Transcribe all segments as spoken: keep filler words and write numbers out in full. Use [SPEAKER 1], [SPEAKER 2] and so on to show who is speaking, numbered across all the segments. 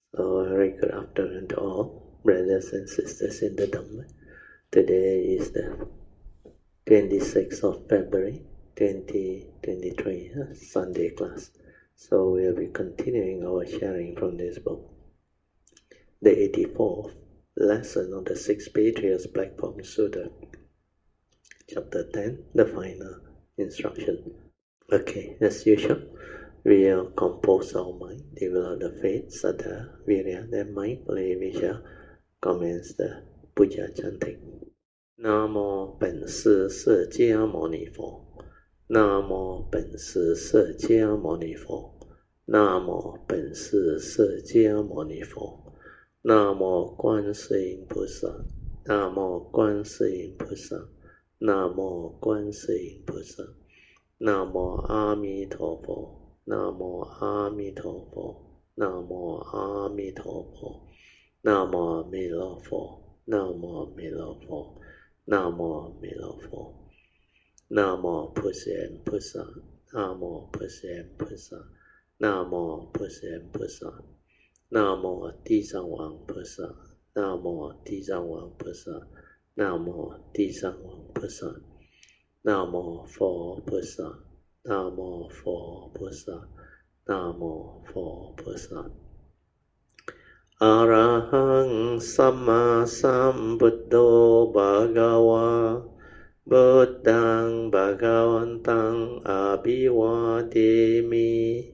[SPEAKER 1] So, very good afternoon to all brothers and sisters in the Dhamma. Today is the twenty-sixth of February twenty twenty-three, uh, Sunday class. So we'll be continuing our sharing from this book. The eighty-fourth lesson of the Six Patriarchs Platform Sutta, chapter ten, the final instruction. Okay, as usual, we'll compose our mind, develop the faith, saddha, virya, then mindfully we shall commence the puja chanting. Namo 本师释迦牟尼佛。Namo 本师释迦牟尼佛。Namo 本师释迦牟尼佛。Namo 观世音菩萨。Namo 观世音菩萨。Namo 观世音菩萨。Namo 阿弥陀佛。Namo 阿弥陀佛。Namo 阿弥陀佛。Namo 弥勒佛。Namo 弥勒佛。南无弥勒佛，南无普贤菩萨，南无普贤菩萨，南无普贤菩萨，南无地藏王菩萨，南无地藏王菩萨，南无地藏王菩萨，南无佛菩萨，南无佛菩萨，南无佛菩萨。อะระหังสัมมาสัมพุทโธภะคะวาพุทธังภะคะวันตังอะภิวาเทมิ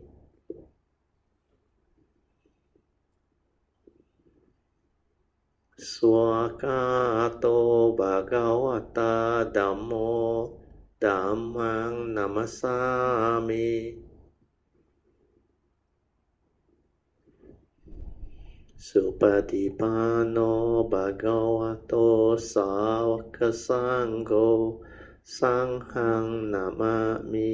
[SPEAKER 1] สวากขาโตภะคะวะตาธัมโมธัมมังนัมมัสสามิสุปฏิปันโนภะคะวะโตสาวกสังโฆสังฆังนะมามิ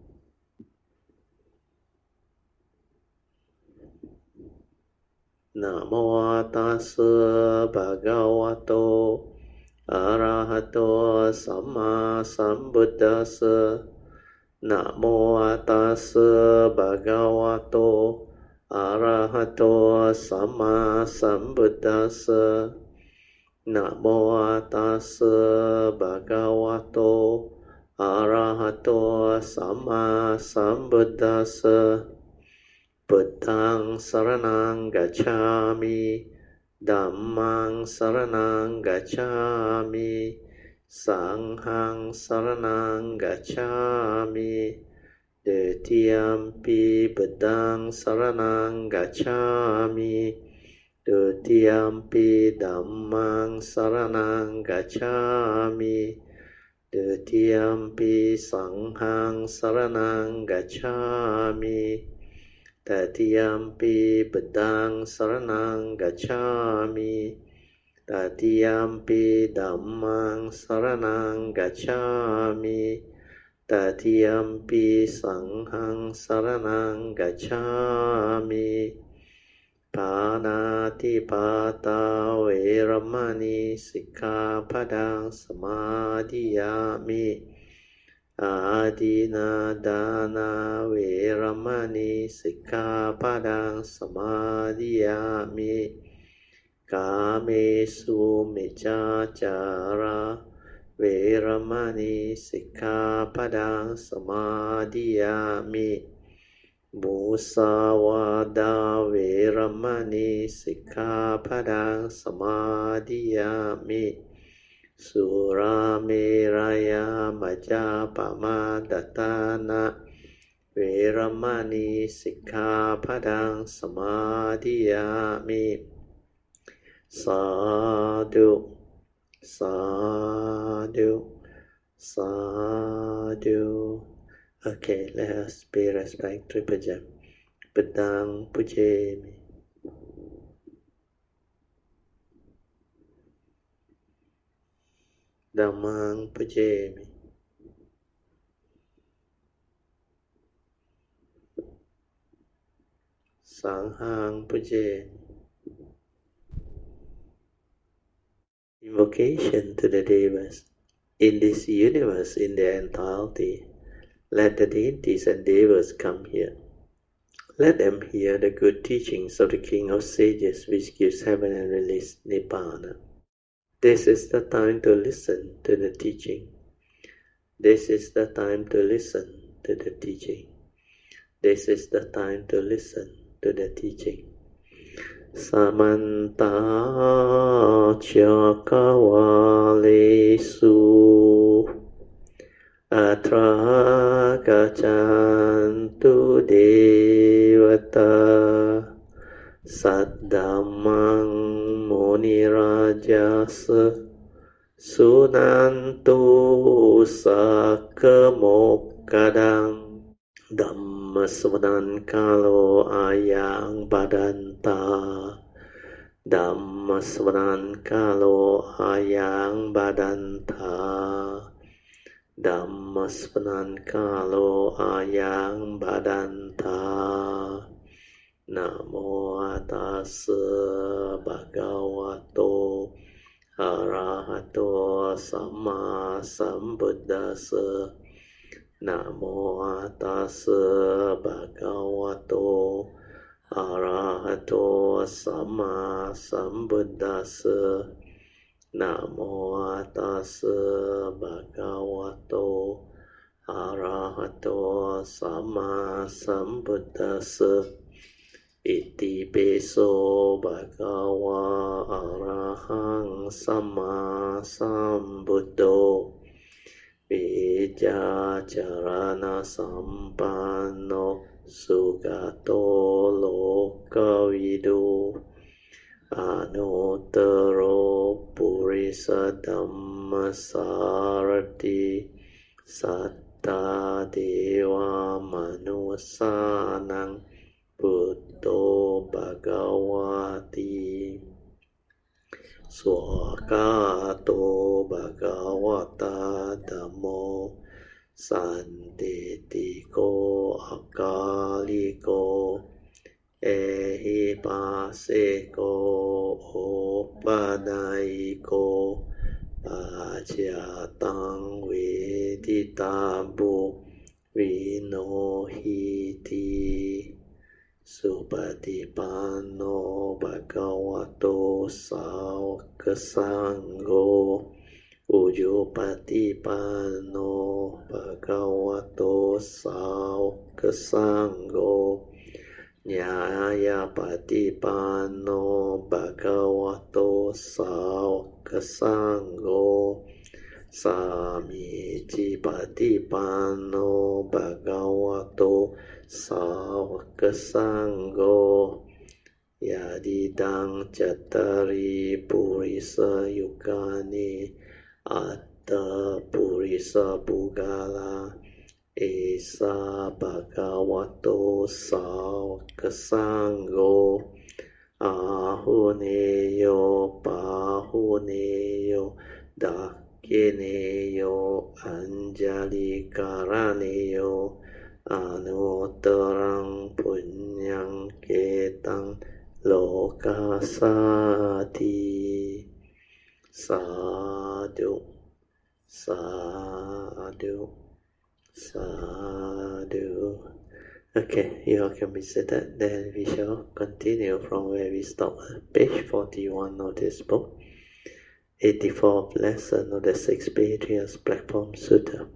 [SPEAKER 1] นะโมตัสสะภะคะวะโตอะระหะโตสัมมาสัมพุทธัสสะนะโมตัสสะภะคะวะโตอะระหะโตสัมมาสัมพุทธัสสะนะโมตัสสะภะคะวะโตอะระหะโตสัมมาสัมพุทธัสสะพุทธังสรณังกัจฉามิธัมมังสรณังกัจฉามิสังฆังสรณังกัจฉามิDutiyampi Buddhang Saranang Gacchami Dutiyampi Dhammang Saranang Gacchami Dutiyampi Sanghang Saranang Gacchami Tatiyampi Buddhang Saranang Gacchami Tatiyampi Dhammang Saranang Gacchami Tatiyampi Sanghang Saranang Gacchami Panati Pata Veramani Sikkhapadang Samadhiyami Adina Dana Veramani Sikkhapadang Samadhiyami Kamesu Miccācara Veramani Sikkhapadang Samadhiyami Musawada Veramani Sikkhapadang Samadhiyami Surameraya Majapama Datana Veramani Sikkhapadang Samadhiyami Sadhu Sadhu, sadhu. Okay, let us pay respect to puja. Buddhang pujemi. Dhammang pujemi. Sanghang pujemi. Invocation to the Devas. In this universe in their entirety, let the deities and Devas come here. Let them hear the good teachings of the King of Sages, which gives heaven and release Nibbana. This is the time to listen to the teaching. This is the time to listen to the teaching. This is the time to listen to the teaching. Samanta Chakawalesu Atra Gachantu Devata Saddhamang Munirajasa Sunantu Sakamokadang Dhammasvanan Kalo Ayang Badanta Dhammasvanan Kalo Ayang Badanta Dhammasvanan Kalo Ayang Badanta Namo Tassa Bhagavato Arahato Samma Sambuddhassa Namo Tassa Bhagavato Arahato Samma Sambuddhassa Namo Tassa Bhagavato Arahato Samma Sambuddhassa Iti Peso Bhagava Arahang Samma Sambuddho Vijja Charana Sampanno Sugato Lokavidu Anuttaro Purisa Dhamma Sarati Satta Deva Manusanang Buddho Bhagavati Swakato Bhagavata Dhammo Santitiko Akaliko Ehipaseko Opanaiko Pachyatang Veditabu Vinohiti Supatipanno Bhagavato Sangho Ujupatipanno Bhagavato Sangho Nyayapatipanno Bhagavato Sangho Samicipatipanno Bhagavato Sangho Yadidang Cattari Purisa Yukani Atta Purisa Pugala Esa Bhagavato Sangho Ahuneyo Pahuneyo Dakineyo Anjali Karaneyo Anuttarang Punyang Ketang Lokasati Sadhu Sadhu Sadhu. Okay, you all can be seated. Then we shall continue from where we stopped. Page forty-one of this book. eighty-fourth lesson of the Six Patriarchs Platform Sutta.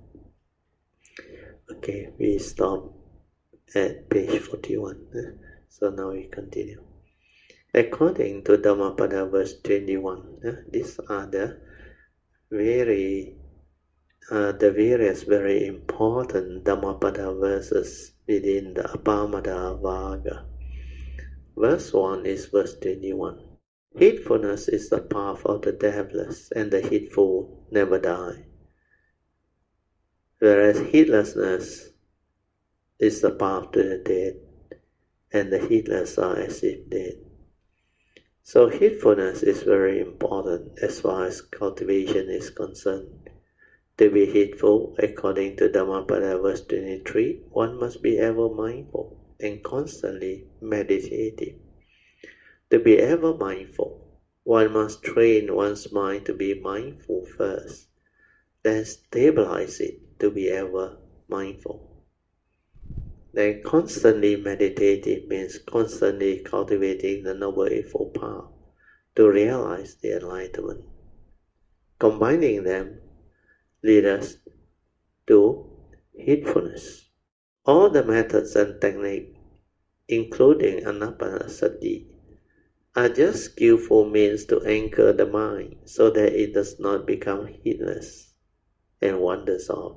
[SPEAKER 1] Okay, we stop at page forty-one. So now we continue. According to Dhammapada verse twenty-one, these are the very, uh, the various very important Dhammapada verses within the Appamada Vagga. Verse one is verse twenty-one. Heedfulness is the path of the deathless, and the heedful never die. Whereas heedlessness is the path to the dead, and the heedless are as if dead. So heedfulness is very important as far as cultivation is concerned. To be heedful, according to Dhammapada verse twenty-three, one must be ever mindful and constantly meditative. To be ever mindful, one must train one's mind to be mindful first, then stabilize it to be ever mindful. Then constantly meditating means constantly cultivating the Noble Eightfold Path to realize the enlightenment. Combining them lead us to heedfulness. All the methods and techniques, including Anapanasati, are just skillful means to anchor the mind so that it does not become heedless and wanders off.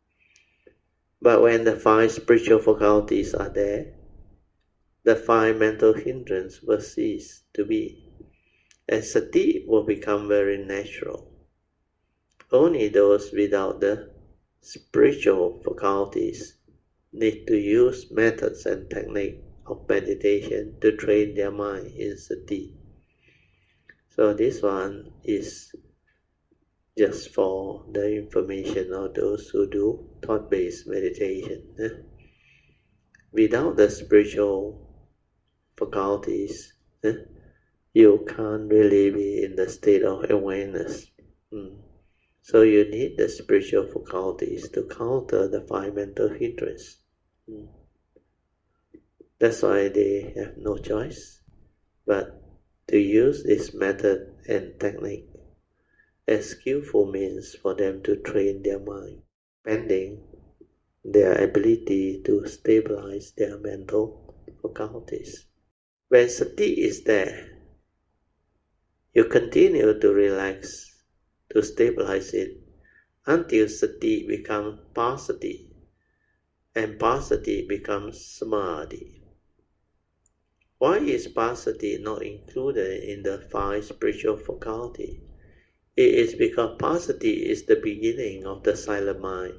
[SPEAKER 1] But when the five spiritual faculties are there, the five mental hindrances will cease to be, and sati will become very natural. Only those without the spiritual faculties need to use methods and techniques of meditation to train their mind in sati. So this one is just for the information of those who do thought-based meditation. Eh? Without the spiritual faculties, eh, you can't really be in the state of awareness. Mm. So you need the spiritual faculties to counter the five mental hindrances. Mm. That's why they have no choice but to use this method and technique as skillful means for them to train their mind, pending their ability to stabilize their mental faculties. When sati is there, you continue to relax, to stabilize it, until sati becomes pasati, and pasati becomes samadhi. Why is pasati not included in the five spiritual faculties? It is because pasati is the beginning of the silent mind.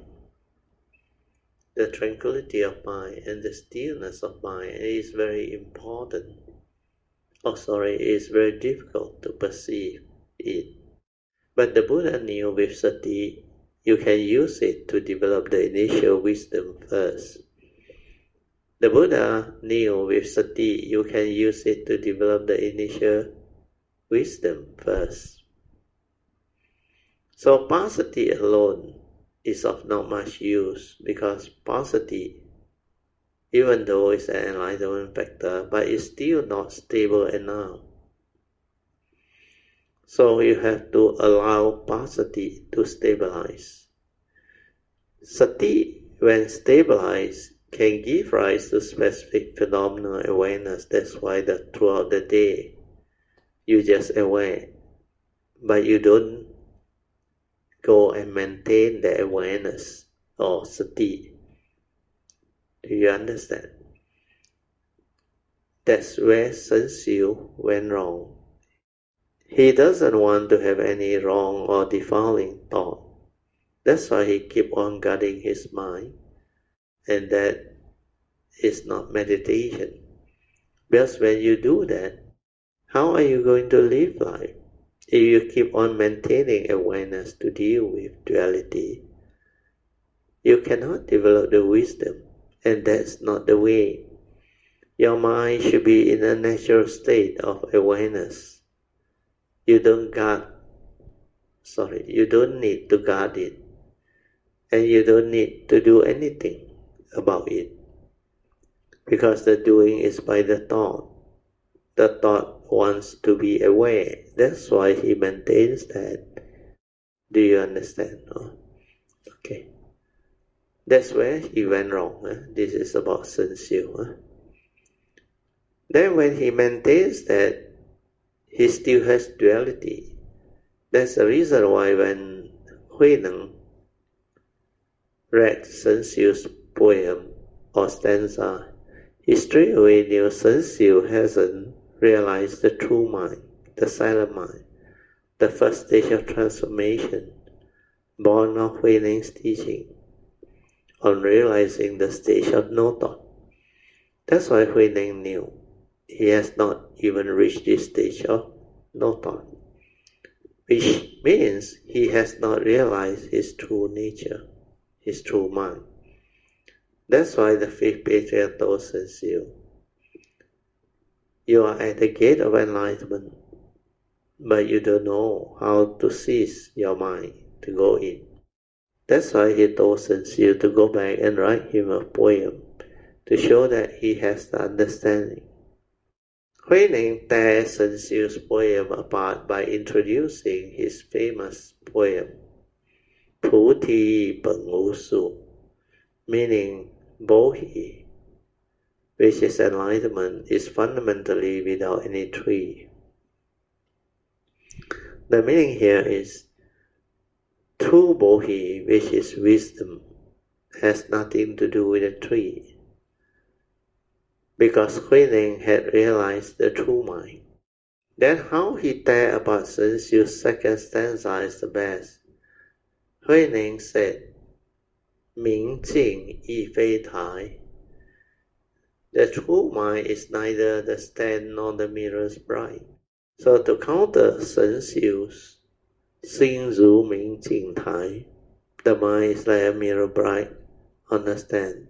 [SPEAKER 1] The tranquility of mind and the stillness of mind is very important. Oh, sorry, it is very difficult to perceive it. But the Buddha knew with sati, you can use it to develop the initial wisdom first. The Buddha knew with sati, you can use it to develop the initial wisdom first. So pasati alone is of not much use, because pasati, even though it's an enlightenment factor, but it's still not stable enough. So you have to allow pasati to stabilize. Sati, when stabilized, can give rise to specific phenomenal awareness. That's why that throughout the day, you just aware, but you don't go and maintain the awareness or sati. Do you understand? That's where Sun Xiu went wrong. He doesn't want to have any wrong or defiling thought. That's why he keep on guarding his mind, and that is not meditation. Because when you do that, how are you going to live life? If you keep on maintaining awareness to deal with duality, you cannot develop the wisdom, and that's not the way. Your mind should be in a natural state of awareness. You don't guard, sorry, you don't need to guard it, and you don't need to do anything about it, because the doing is by the thought. The thought wants to be aware. That's why he maintains that. Do you understand? No? Okay. That's where he went wrong. Huh? This is about Sun Xiu. Huh? Then when he maintains that, he still has duality. That's the reason why when Hui Neng read Sun Xiu's poem or stanza, he straight away knew Sun Xiu hasn't realized the true mind, the silent mind, the first stage of transformation, born of Hui Neng's teaching, on realizing the stage of no thought. That's why Hui Neng knew he has not even reached this stage of no thought, which means he has not realized his true nature, his true mind. That's why the fifth patriarch told Sun Xiu, you are at the gate of enlightenment, but you don't know how to seize your mind to go in. That's why he told Sun Xiu to go back and write him a poem to show that he has the understanding. Huineng tears Sun Xiu's poem apart by introducing his famous poem, Pu Ti Peng Wu Su, meaning Bo-Hi, which is enlightenment, is fundamentally without any tree. The meaning here is true Bo-Hi, which is wisdom, has nothing to do with a tree, because Huineng had realized the true mind. Then how he tear apart Sun Xiu's second stanza is the best. Huineng said, Ming Jing Yi Fei Tai. The true mind is neither the stand nor the mirror's bright. So to counter Sun Xiu's Xing Ru Ming Jing Tai, the mind is like a mirror bright on the stand.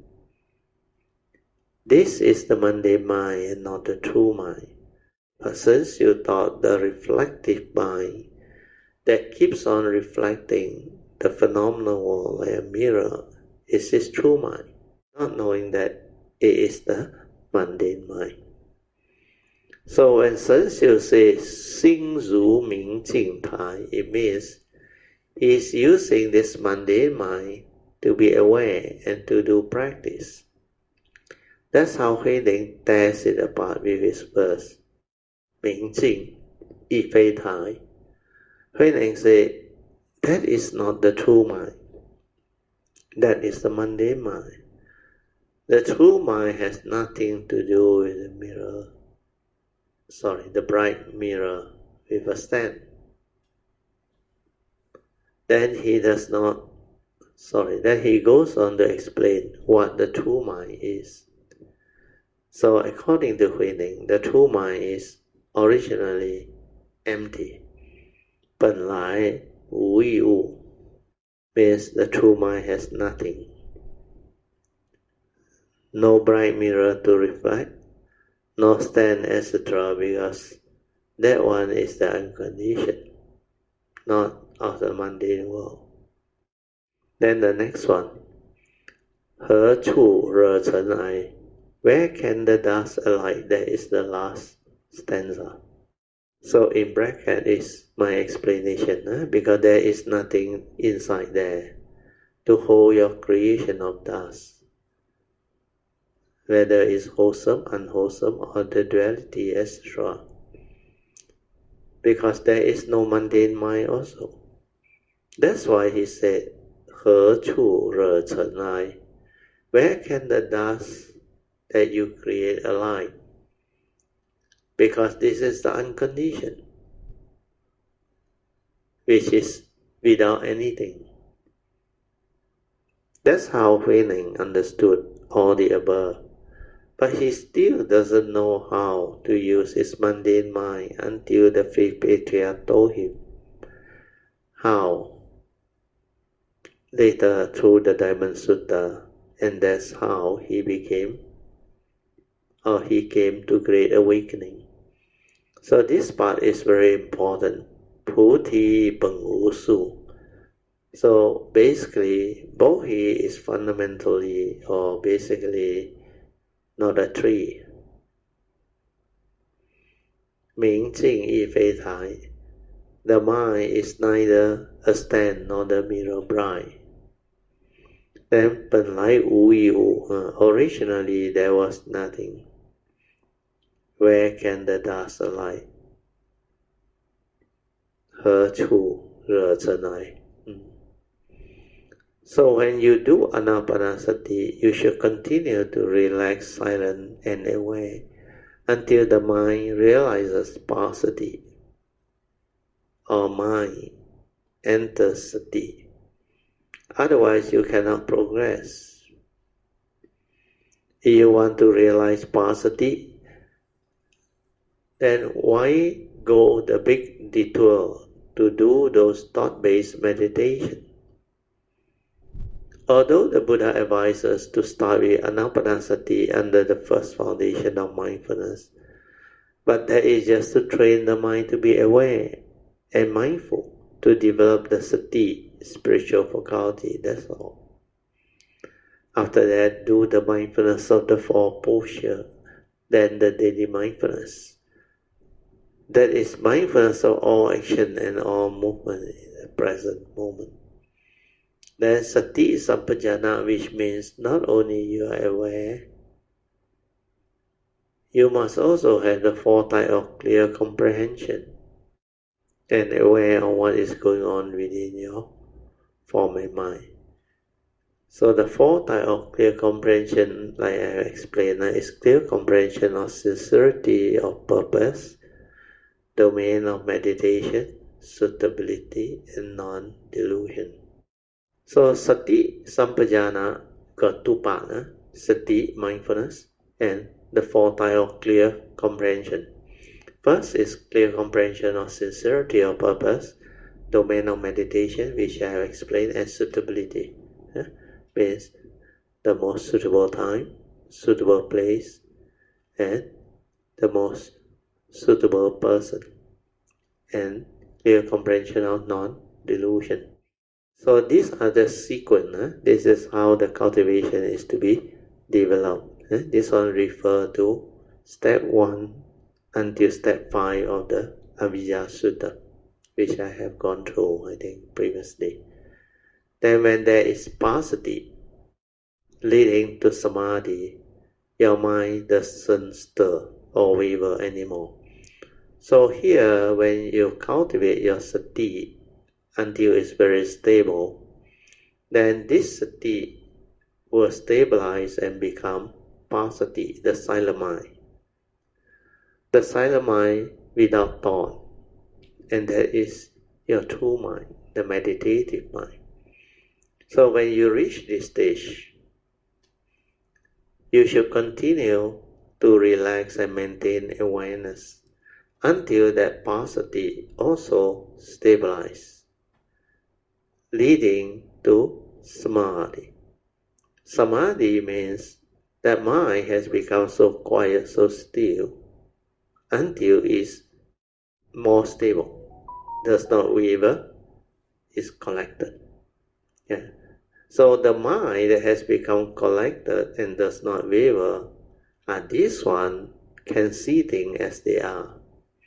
[SPEAKER 1] This is the mundane mind and not the true mind. But Sun Xiu thought the reflective mind that keeps on reflecting the phenomenal world like a mirror is his true mind, not knowing that it is the mundane mind. So when Sun Xiu says Xing Ru Ming Jing Tai, it means he is using this mundane mind to be aware and to do practice. That's how Huineng tears it apart with his verse, Ming Jing Yi Fei Tai. Huineng said, that is not the true mind. That is the mundane mind. The true mind has nothing to do with the mirror, sorry, the bright mirror with a stand. Then he does not, sorry, then he goes on to explain what the true mind is. So according to Huineng, the true mind is originally empty. 本来无一物 means the true mind has nothing. No bright mirror to reflect, no stand, et cetera, because that one is the unconditioned, not of the mundane world. Then the next one, 何处惹尘埃? Where can the dust alight? That is the last stanza. So in bracket is my explanation, huh? Because there is nothing inside there to hold your creation of dust, whether it's wholesome, unwholesome, or the duality, et cetera. Because there is no mundane mind also. That's why he said, 何处惹尘埃? Where can the dust that you create alight? Because this is the unconditioned, which is without anything. That's how Huineng understood all the above. But he still doesn't know how to use his mundane mind until the fifth patriarch told him how, later through the Diamond Sutta, and that's how he became, or he came to great awakening. So this part is very important. Pu Ti Peng Wu Su. So basically, Bo-Hi is fundamentally or basically not a tree. Ming Jing Yi Fei Tai. The mind is neither a stand nor the mirror bright. Then 本来无一物. Originally there was nothing. Where can the dust alight? 何处惹尘埃? So when you do Anapanasati, you should continue to relax, silent, and aware until the mind realizes Pasati, or mind enters Sati. Otherwise, you cannot progress. If you want to realize Pasati, then why go the big detour to do those thought-based meditation? Although the Buddha advised us to start with Anapanasati under the first foundation of mindfulness, but that is just to train the mind to be aware and mindful, to develop the Sati, spiritual faculty, that's all. After that, do the mindfulness of the four posture, then the daily mindfulness. That is mindfulness of all action and all movement in the present moment. Then sati sampajana, which means not only you are aware, you must also have the foresight of clear comprehension and aware of what is going on within your form and mind. So the fourth type of clear comprehension, like I explained, is clear comprehension of sincerity of purpose, domain of meditation, suitability, and non-delusion. So sati sampajana got two parts, sati, mindfulness, and the fourth type of clear comprehension. First is clear comprehension of sincerity of purpose, domain of meditation, which I have explained, and suitability. Yeah? Means the most suitable time, suitable place, and the most suitable person, and clear comprehension of non-delusion. So these are the sequence. Eh? This is how the cultivation is to be developed. Eh? This one refers to step one until step five of the Avijja Sutta, which I have gone through, I think, previously. Then when there is passaddhi leading to samadhi, your mind doesn't stir or waver anymore. So here, when you cultivate your sati until it's very stable, then this sati will stabilize and become passaddhi, the silent mind. The silent mind without thought, and that is your true mind, the meditative mind. So when you reach this stage, you should continue to relax and maintain awareness until that passaddhi also stabilizes, leading to samadhi. Samadhi means that mind has become so quiet, so still, until it's more stable, does not waver, is collected. Yeah. So the mind that has become collected and does not waver, and this one can see things as they are.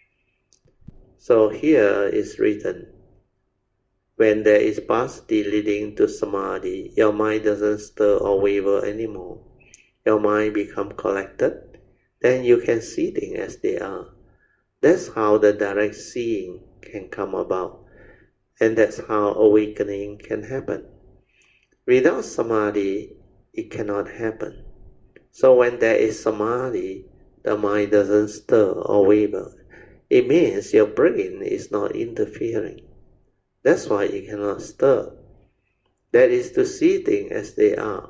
[SPEAKER 1] So here is written, when there is passaddhi leading to samadhi, your mind doesn't stir or waver anymore. Your mind becomes collected, then you can see things as they are. That's how the direct seeing can come about, and that's how awakening can happen. Without samadhi, it cannot happen. So when there is samadhi, the mind doesn't stir or waver. It means your brain is not interfering. That's why it cannot stir. That is to see things as they are.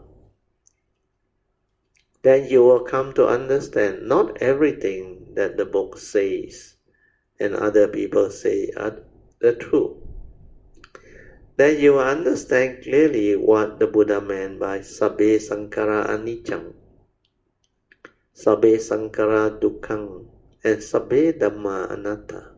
[SPEAKER 1] Then you will come to understand not everything that the book says and other people say are the truth. Then you will understand clearly what the Buddha meant by Sabbe Sankara Anicca, Sabbe Sankara Dukkhang, and Sabbe Dhamma Anatta.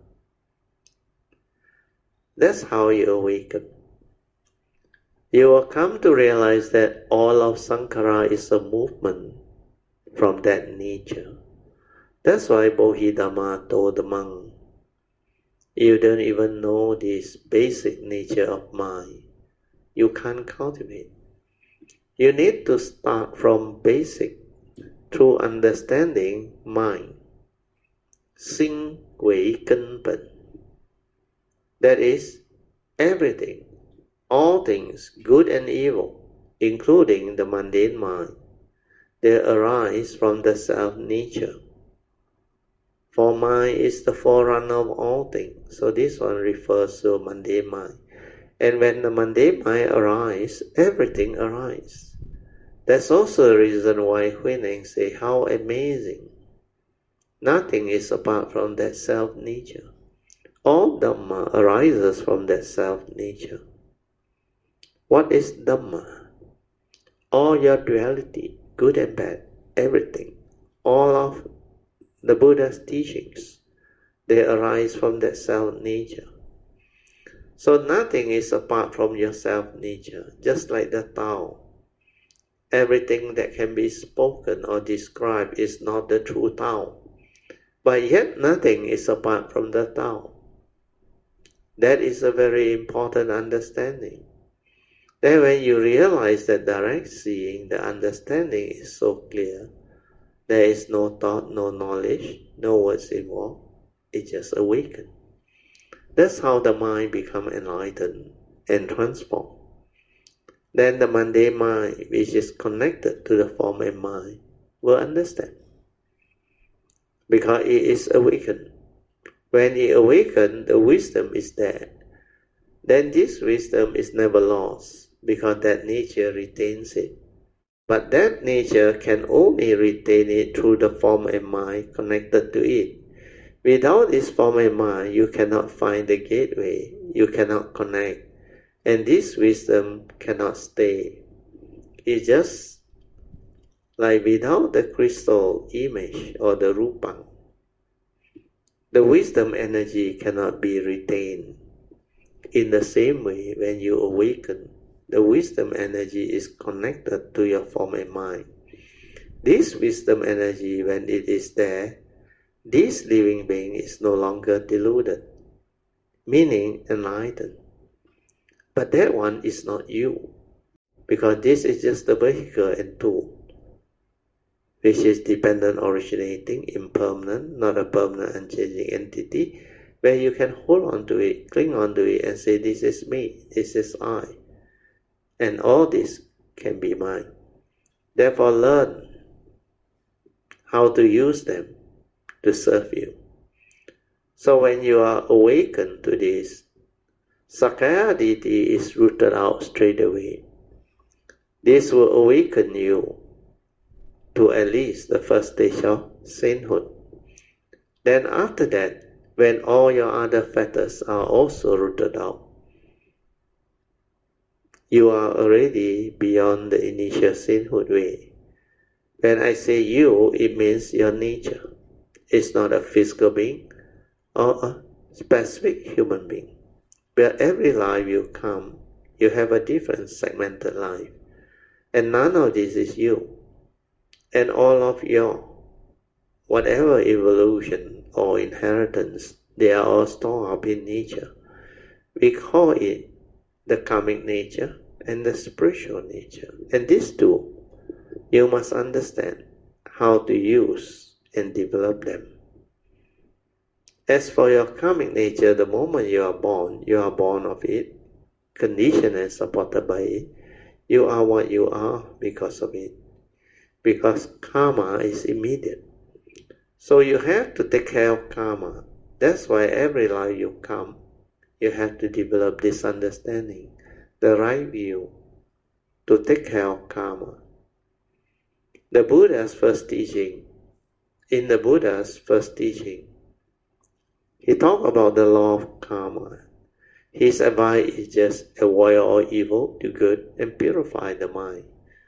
[SPEAKER 1] That's how you awaken. You will come to realize that all of Sankara is a movement from that nature. That's why Bodhidharma told the monk, you don't even know this basic nature of mind. You can't cultivate. You need to start from basic through understanding mind. Sinh quỷ kinh bệnh. That is, everything, all things, good and evil, including the mundane mind, they arise from the self-nature. For mind is the forerunner of all things. So this one refers to mundane mind. And when the mundane mind arises, everything arises. That's also the reason why Huineng say, how amazing. Nothing is apart from that self-nature. All Dhamma arises from that self-nature. What is Dhamma? All your duality, good and bad, everything, all of the Buddha's teachings, they arise from that self-nature. So nothing is apart from your self-nature, just like the Tao. Everything that can be spoken or described is not the true Tao, but yet nothing is apart from the Tao. That is a very important understanding. Then when you realize that direct seeing, the understanding is so clear, there is no thought, no knowledge, no words involved. It just awakens. That's how the mind becomes enlightened and transformed. Then the mundane mind, which is connected to the form and mind, will understand. Because it is awakened. When it awakens, the wisdom is there. Then this wisdom is never lost, because that nature retains it. But that nature can only retain it through the form and mind connected to it. Without this form and mind, you cannot find the gateway, you cannot connect, and this wisdom cannot stay. It's just like without the crystal image or the rupang, the wisdom energy cannot be retained. In the same way, when you awaken, the wisdom energy is connected to your form and mind. This wisdom energy, when it is there, this living being is no longer deluded, meaning enlightened. But that one is not you, because this is just the vehicle and tool, which is dependent, originating, impermanent, not a permanent, unchanging entity, where you can hold on to it, cling on to it, and say, this is me, this is I, and all this can be mine. Therefore, learn how to use them to serve you. So when you are awakened to this, Sakaya Ditti is rooted out straight away. This will awaken you to at least the first stage of sainthood. Then after that, when all your other fetters are also rooted out, you are already beyond the initial sainthood way. When I say you, it means your nature. It's not a physical being or a specific human being. Where every life you come, you have a different segmented life. And none of this is you. And all of your, whatever evolution or inheritance, they are all stored up in nature. We call it the karmic nature and the spiritual nature. And these two, you must understand how to use and develop them. As for your karmic nature, the moment you are born, you are born of it, conditioned and supported by it. You are what you are because of it. Because karma is immediate. So you have to take care of karma. That's why every life you come, you have to develop this understanding, the right view, to take care of karma. The Buddha's first teaching, in the Buddha's first teaching, he talked about the law of karma. His advice is just avoid all evil, do good, and purify the mind.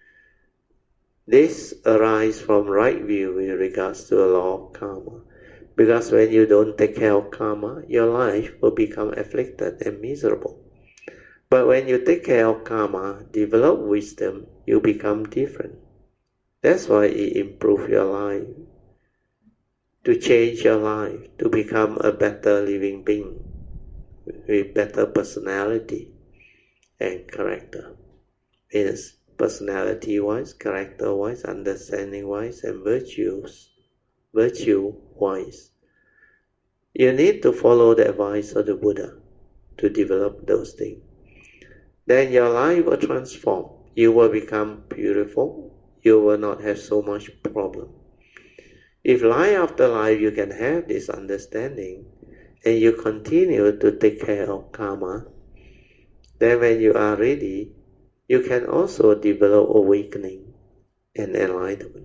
[SPEAKER 1] This arises from right view with regards to the law of karma. Because when you don't take care of karma, your life will become afflicted and miserable. But when you take care of karma, develop wisdom, you become different. That's why it improves your life. To change your life, to become a better living being with better personality and character. Means personality-wise, character-wise, understanding-wise, and virtues, virtue-wise. You need to follow the advice of the Buddha to develop those things. Then your life will transform. You will become beautiful. You will not have so much problem. If life after life you can have this understanding, and you continue to take care of karma, then when you are ready, you can also develop awakening and enlightenment.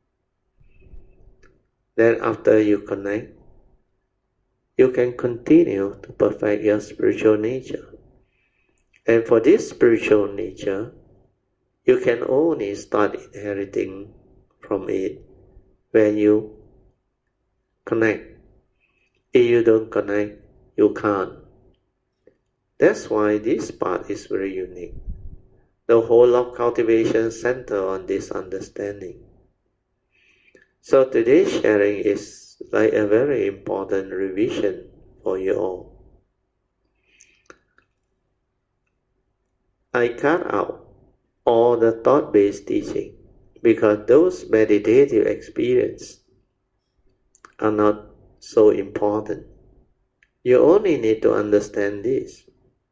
[SPEAKER 1] Then after you connect, you can continue to perfect your spiritual nature. And for this spiritual nature, you can only start inheriting from it when you connect. If you don't connect, you can't. That's why this part is very unique. The whole of cultivation center on this understanding. So today's sharing is like a very important revision for you all. I cut out all the thought-based teaching because those meditative experiences are not so important. You only need to understand this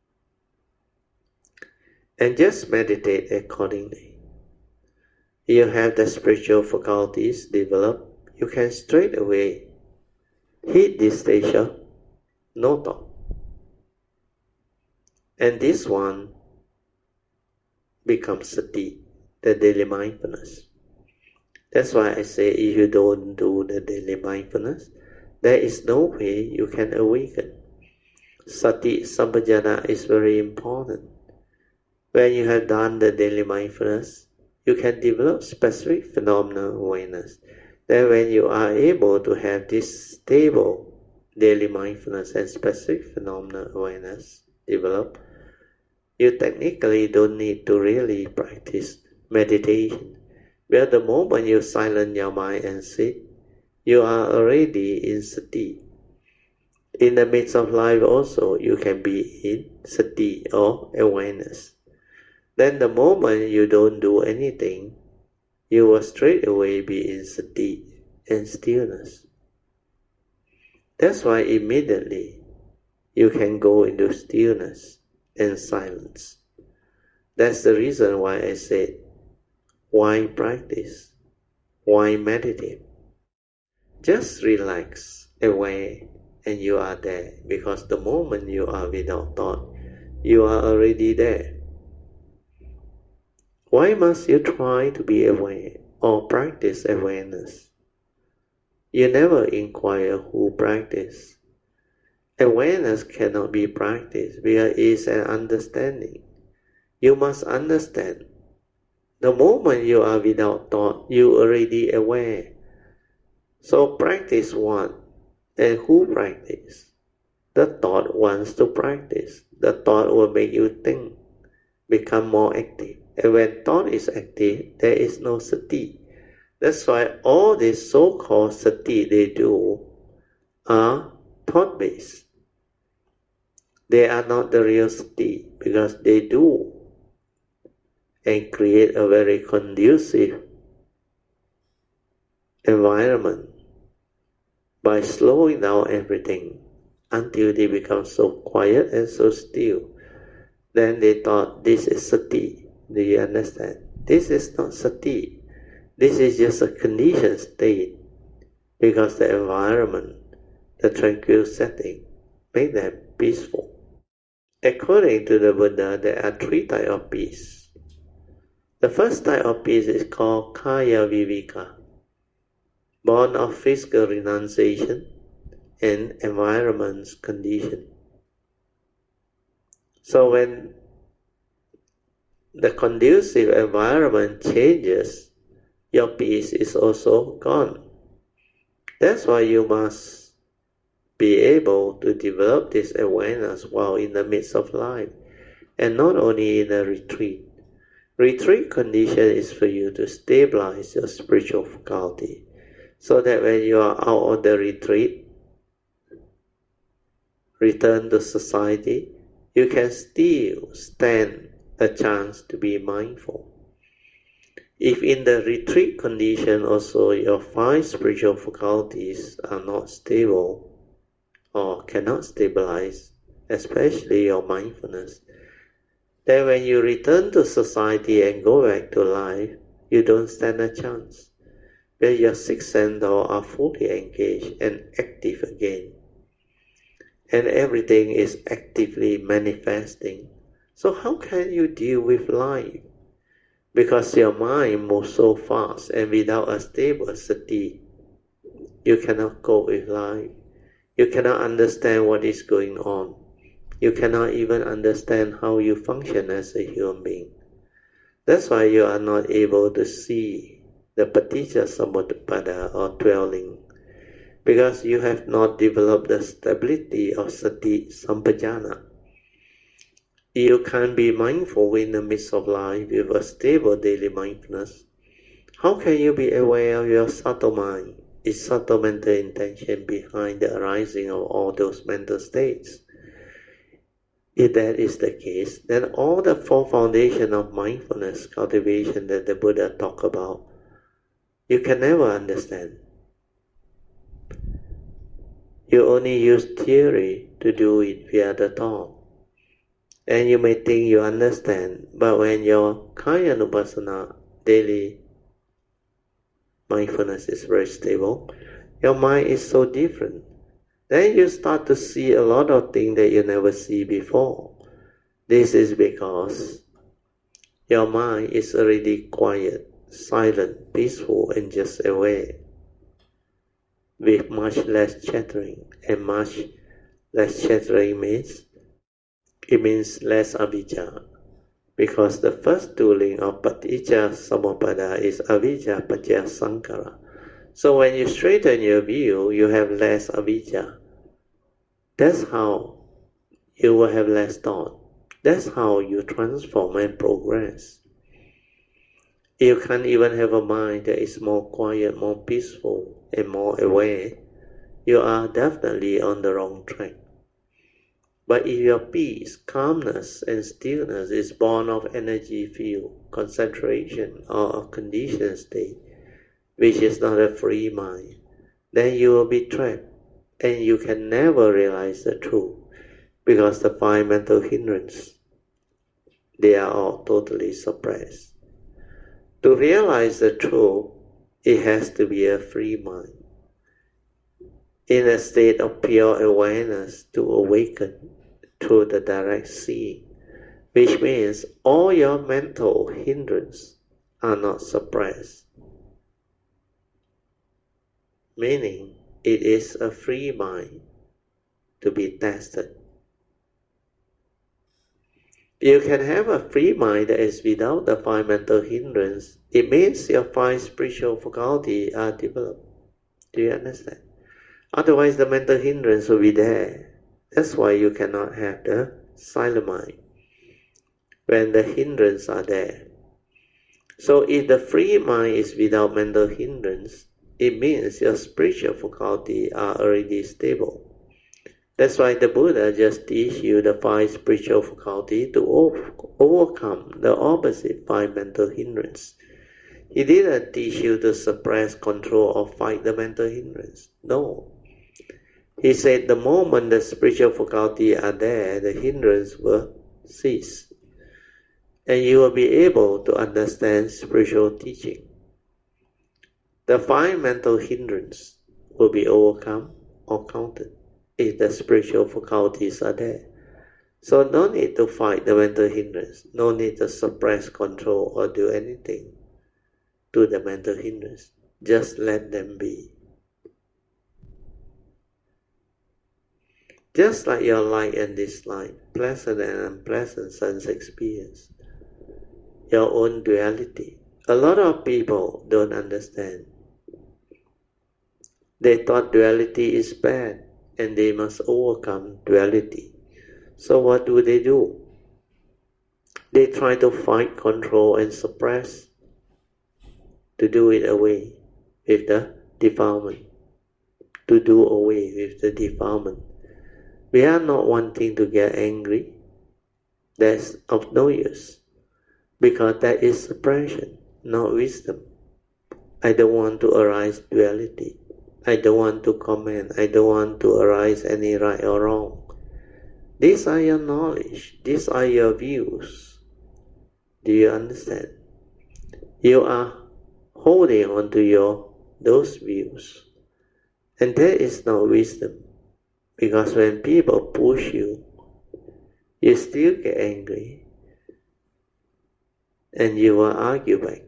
[SPEAKER 1] and just meditate accordingly. You have the spiritual faculties developed, you can straight away hit this station, no thought. And this one becomes sati, the daily mindfulness. That's why I say if you don't do the daily mindfulness, there is no way you can awaken. Sati sampajana is very important. When you have done the daily mindfulness, you can develop specific phenomena awareness. Then when you are able to have this stable daily mindfulness and specific phenomena awareness develop, you technically don't need to really practice meditation. But the moment you silence your mind and sit, you are already in sati. In the midst of life also, you can be in sati or awareness. Then the moment you don't do anything, you will straight away be in sati and stillness. That's why immediately you can go into stillness and silence. That's the reason why I said, why practice? Why meditate? Just relax, aware, and you are there. Because the moment you are without thought, you are already there. Why must you try to be aware or practice awareness? You never inquire who practice. Awareness cannot be practiced because it is an understanding. You must understand. The moment you are without thought, you are already aware. So practice what? And who practice? The thought wants to practice. The thought will make you think, become more active. And when thought is active, there is no sati. That's why all this so-called sati they do are thought-based. They are not the real sati because they do and create a very conducive environment by slowing down everything until they become so quiet and so still. Then they thought this is sati. Do you understand? This is not sati. This is just a conditioned state because the environment, the tranquil setting, make them peaceful. According to the Buddha, there are three types of peace. The first type of peace is called kaya viveka, born of physical renunciation and environment's condition. So when the conducive environment changes, your peace is also gone. That's why you must be able to develop this awareness while in the midst of life, and not only in a retreat. Retreat condition is for you to stabilize your spiritual faculty, so that when you are out of the retreat, return to society, you can still stand a chance to be mindful. If in the retreat condition also your five spiritual faculties are not stable or cannot stabilize, especially your mindfulness, then when you return to society and go back to life, you don't stand a chance. Where your six senses are fully engaged and active again. And everything is actively manifesting. So how can you deal with life? Because your mind moves so fast and without a stable sati, you cannot cope with life. You cannot understand what is going on. You cannot even understand how you function as a human being. That's why you are not able to see the paticca samuppada or dwelling, because you have not developed the stability of sati sampajana. You can be mindful in the midst of life with a stable daily mindfulness. How can you be aware of your subtle mind, its subtle mental intention behind the arising of all those mental states? If that is the case, then all the four foundations of mindfulness cultivation that the Buddha talked about, you can never understand. You only use theory to do it via the thought. And you may think you understand, but when your Kaya-nupassana daily mindfulness is very stable, your mind is so different. Then you start to see a lot of things that you never see before. This is because your mind is already quiet, silent, peaceful, and just aware, with much less chattering. And much less chattering means, it means less avijja, because the first tooling of paticca samuppada is avijja paccaya sankhara. So when you straighten your view, you have less avijja. That's how you will have less thought. That's how you transform and progress. You can even have a mind that is more quiet, more peaceful, and more aware. You are definitely on the wrong track. But if your peace, calmness, and stillness is born of energy field, concentration, or a conditioned state, which is not a free mind, then you will be trapped, and you can never realize the truth, because the five mental hindrances, they are all totally suppressed. To realize the truth, it has to be a free mind, in a state of pure awareness to awaken through the direct seeing, which means all your mental hindrances are not suppressed, meaning it is a free mind to be tested. You can have a free mind that is without the five mental hindrances. It means your five spiritual faculties are developed. Do you understand? Otherwise, the mental hindrance will be there. That's why you cannot have the silent mind when the hindrance are there. So if the free mind is without mental hindrance, it means your spiritual faculties are already stable. That's why the Buddha just teach you the five spiritual faculties to over, overcome the opposite five mental hindrance. He didn't teach you to suppress, control, or fight the mental hindrance. No. He said the moment the spiritual faculties are there, the hindrance will cease. And you will be able to understand spiritual teaching. The five mental hindrances will be overcome or countered if the spiritual faculties are there. So no need to fight the mental hindrance, no need to suppress, control, or do anything to the mental hindrance. Just let them be. Just like your like and dislike, pleasant and unpleasant sense experience, your own duality. A lot of people don't understand. They thought duality is bad and they must overcome duality. So what do they do? They try to fight, control, and suppress, to do it away with the defilement, to do away with the defilement. We are not wanting to get angry. That's of no use, because that is suppression, not wisdom. I don't want to arise duality. I don't want to comment. I don't want to arise any right or wrong. These are your knowledge. These are your views. Do you understand? You are holding on to your those views. And that is not wisdom. Because when people push you, you still get angry. And you will argue back.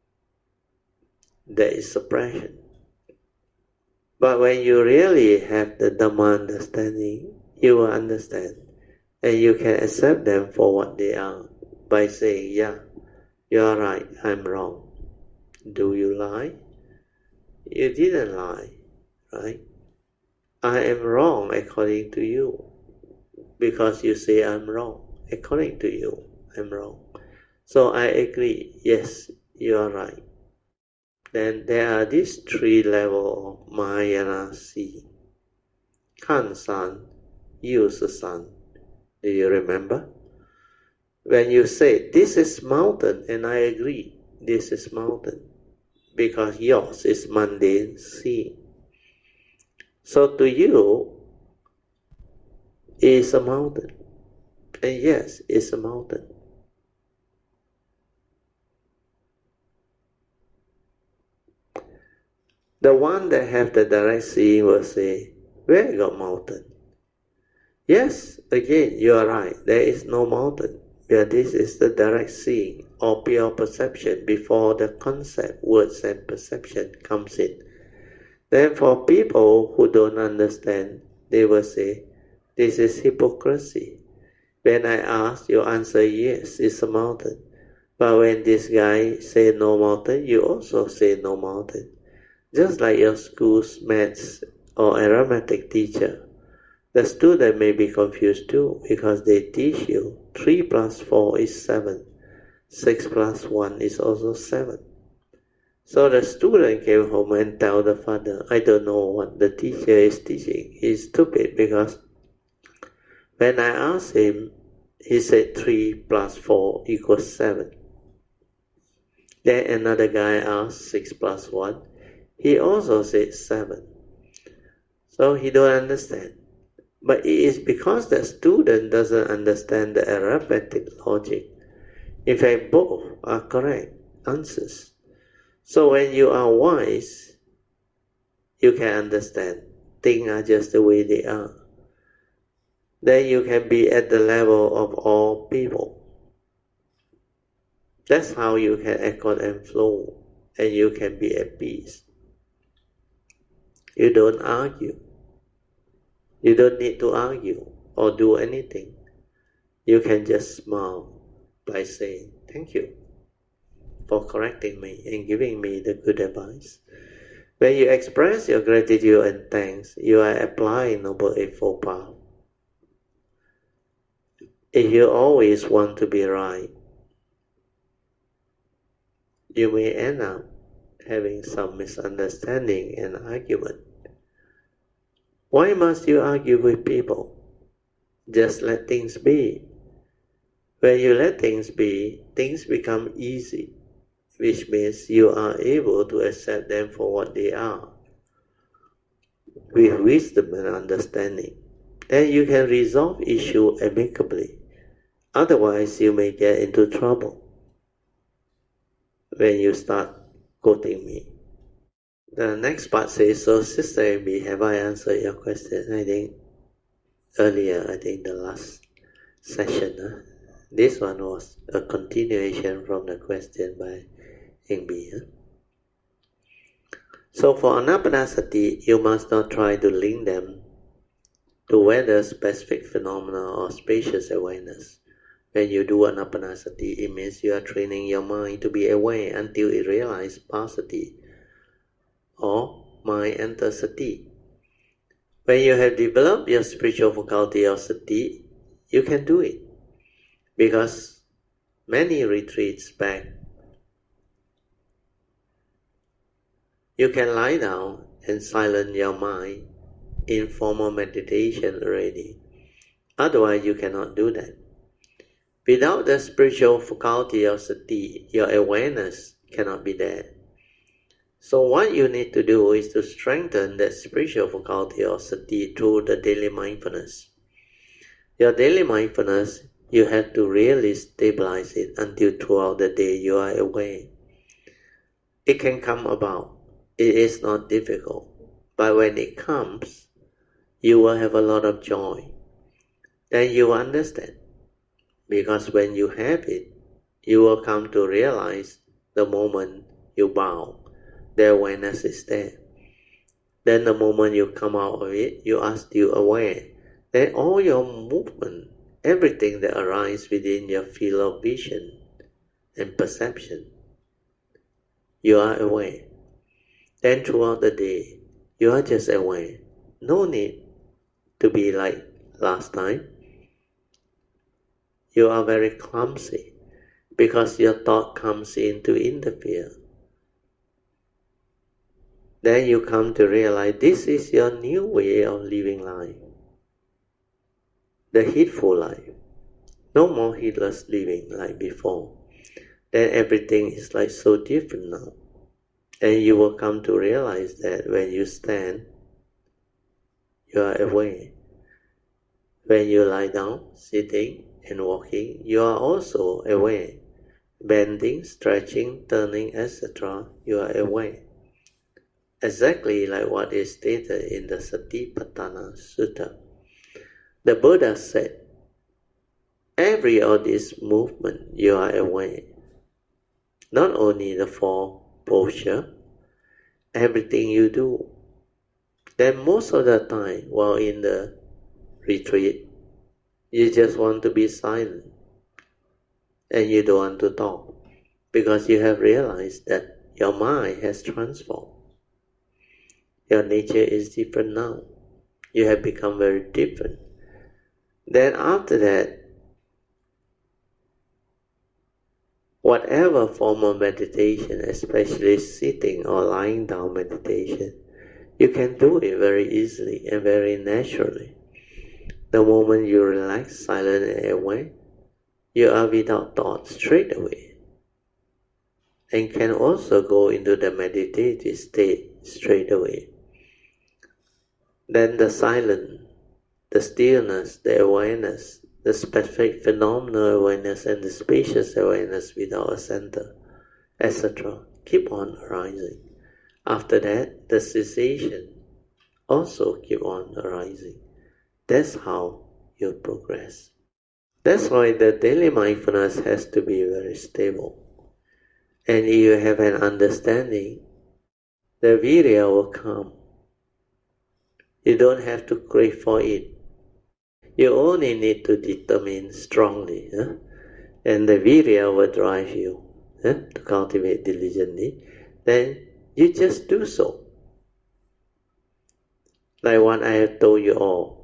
[SPEAKER 1] That is suppression. But when you really have the Dhamma understanding, you will understand. And you can accept them for what they are by saying, yeah, you are right, I'm wrong. Do you lie? You didn't lie, right? I am wrong according to you, because you say I'm wrong. according to you, I'm wrong. So I agree, yes, you are right. Then there are these three levels of Mahayana see. Kan san, use san. Do you remember? When you say, this is mountain, and I agree, this is mountain, because yours is mundane seeing. So to you, it's a mountain. And yes, it's a mountain. The one that have the direct seeing will say, where you got mountain? Yes, again, you are right. There is no mountain. Yeah, this is the direct seeing or pure perception before the concept, words and perception comes in. Then for people who don't understand, they will say, this is hypocrisy. When I ask, you answer yes, it's a mountain. But when this guy say no mountain, you also say no mountain. Just like your school's maths or arithmetic teacher. The student may be confused too because they teach you three plus four is seven, six plus one is also seven. So the student came home and tell the father, I don't know what the teacher is teaching. He's stupid because when I asked him, he said three plus four equals seven. Then another guy asked six plus one. He also said seven. So he don't understand. But it is because the student doesn't understand the arithmetic logic. In fact, both are correct answers. So when you are wise, you can understand things are just the way they are. Then you can be at the level of all people. That's how you can accord and flow, and you can be at peace. You don't argue. You don't need to argue or do anything. You can just smile by saying, thank you for correcting me and giving me the good advice. When you express your gratitude and thanks, you are applying Noble Eightfold Path. If you always want to be right, you may end up having some misunderstanding and argument. Why must you argue with people? Just let things be. When you let things be, things become easy, which means you are able to accept them for what they are, with wisdom and understanding. Then you can resolve issues amicably. Otherwise, you may get into trouble when you start quoting me. The next part says, so Sister Amy, have I answered your question? I think earlier, I think the last session, huh? This one was a continuation from the question by Amy. Huh? So for anapanasati, you must not try to link them to whether specific phenomena or spacious awareness. When you do anapanasati, it means you are training your mind to be aware until it realizes pasati, or mind enters sati. When you have developed your spiritual faculty of sati, you can do it. Because many retreats back, you can lie down and silence your mind in formal meditation already. Otherwise, you cannot do that. Without the spiritual faculty of sati, your awareness cannot be there. So what you need to do is to strengthen that spiritual faculty of sati through the daily mindfulness. Your daily mindfulness, you have to really stabilize it until throughout the day you are aware. It can come about. It is not difficult. But when it comes, you will have a lot of joy. Then you understand. Because when you have it, you will come to realize the moment you bow, the awareness is there. Then the moment you come out of it, you are still aware. Then all your movement, everything that arises within your field of vision and perception, you are aware. Then throughout the day, you are just aware. No need to be like last time. you are very clumsy because your thought comes in to interfere. Then you come to realize this is your new way of living life. The heedful life. No more heedless living like before. Then everything is like so different now. And you will come to realize that when you stand, you are aware. When you lie down, sitting, and walking, you are also aware. Bending, stretching, turning, et cetera, you are aware. Exactly like what is stated in the Satipatthana Sutta. The Buddha said, every of this movement you are aware. Not only the four posture, everything you do. Then most of the time while in the retreat, you just want to be silent and you don't want to talk because you have realized that your mind has transformed. Your nature is different now. You have become very different. Then after that, whatever form of meditation, especially sitting or lying down meditation, you can do it very easily and very naturally. The moment you relax, silent and aware, you are without thought straight away, and can also go into the meditative state straight away. Then the silence, the stillness, the awareness, the specific phenomenal awareness and the spacious awareness without a center, et cetera, keep on arising. After that, the cessation also keep on arising. That's how you progress. That's why the daily mindfulness has to be very stable. And if you have an understanding, the virya will come. You don't have to crave for it. You only need to determine strongly. Huh? And the virya will drive you huh? to cultivate diligently. Then you just do so. Like what I have told you all.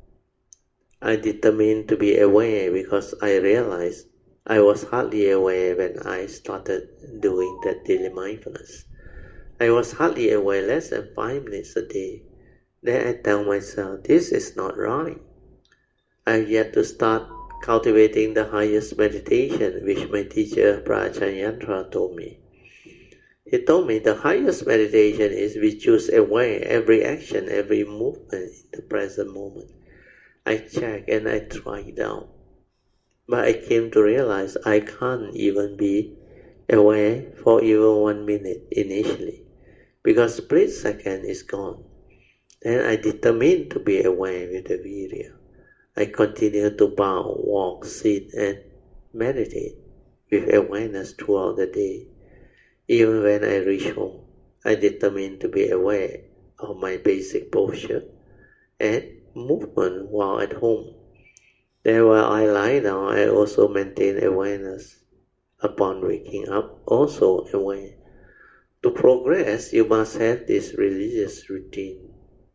[SPEAKER 1] I determined to be aware because I realized I was hardly aware when I started doing that daily mindfulness. I was hardly aware less than five minutes a day. Then I tell myself, this is not right. I have yet to start cultivating the highest meditation which my teacher Prachayantra told me. He told me the highest meditation is we choose aware every action, every movement in the present moment. I check and I try it out. But I came to realize I can't even be aware for even one minute initially, because split second is gone. Then I determined to be aware with the virya. I continue to bow, walk, sit, and meditate with awareness throughout the day. Even when I reach home, I determined to be aware of my basic posture and movement while at home. Then while I lie down, I also maintain awareness. Upon waking up, also aware. To progress, you must have this religious routine.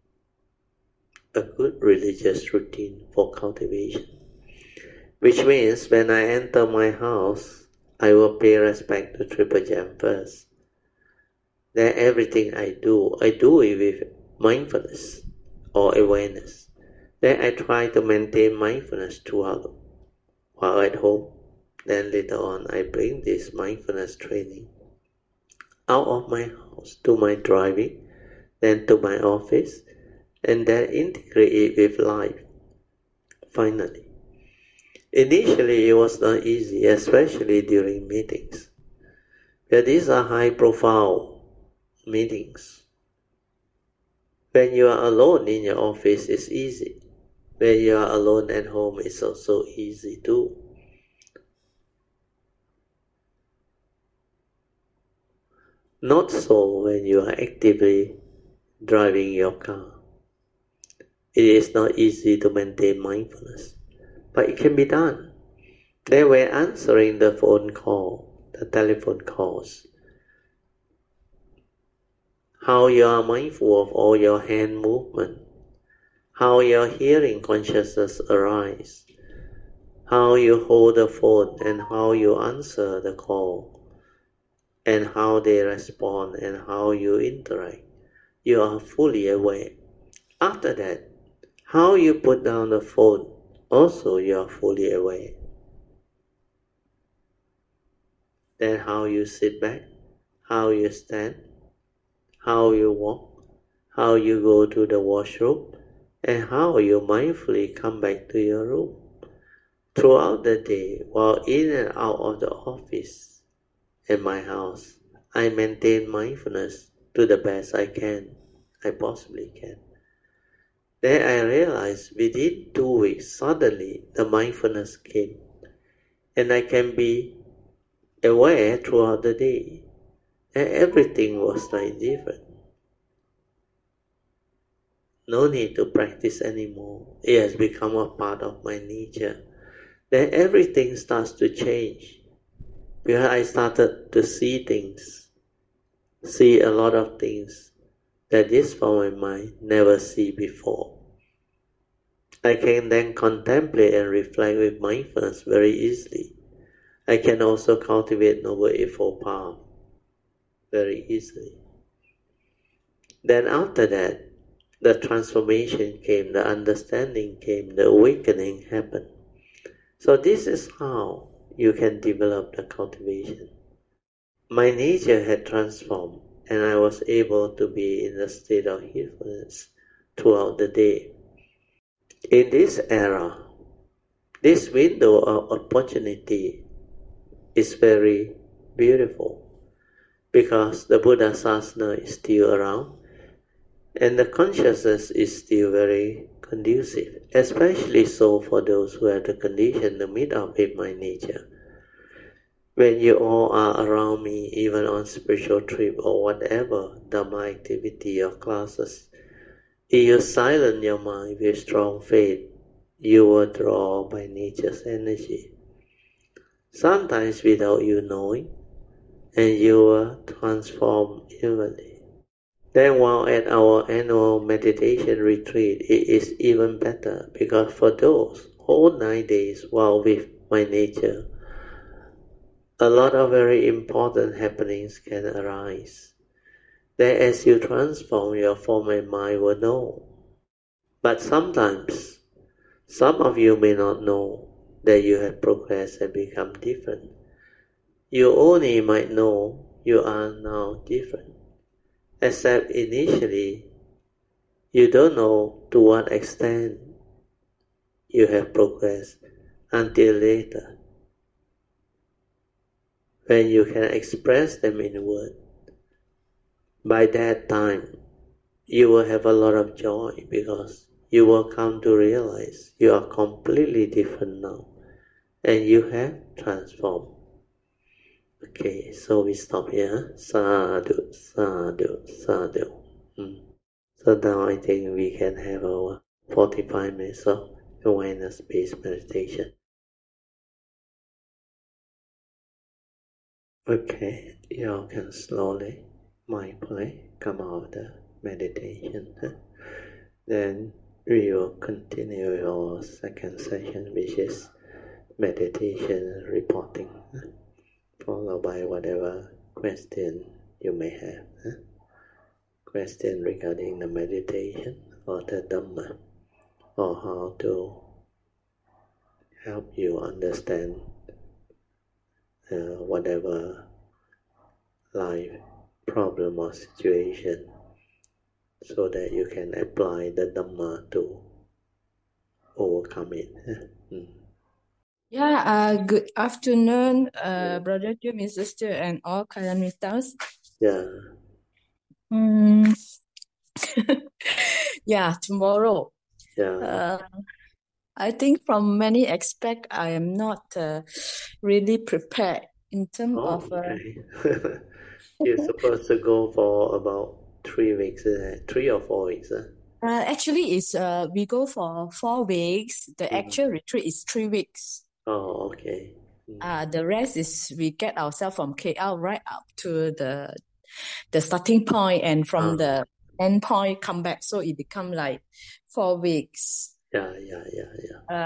[SPEAKER 1] A good religious routine for cultivation. Which means when I enter my house, I will pay respect to Triple Gem first. Then everything I do, I do it with mindfulness or awareness. Then I try to maintain mindfulness throughout while at home. Then later on, I bring this mindfulness training out of my house to my driving, then to my office, and then integrate it with life. Finally, initially it was not easy, especially during meetings. But these are high-profile meetings. When you are alone in your office, it's easy. When you are alone at home, it's also easy too. Not so when you are actively driving your car. It is not easy to maintain mindfulness, but it can be done. They were answering the phone call, the telephone calls. How you are mindful of all your hand movement, how your hearing consciousness arise, how you hold the phone and how you answer the call, and how they respond and how you interact. You are fully aware. After that, how you put down the phone, also you are fully aware. Then how you sit back, how you stand, how you walk, how you go to the washroom, and how you mindfully come back to your room. Throughout the day, while in and out of the office and my house, I maintain mindfulness to the best I can, I possibly can. Then I realized within two weeks, suddenly the mindfulness came, and I can be aware throughout the day, and everything was like different. No need to practice anymore. It has become a part of my nature. Then everything starts to change, because I started to see things, see a lot of things that this form of mind never see before. I can then contemplate and reflect with mindfulness very easily. I can also cultivate Noble Eightfold Path very easily. Then after that, the transformation came, the understanding came, the awakening happened. So this is how you can develop the cultivation. My nature had transformed, and I was able to be in a state of healfulness throughout the day. In this era, this window of opportunity is very beautiful, because the Buddha Sasana is still around, and the consciousness is still very conducive, especially so for those who have the condition to meet up with my nature. When you all are around me, even on spiritual trip or whatever Dhamma activity or classes, if you silence your mind with strong faith, you will draw by nature's energy. Sometimes without you knowing, and you will transform inwardly. Then while at our annual meditation retreat, it is even better, because for those whole nine days while with my nature, a lot of very important happenings can arise. Then as you transform, your form and mind will know. But sometimes, some of you may not know that you have progressed and become different. You only might know you are now different, except initially you don't know to what extent you have progressed until later, when you can express them in words. By that time, you will have a lot of joy, because you will come to realize you are completely different now, and you have transformed. Okay, so we stop here. Sadhu, sadhu, sadhu. Mm. So now I think we can have our forty-five minutes of awareness-based meditation. Okay, you all can slowly, mindfully come out of the meditation. Then we will continue our second session, which is meditation reporting, followed by whatever question you may have. Question regarding the meditation or the Dhamma, or how to help you understand uh, whatever life problem or situation, so that you can apply the Dhamma to overcome it. Mm.
[SPEAKER 2] Yeah, uh, good afternoon, uh, Brother Jim, Mister Sister, and all Kalamitas.
[SPEAKER 1] Yeah.
[SPEAKER 2] Mm. Yeah, tomorrow.
[SPEAKER 1] Yeah.
[SPEAKER 2] Uh, I think from many aspects, I am not uh, really prepared in terms
[SPEAKER 1] Oh,
[SPEAKER 2] of. Uh,
[SPEAKER 1] okay. You're supposed to go for about three weeks, uh, three or four weeks. Uh?
[SPEAKER 2] uh, actually, it's uh, we go for four weeks. The
[SPEAKER 1] Mm.
[SPEAKER 2] actual retreat is three weeks.
[SPEAKER 1] Oh, okay. Mm.
[SPEAKER 2] Uh, the rest is we get ourselves from K L right up to the the starting point, and from
[SPEAKER 1] Ah.
[SPEAKER 2] the end point come back. So it become like four weeks.
[SPEAKER 1] Yeah, yeah, yeah, yeah.
[SPEAKER 2] Uh,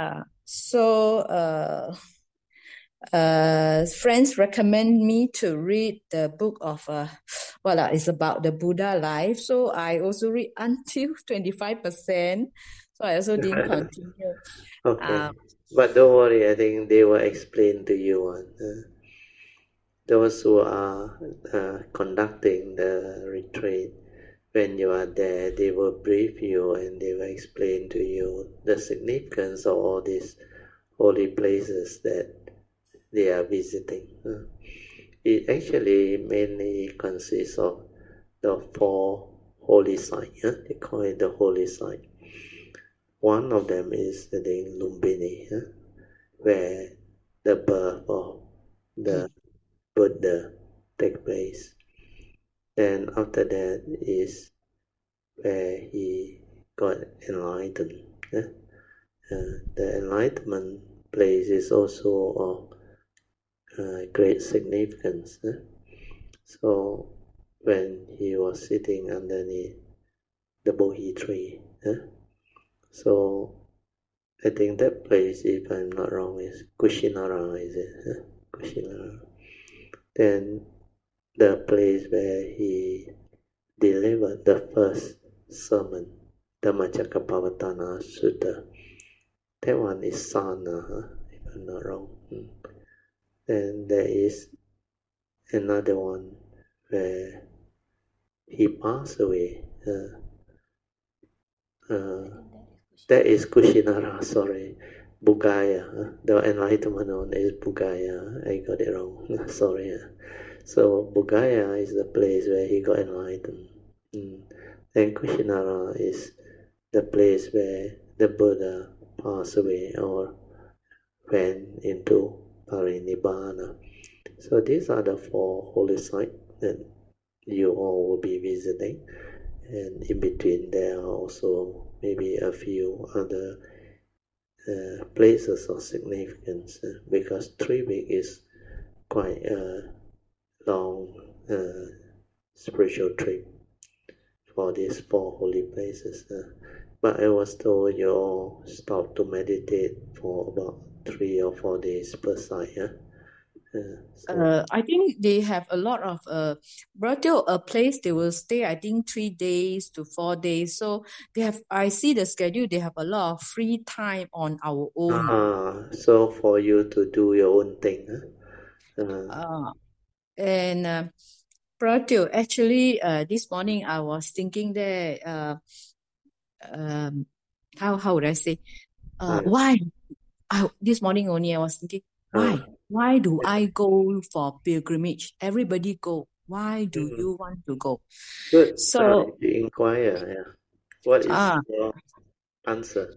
[SPEAKER 2] So uh, uh, friends recommend me to read the book of, uh, well, uh, it's about the Buddha life. So I also read until twenty-five percent. So I also didn't continue.
[SPEAKER 1] Okay,
[SPEAKER 2] Um,
[SPEAKER 1] but don't worry, I think they will explain to you one. Uh, those who are uh, conducting the retreat, when you are there, they will brief you and they will explain to you the significance of all these holy places that they are visiting. Uh, it actually mainly consists of the four holy sites. Uh, they call it the holy site. One of them is the name Lumbini, uh, where the birth of the Buddha take place. Then after that is where he got enlightened. Uh, uh, the enlightenment place is also of uh, great significance. Uh. So when he was sitting underneath the Bodhi tree, uh, so I think that place, if I'm not wrong, is Kushinara, is it? Uh, Kushinara. Then the place where he delivered the first sermon, Dhammacakkappavattana Sutta. That one is Sana, huh? If I'm not wrong. Mm. Then there is another one where he passed away. Uh, uh, that is Kushinara, sorry. Bugaya. Huh? The enlightenment one is Bugaya. I got it wrong. Sorry. Huh? So Bugaya is the place where he got enlightened. Mm. Then Kushinara is the place where the Buddha passed away or went into Parinibbana. So these are the four holy sites that you all will be visiting, and in between there are also maybe a few other uh, places of significance, uh, because three weeks is quite a long uh, spiritual trip for these four holy places. Uh, but I was told you all stop to meditate for about three or four days per site. Yeah? Uh, so,
[SPEAKER 2] Uh, I think they have a lot of uh, Brazil, a place they will stay. I think three days to four days. So they have. I see the schedule. They have a lot of free time on our own.
[SPEAKER 1] uh, so for you to do your own thing. Huh? Uh,
[SPEAKER 2] Uh, and uh, Brazil, actually, uh, this morning I was thinking that uh, um, how how would I say? Uh,
[SPEAKER 1] uh,
[SPEAKER 2] why? I, this morning only I was thinking,
[SPEAKER 1] uh,
[SPEAKER 2] why? Why do I go for pilgrimage? Everybody go. Why do
[SPEAKER 1] mm,
[SPEAKER 2] you want to go?
[SPEAKER 1] good. Uh,
[SPEAKER 2] So,
[SPEAKER 1] you inquire. Yeah. What is
[SPEAKER 2] ah,
[SPEAKER 1] your answer?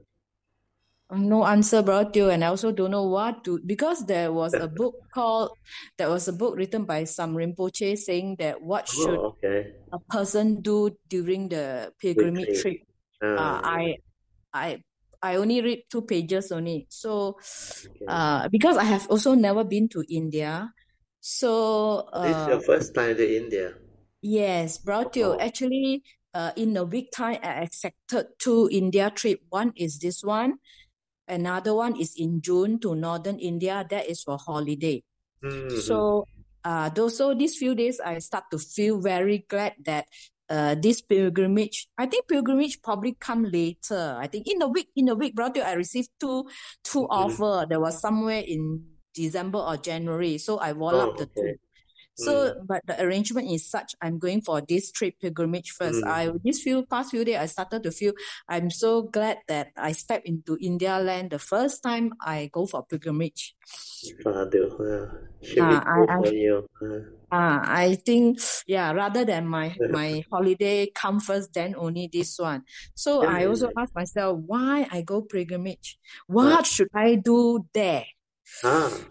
[SPEAKER 2] no answer brought you, and I also don't know what to, because there was a book called, there was a book written by some Rinpoche saying that what should
[SPEAKER 1] Oh, okay.
[SPEAKER 2] a person do during the pilgrimage
[SPEAKER 1] Retreat.
[SPEAKER 2] trip.
[SPEAKER 1] Ah,
[SPEAKER 2] Uh, I, I, I only read two pages only. So,
[SPEAKER 1] okay.
[SPEAKER 2] uh, because I have also never been to India, so
[SPEAKER 1] This is your
[SPEAKER 2] uh,
[SPEAKER 1] first time to India.
[SPEAKER 2] yes, brought you.
[SPEAKER 1] Oh.
[SPEAKER 2] Actually, uh, in a week time, I accepted two India trip. One is this one. Another one is in June to northern India. That is for holiday.
[SPEAKER 1] Mm-hmm.
[SPEAKER 2] So, uh, those so these few days, I start to feel very glad that uh, this pilgrimage. I think pilgrimage probably come later. I think in the week, in the week, brother, I received two two
[SPEAKER 1] Mm-hmm.
[SPEAKER 2] offer. There was somewhere in December or January. So I wall
[SPEAKER 1] Oh,
[SPEAKER 2] up the
[SPEAKER 1] okay.
[SPEAKER 2] two.
[SPEAKER 1] Mm,
[SPEAKER 2] So, but the arrangement is such. I'm going for this trip pilgrimage first.
[SPEAKER 1] mm.
[SPEAKER 2] I this few past few days, I started to feel I'm so glad that I stepped into India land the first time I go for pilgrimage.
[SPEAKER 1] Father, uh, should be
[SPEAKER 2] Uh, I,
[SPEAKER 1] good
[SPEAKER 2] I,
[SPEAKER 1] for you. Uh,
[SPEAKER 2] uh, I think, yeah, rather than my my holiday come first, then only this one. So
[SPEAKER 1] yeah,
[SPEAKER 2] I also
[SPEAKER 1] yeah.
[SPEAKER 2] ask myself why I go pilgrimage.
[SPEAKER 1] Uh,
[SPEAKER 2] What should I do there?
[SPEAKER 1] ah,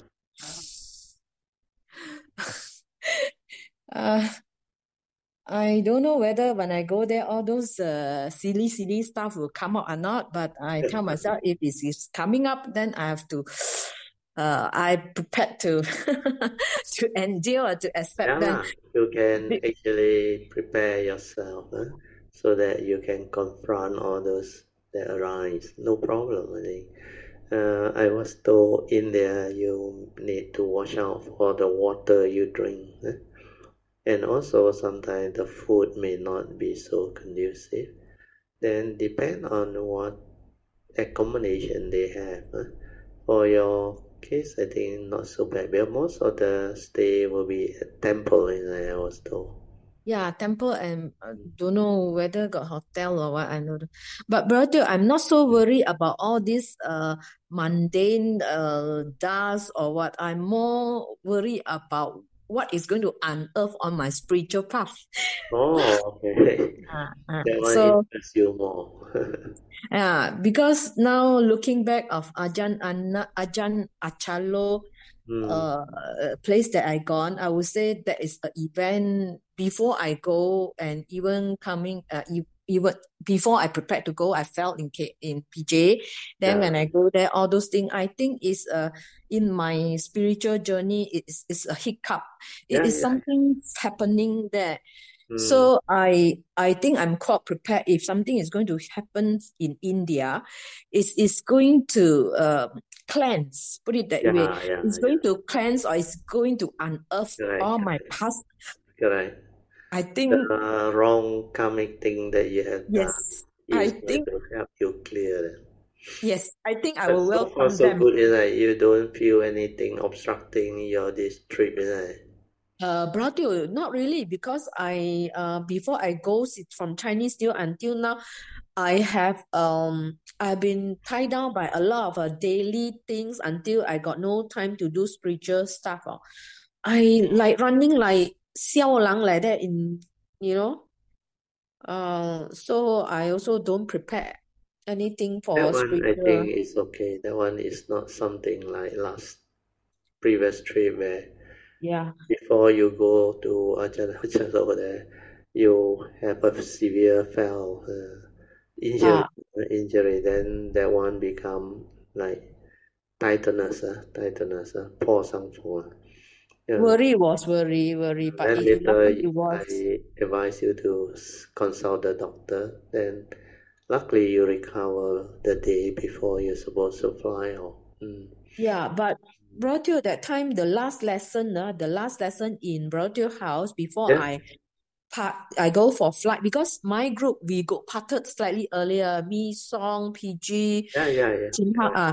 [SPEAKER 2] Uh, I don't know whether when I go there, all those uh, silly, silly stuff will come up or not. But I tell myself if it is coming up, then I have to, uh, I prepared to to endure, to accept them.
[SPEAKER 1] yeah, you can actually prepare yourself huh, so that you can confront all those that arise. No problem, I think. Uh, I was told in there you need to watch out for the water you drink. eh? And also sometimes the food may not be so conducive. Then depend on what accommodation they have. eh? For your case, I think not so bad. But most of the stay will be at temple, and I was told.
[SPEAKER 2] Yeah, temple and uh, don't know whether got hotel or what. I know, but brother, I'm not so worried about all this uh mundane uh dust or what. I'm more worried about what is going to unearth on my spiritual path.
[SPEAKER 1] Oh, okay.
[SPEAKER 2] Uh, uh,
[SPEAKER 1] That one
[SPEAKER 2] so
[SPEAKER 1] interests you more.
[SPEAKER 2] yeah, because now looking back of Ajahn Anna, Ajahn Achalo,
[SPEAKER 1] Hmm.
[SPEAKER 2] uh, place that I gone, I would say that is an event before I go, and even coming, uh, e- even before I prepared to go, I felt in K, in P J. Then
[SPEAKER 1] Yeah,
[SPEAKER 2] when I go there, all those things, I think is uh in my spiritual journey, it is is a hiccup. It
[SPEAKER 1] yeah,
[SPEAKER 2] is
[SPEAKER 1] yeah.
[SPEAKER 2] something happening there.
[SPEAKER 1] Hmm.
[SPEAKER 2] So I I think I'm quite prepared if something is going to happen in India, it's, it's going to uh, cleanse, put it that way.
[SPEAKER 1] Yeah, yeah,
[SPEAKER 2] It's
[SPEAKER 1] yeah.
[SPEAKER 2] going to cleanse or it's going to unearth
[SPEAKER 1] Correct,
[SPEAKER 2] all my
[SPEAKER 1] correct,
[SPEAKER 2] past.
[SPEAKER 1] correct.
[SPEAKER 2] I think,
[SPEAKER 1] The wrong karmic thing that you have done
[SPEAKER 2] yes, I
[SPEAKER 1] is going
[SPEAKER 2] think,
[SPEAKER 1] to help you clear them.
[SPEAKER 2] yes, I think I
[SPEAKER 1] But
[SPEAKER 2] will
[SPEAKER 1] so far
[SPEAKER 2] welcome
[SPEAKER 1] so
[SPEAKER 2] them.
[SPEAKER 1] good, is that you don't feel anything obstructing your this trip, is it?
[SPEAKER 2] Uh, Bradio, not really, because I uh before I go sit from Chinese New Year until now, I have um I've been tied down by a lot of uh, daily things until I got no time to do spiritual stuff. Oh. I like running like xiao lang like that in you know. Uh, so I also don't prepare anything
[SPEAKER 1] That
[SPEAKER 2] for
[SPEAKER 1] one I think
[SPEAKER 2] spiritual.
[SPEAKER 1] is okay. That one is not something like last previous trip where
[SPEAKER 2] Yeah.
[SPEAKER 1] before you go to Ajahn Ajahn over there, you have a severe fell uh, injury,
[SPEAKER 2] Uh,
[SPEAKER 1] uh, injury. Then that one become like tiredness, uh, tiredness, uh, pour some for. Yeah.
[SPEAKER 2] worry was worry, worry, but
[SPEAKER 1] Then
[SPEAKER 2] it, it
[SPEAKER 1] later
[SPEAKER 2] luckily it was.
[SPEAKER 1] I advise you to consult the doctor. Then luckily you recover the day before you're supposed to fly off. Mm.
[SPEAKER 2] Yeah, but Brodio, that time the last lesson, uh, the last lesson in Brodio house before
[SPEAKER 1] Yeah,
[SPEAKER 2] I part I go for flight because my group we got parted slightly earlier. Me, Song, P G,
[SPEAKER 1] yeah, yeah, yeah.
[SPEAKER 2] Chin Ha.
[SPEAKER 1] Correct.
[SPEAKER 2] Uh,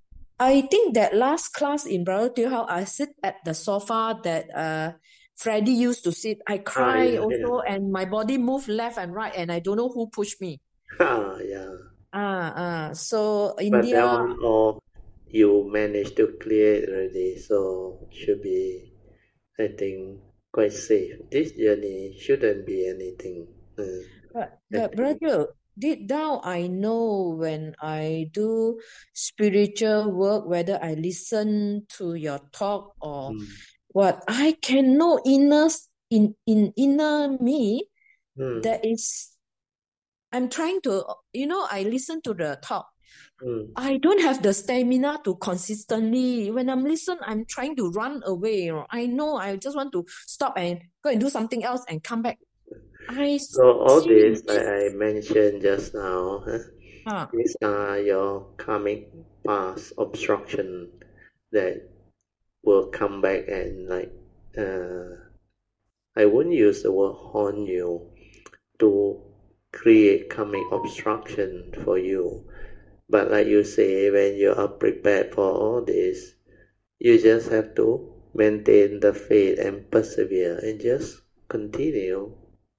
[SPEAKER 2] I think that last class in Brodio house, I sit at the sofa that uh Freddie used to sit. I
[SPEAKER 1] Ah,
[SPEAKER 2] cry
[SPEAKER 1] yeah, yeah.
[SPEAKER 2] also, and my body moved left and right, and I don't know who pushed me.
[SPEAKER 1] Ah, yeah.
[SPEAKER 2] Ah, ah. So
[SPEAKER 1] But that
[SPEAKER 2] India.
[SPEAKER 1] one all you managed to clear it already, so should be, I think, quite safe. This journey shouldn't be anything. Uh,
[SPEAKER 2] But
[SPEAKER 1] I
[SPEAKER 2] but
[SPEAKER 1] think.
[SPEAKER 2] brother, deep down I know when I do spiritual work, whether I listen to your talk or
[SPEAKER 1] Mm.
[SPEAKER 2] what, I can know inner in in inner me
[SPEAKER 1] Mm.
[SPEAKER 2] that is I'm trying to you know I listen to the talk.
[SPEAKER 1] Mm.
[SPEAKER 2] I don't have the stamina to consistently. When I'm listening, I'm trying to run away. You know. I know I just want to stop and go and do something else and come back. I
[SPEAKER 1] So all
[SPEAKER 2] see
[SPEAKER 1] this, like
[SPEAKER 2] this.
[SPEAKER 1] I mentioned just now, huh,
[SPEAKER 2] Ah,
[SPEAKER 1] these are your karmic past obstruction that will come back and like uh, I wouldn't use the word haunt you to create karmic obstruction for you. But like you say, when you are prepared for all this, you just have to maintain the faith and persevere and just continue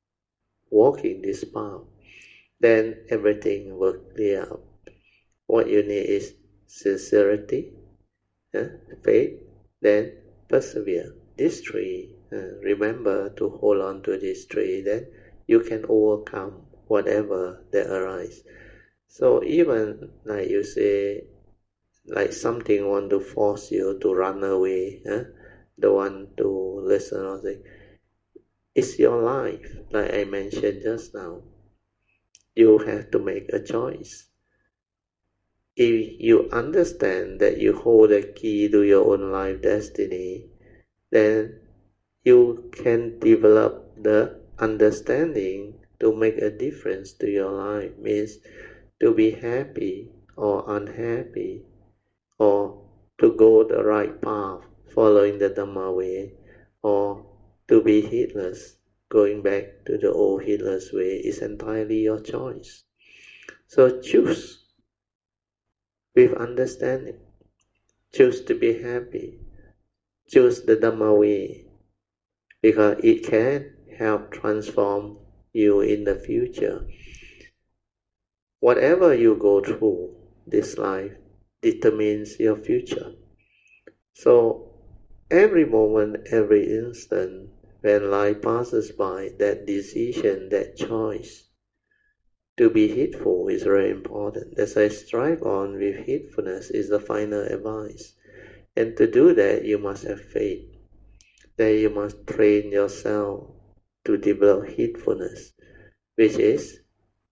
[SPEAKER 1] walking this path. Then everything will clear up. What you need is sincerity, uh, faith, then persevere. This tree, uh, remember to hold on to this tree, then you can overcome whatever that arises. So even like you say, like something want to force you to run away, huh? Don't want to listen or say, it's your life. Like I mentioned just now, you have to make a choice. If you understand that you hold the key to your own life destiny, then you can develop the understanding to make a difference to your life. Means to be happy or unhappy, go the right path, following the Dhamma way, or to be heedless, going back to the old heedless way, is entirely your choice. So choose with understanding. Choose to be happy. Choose the Dhamma way, because it can help transform you in the future. Whatever you go through this life determines your future. So every moment, every instant, when life passes by, that decision, that choice to be heedful is very important. As I strive on with heedfulness is the final advice. And to do that, you must have faith. That you must train yourself to develop heedfulness, which is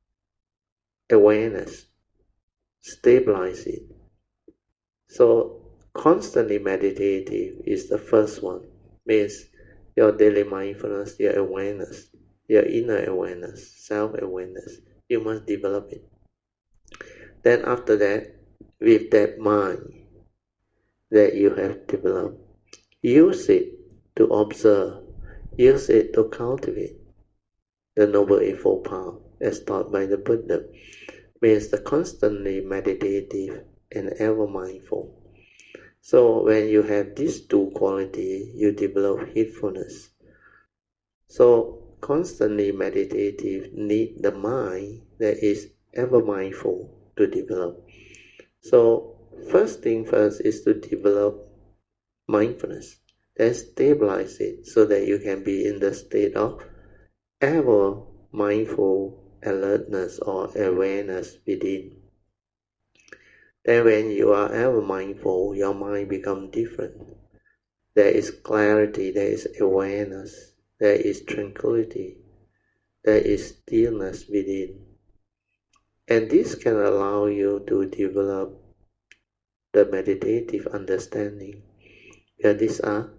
[SPEAKER 1] awareness. Stabilize it. So constantly meditative is the first one. Means your daily mindfulness, your awareness, your inner awareness, self-awareness. You must develop it. Then after that, with that mind that you have developed, use it to observe, use it to cultivate the Noble Eightfold Path as taught by the Buddha. Means the constantly meditative and ever mindful. So when you have these two qualities, you develop heedfulness. So constantly meditative need the mind that is ever mindful to develop. So first thing first is to develop mindfulness. Then stabilize it so that you can be in the state of ever mindful alertness or awareness within. Then when you are ever mindful, your mind becomes different. There is clarity, there is awareness, there is tranquility, there is stillness within. And this can allow you to develop the meditative understanding. Yeah, these are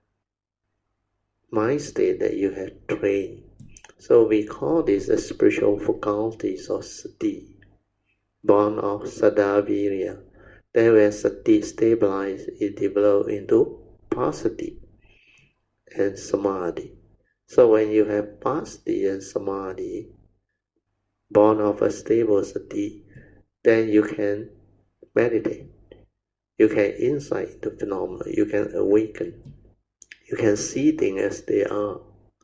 [SPEAKER 1] mind state that you have trained. So we call this the spiritual faculties of sati, born of Sadavirya. Then when sati stabilizes, it develops into pasati and samadhi. So when you have pasati and samadhi, born of a stable sati, then you can meditate. You can insight into phenomena. You can awaken. You can see things as they are.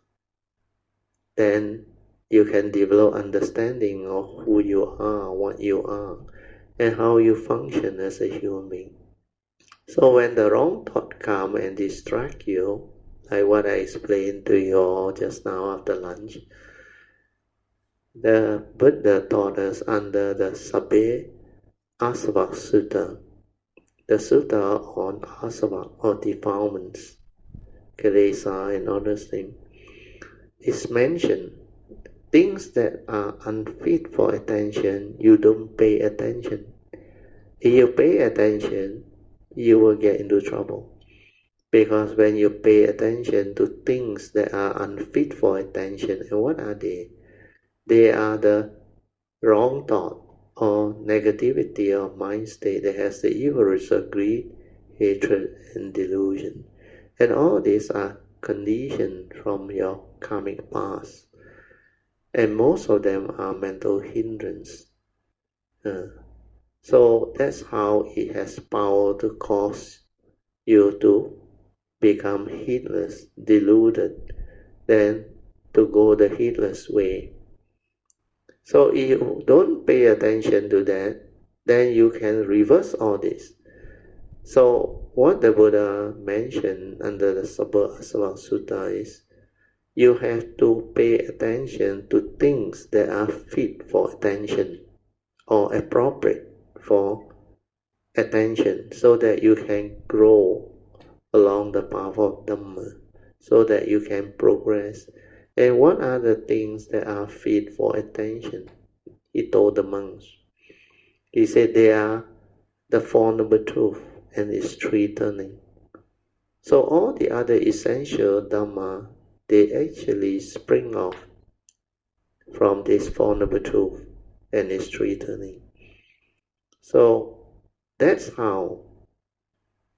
[SPEAKER 1] Then you can develop understanding of who you are, what you are, and how you function as a human being. So when the wrong thought come and distract you, like what I explained to you all just now after lunch, the Buddha taught us under the Sabbe Asava Sutta, the Sutta on Asava or defilements, Kilesa and other things, is mentioned. Things that are unfit for attention, you don't pay attention. If you pay attention, you will get into trouble. Because when you pay attention to things that are unfit for attention, and what are they? They are the wrong thought or negativity of mind state that has the evil roots of greed, hatred, and delusion. And all these are conditioned from your karmic past. And most of them are mental hindrance. Uh, so that's how it has power to cause you to become heedless, deluded, then to go the heedless way. So if you don't pay attention to that, then you can reverse all this. So what the Buddha mentioned under the Sabba Asava Sutta is, you have to pay attention to things that are fit for attention or appropriate for attention, so that you can grow along the path of Dhamma, so that you can progress. And what are the things that are fit for attention? He told the monks. He said they are the Four Noble Truths and its three turning. So all the other essential Dhamma, they actually spring off from this Four Noble Truths and its three turning. So that's how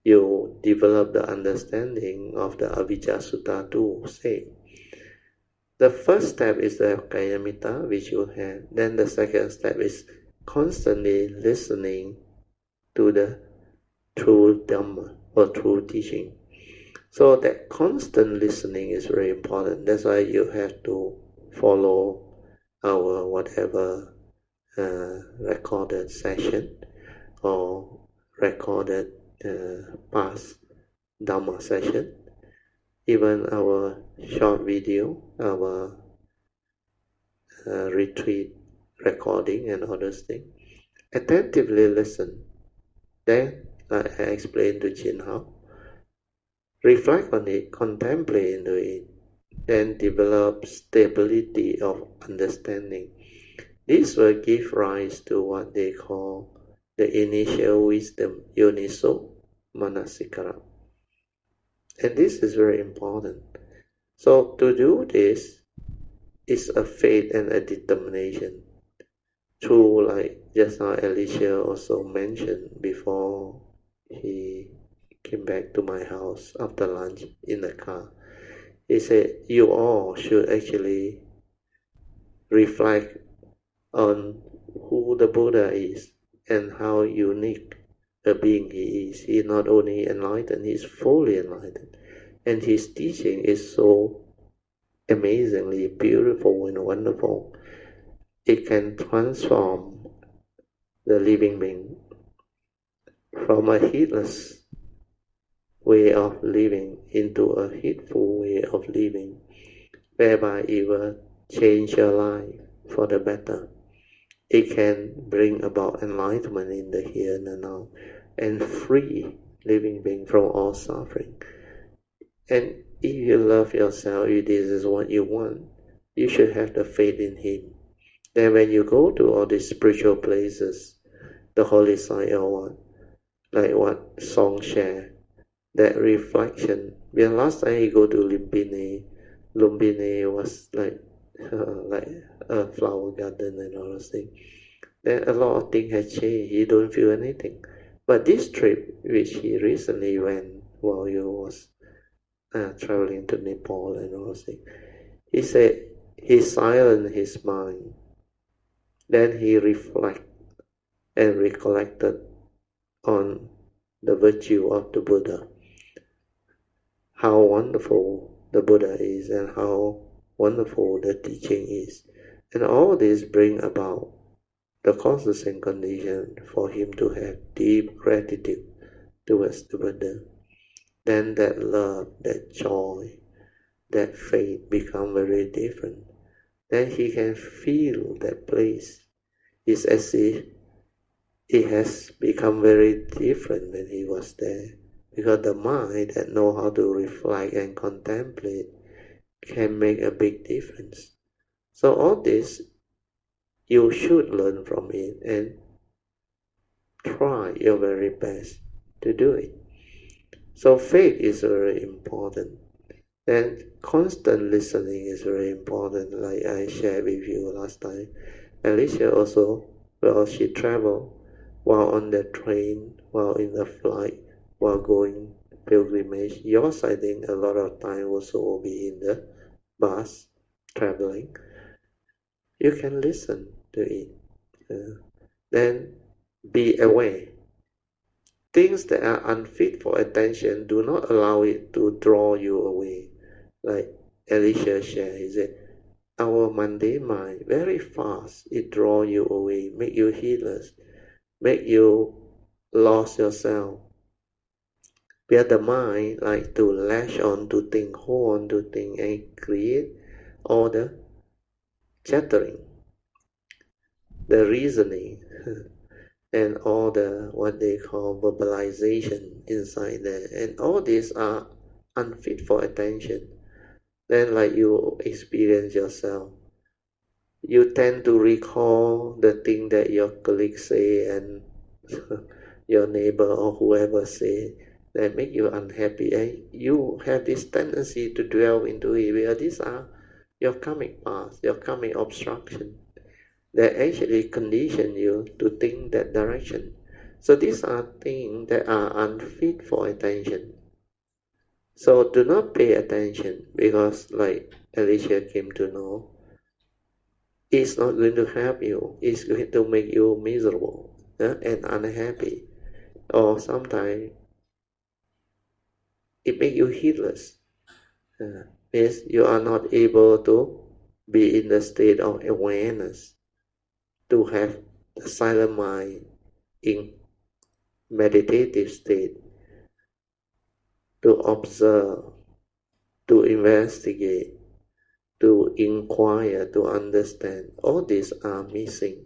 [SPEAKER 1] you develop the understanding of the Avijja Sutta too. Say, the first step is the Kayamitta, which you have. Then the second step is constantly listening to the true Dhamma or true teaching. So that constant listening is very important. That's why you have to follow our whatever uh, recorded session or recorded uh, past Dhamma session, even our short video, our uh, retreat recording and all those things. Attentively listen. Then, like I explained to Chin Hao, reflect on it, contemplate into it, then develop stability of understanding. This will give rise to what they call the initial wisdom, yoniso manasikara. And this is very important. So to do this is a faith and a determination. True, like just now Alicia also mentioned before he came back to my house after lunch in the car. He said, you all should actually reflect on who the Buddha is and how unique a being he is. He is not only enlightened, he is fully enlightened. And his teaching is so amazingly beautiful and wonderful. It can transform the living being from a heedless way of living into a heedful way of living, whereby it will change your life for the better. It can bring about enlightenment in the here and now and free living being from all suffering. And if you love yourself, if this is what you want, you should have the faith in Him. Then when you go to all these spiritual places, the holy site or what, like what Song share, that reflection. Because last time he go to Lumbini, Lumbini was like uh, like a flower garden and all those things. Then a lot of things have changed. He don't feel anything. But this trip, which he recently went while he was uh, traveling to Nepal and all those things, he said he silenced his mind. Then he reflected and recollected on the virtue of the Buddha, how wonderful the Buddha is and how wonderful the teaching is. And all this bring about the causes and condition for him to have deep gratitude towards the Buddha. Then that love, that joy, that faith become very different. Then he can feel that place. It's as if it has become very different when he was there. Because the mind that know how to reflect and contemplate can make a big difference. So all this, you should learn from it and try your very best to do it. So faith is very important. Then constant listening is very important, like I shared with you last time. Alicia also, well, she traveled while on the train, while in the flight, while going pilgrimage. Yours, I think, a lot of time also will be in the bus, traveling. You can listen to it. Uh, then be aware. Things that are unfit for attention, do not allow it to draw you away. Like Alicia shared, he said, our mundane mind, very fast, it draw you away, make you heedless, make you lost yourself. Where the mind like to latch on to things, hold on to things, and create all the chattering, the reasoning, and all the what they call verbalization inside there. And all these are unfit for attention. Then like you experience yourself, you tend to recall the thing that your colleagues say and your neighbor or whoever say that make you unhappy, and you have this tendency to dwell into it, where these are your karmic paths, your karmic obstruction that actually condition you to think that direction. So these are things that are unfit for attention. So do not pay attention, because like Alicia came to know, it's not going to help you. It's going to make you miserable, uh, and unhappy. Or sometimes it makes you heedless. Uh, means you are not able to be in the state of awareness, to have the silent mind in meditative state, to observe, to investigate, to inquire, to understand. All these are missing.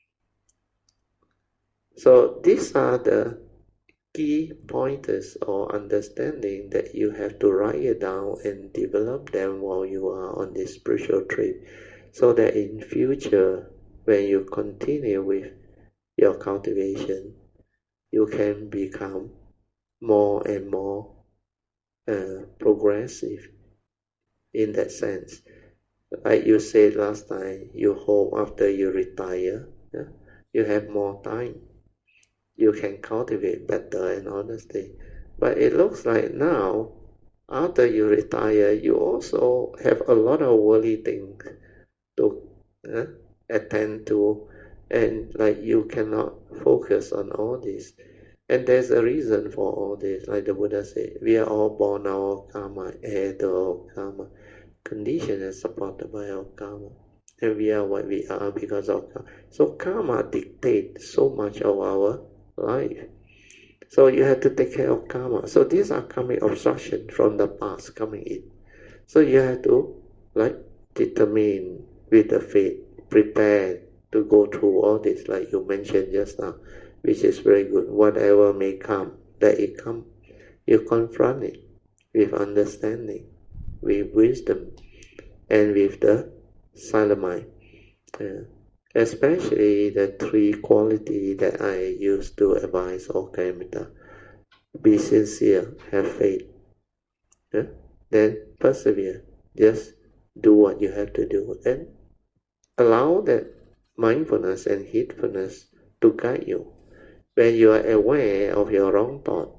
[SPEAKER 1] So these are the key pointers or understanding that you have to write it down and develop them while you are on this spiritual trip, so that in future, when you continue with your cultivation, you can become more and more uh, progressive in that sense. Like you said last time, you hope after you retire, yeah, you have more time. You can cultivate better and honesty. But it looks like now, after you retire, you also have a lot of worldly things to uh, attend to, and like you cannot focus on all this. And there's a reason for all this. Like the Buddha said, we are all born our karma, heir to our karma, conditioned and supported by our karma. And we are what we are because of karma. So karma dictates so much of our life. So you have to take care of karma. So these are karmic obstruction from the past coming in. So you have to like determine with the faith, prepare to go through all this, like you mentioned just now, which is very good. Whatever may come, that it come, you confront it with understanding, with wisdom, and with the silent mind. Yeah. Especially the three qualities that I use to advise all Kalyanamitta. Be sincere, have faith, yeah? Then persevere. Just do what you have to do, and allow that mindfulness and heedfulness to guide you. When you are aware of your wrong thought,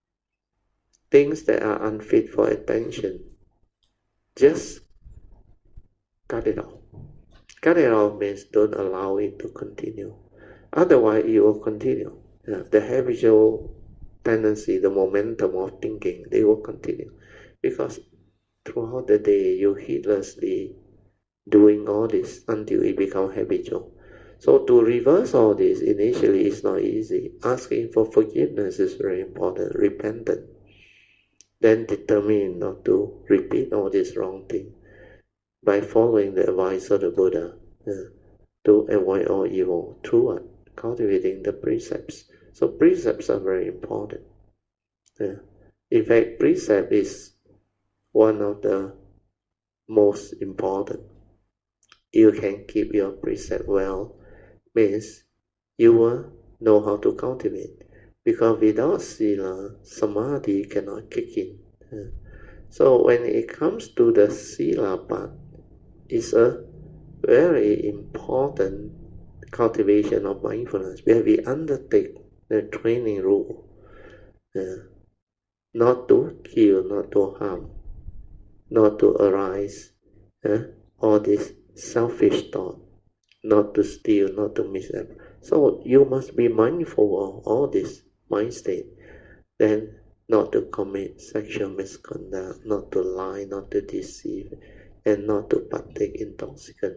[SPEAKER 1] things that are unfit for attention, just cut it off. Cut it off means don't allow it to continue. Otherwise, it will continue. Yeah, the habitual tendency, the momentum of thinking, they will continue. Because throughout the day, you heedlessly doing all this until it becomes habitual. So to reverse all this, initially it's not easy. Asking for forgiveness is very important. Repentance. Then determine not to repeat all this wrong thing by following the advice of the Buddha, uh, to avoid all evil through what? Cultivating the precepts. So precepts are very important. Uh, in fact, precept is one of the most important. You can keep your precept well, means you will know how to cultivate. Because without sila, samadhi cannot kick in. Uh, so when it comes to the sila part, it's a very important cultivation of mindfulness, where we undertake the training rule, uh, not to kill, not to harm, not to arise uh, all this selfish thought, not to steal, not to mislead. So you must be mindful of all this mind state. Then not to commit sexual misconduct, not to lie, not to deceive, and not to partake intoxicant.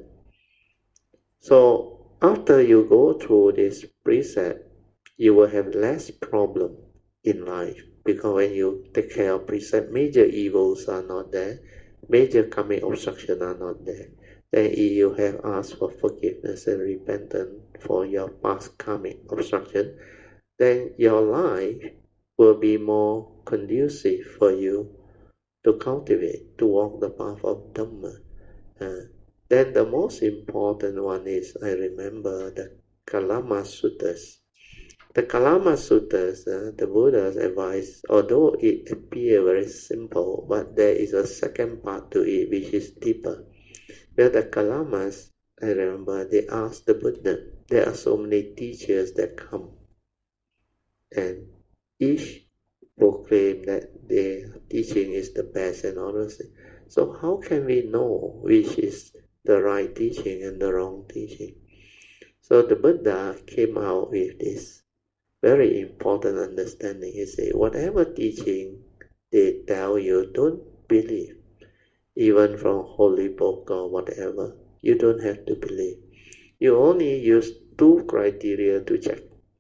[SPEAKER 1] So after you go through this precept, you will have less problem in life, because when you take care of precept, major evils are not there, major karmic obstruction are not there. Then if you have asked for forgiveness and repentance for your past karmic obstruction, then your life will be more conducive for you to cultivate, to walk the path of Dhamma. Uh, then the most important one is, I remember the Kalama Suttas. The Kalama Suttas, uh, the Buddha's advice, although it appears very simple, but there is a second part to it which is deeper. Where the Kalamas, I remember, they asked the Buddha, there are so many teachers that come. and each proclaim that their teaching is the best and all those things. So how can we know which is the right teaching and the wrong teaching? So the Buddha came out with this very important understanding. He said, whatever teaching they tell you, don't believe. Even from holy book or whatever, you don't have to believe. You only use two criteria to check.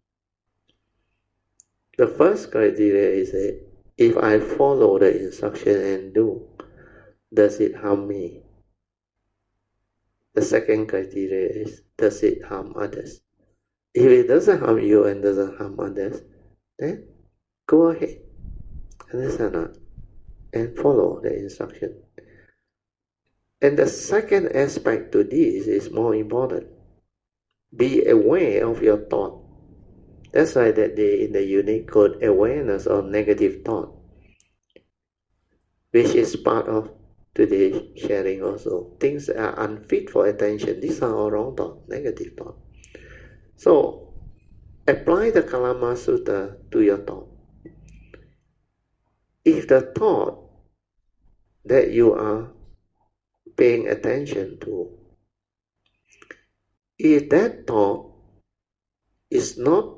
[SPEAKER 1] The first criteria is that if I follow the instruction and do, does it harm me? The second criteria is, does it harm others? If it doesn't harm you and doesn't harm others, then go ahead, understand that, and follow the instruction. And the second aspect to this is more important. Be aware of your thought. That's why that they in the Unicode awareness of negative thought, which is part of today's sharing also. Things are unfit for attention. These are all wrong thought, negative thought. So apply the Kalama Sutta to your thought. If the thought that you are paying attention to, if that thought is not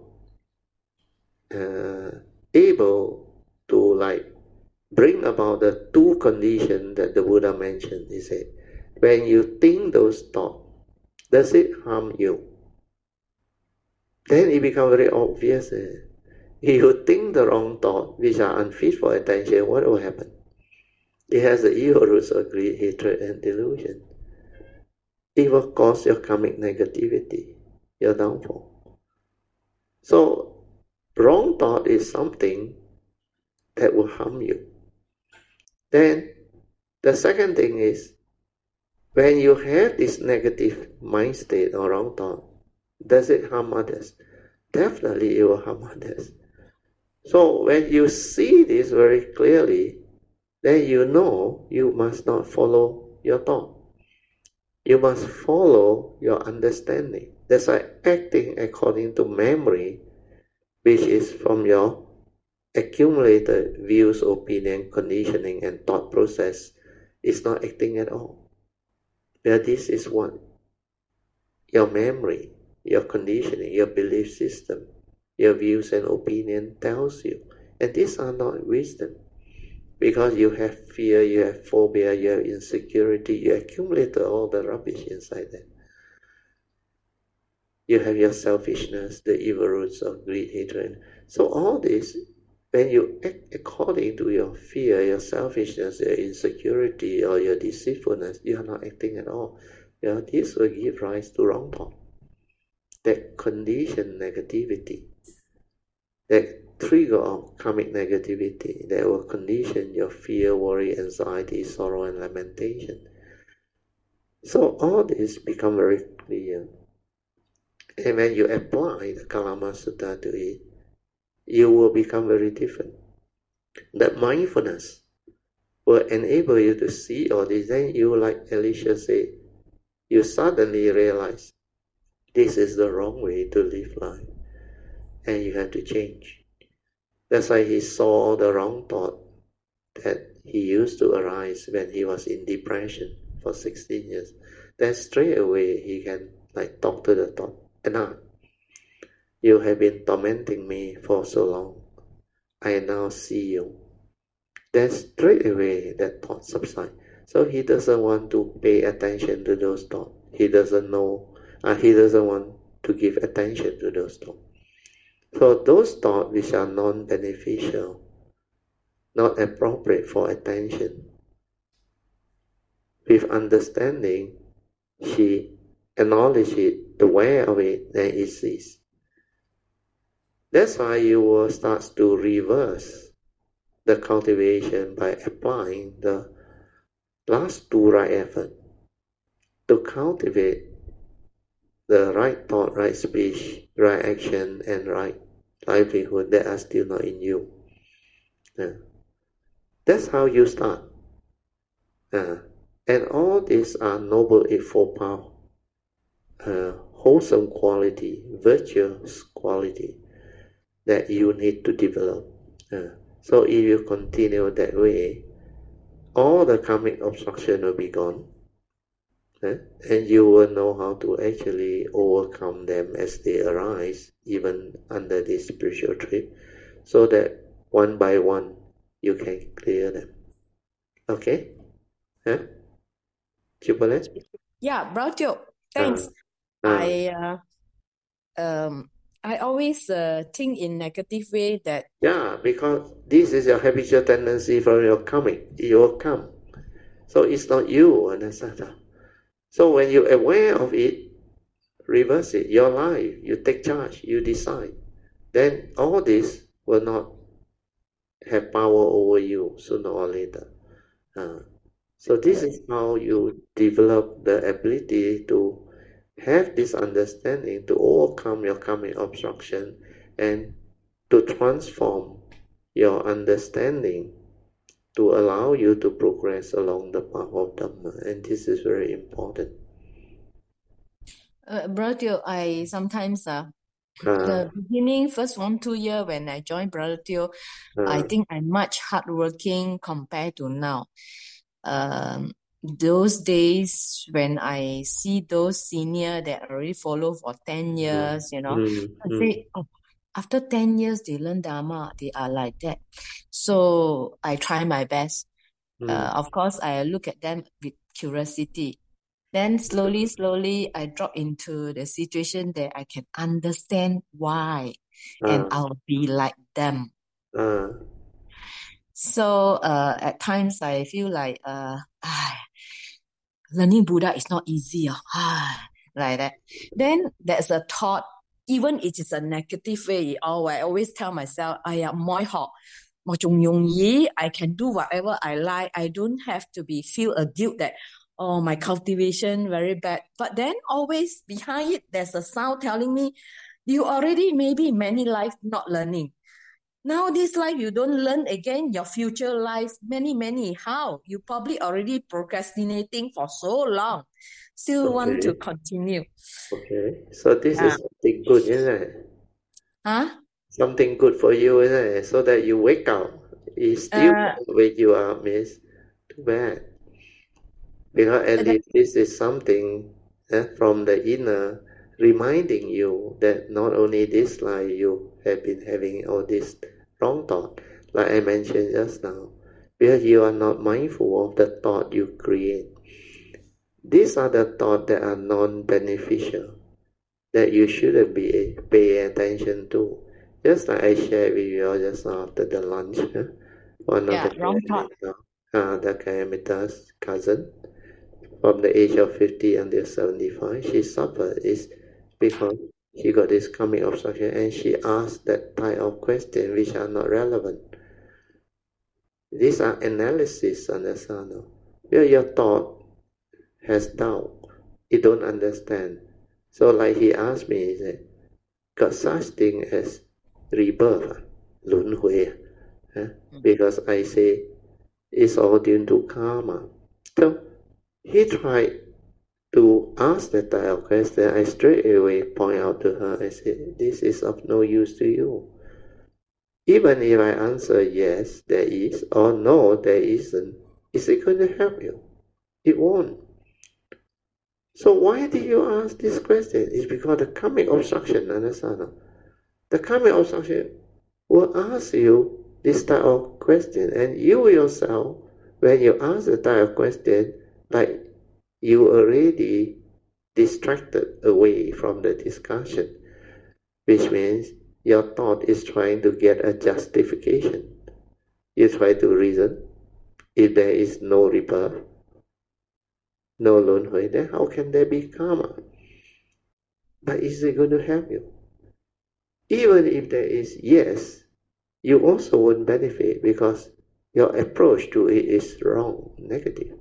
[SPEAKER 1] uh, able to like bring about the two conditions that the Buddha mentioned, he said, when you think those thoughts, does it harm you? Then it becomes very obvious. Eh? If you think the wrong thought, which are unfit for attention, what will happen? It has the evil roots of greed, hatred, and delusion. It will cause your karmic negativity, your downfall. So, wrong thought is something that will harm you. Then, the second thing is, when you have this negative mind state or wrong thought, does it harm others? Definitely it will harm others. So when you see this very clearly, then you know you must not follow your thought. You must follow your understanding. That's why acting according to memory, which is from your accumulated views, opinion, conditioning, and thought process, is not acting at all. But this is what your memory, your conditioning, your belief system, your views and opinion tells you. And these are not wisdom. Because you have fear, you have phobia, you have insecurity, you accumulated all the rubbish inside them. You have your selfishness, the evil roots of greed, hatred. So all this, when you act according to your fear, your selfishness, your insecurity, or your deceitfulness, you are not acting at all. You know, this will give rise to wrong thought. That condition negativity, that trigger of karmic negativity, that will condition your fear, worry, anxiety, sorrow, and lamentation. So all this become very clear. And when you apply the Kalama Sutta to it, you will become very different. That mindfulness will enable you to see all this. Then you, like Alicia said, you suddenly realize this is the wrong way to live life. And you have to change. That's why he saw the wrong thought that he used to arise when he was in depression for sixteen years. Then straight away he can like talk to the thought, enough. You have been tormenting me for so long. I now see you. Then straight away that thought subsides. So he doesn't want to pay attention to those thoughts. He doesn't know, and he doesn't want to give attention to those thoughts. So those thoughts which are non-beneficial, not appropriate for attention, with understanding, she acknowledges it, aware of it, then it ceases. That's why you will start to reverse the cultivation by applying the last two right efforts to cultivate the right thought, right speech, right action, and right livelihood that are still not in you. Yeah. That's how you start. Uh, and all these are noble eightfold path, uh, wholesome quality, virtuous quality. that you need to develop. Uh, so if you continue that way, all the karmic obstruction will be gone. Uh, and you will know how to actually overcome them as they arise, even under this spiritual trip, so that one by one you can clear them. Okay? Huh? Chipolet?
[SPEAKER 2] Yeah, Brother Teo, thanks.
[SPEAKER 1] Uh, uh,
[SPEAKER 2] I uh, um I always uh, think in negative way that
[SPEAKER 1] yeah, because this is your habitual tendency from your karmic. It will come. So it's not you, understand? So when you're aware of it, reverse it. Your life, you take charge, you decide. Then all this will not have power over you sooner or later. Uh, so this is how you develop the ability to have this understanding to overcome your karmic obstruction and to transform your understanding to allow you to progress along the path of Dhamma. And this is very important.
[SPEAKER 2] uh, Brother Teo, I sometimes uh,
[SPEAKER 1] Uh,
[SPEAKER 2] the beginning first one two year when I joined Brother Teo, I
[SPEAKER 1] uh,
[SPEAKER 2] think I'm much hardworking compared to now. Um, those days when I see those senior that already follow for ten years, you know,
[SPEAKER 1] mm,
[SPEAKER 2] I
[SPEAKER 1] mm,
[SPEAKER 2] say, oh, after ten years they learn Dharma, they are like that. So I try my best.
[SPEAKER 1] mm,
[SPEAKER 2] Uh, of course, I look at them with curiosity. Then slowly, slowly, I drop into the situation that I can understand why, and
[SPEAKER 1] uh,
[SPEAKER 2] I'll be like them.
[SPEAKER 1] uh,
[SPEAKER 2] So uh, at times I feel like uh, ah, learning Buddha is not easy, oh, ah, like that. Then there's a thought, even it is a negative way, oh, I always tell myself, I am moi ho, I can do whatever I like. I don't have to be feel a guilt that, oh, my cultivation very bad. But then always behind it, there's a sound telling me, you already maybe many life not learning. Now this life you don't learn again, your future life, many, many. How? You probably already procrastinating for so long. Still want to
[SPEAKER 1] okay,
[SPEAKER 2] continue.
[SPEAKER 1] okay. So this
[SPEAKER 2] Yeah.
[SPEAKER 1] is something good, isn't it?
[SPEAKER 2] Huh?
[SPEAKER 1] Something good for you, isn't it? So that you wake up. It still
[SPEAKER 2] Uh,
[SPEAKER 1] wake you up, miss. Too bad. Because at
[SPEAKER 2] that,
[SPEAKER 1] least this is something eh, from the inner reminding you that not only this life you have been having all this wrong thought, like I mentioned just now, because you are not mindful of the thought you create. These are the thoughts that are non-beneficial, that you shouldn't be paying attention to. Just like I shared with you all just after the lunch, huh? One of
[SPEAKER 2] yeah,
[SPEAKER 1] the
[SPEAKER 2] wrong thought.
[SPEAKER 1] Kayamita, uh, the Kayamita's cousin, from the age of fifty until seventy-five, she suffered is because she got this karmic obstruction and she asked that type of question which are not relevant. These are analysis, understand? Where your thought has doubt, it don't understand. So like he asked me, he said, got such thing as rebirth, 轮回, huh? Because I say it's all due to karma. So he tried to ask that type of question. I straight away point out to her, I said, this is of no use to you. Even if I answer yes, there is, or no, there isn't, is it going to help you? It won't. So why did you ask this question? It's because the karmic obstruction, understand? The karmic obstruction will ask you this type of question, and you yourself, when you ask the type of question, like you already distracted away from the discussion, which means your thought is trying to get a justification. You try to reason, if there is no rebirth, no轮回, then how can there be karma? But is it going to help you? Even if there is yes, you also won't benefit because your approach to it is wrong, negative.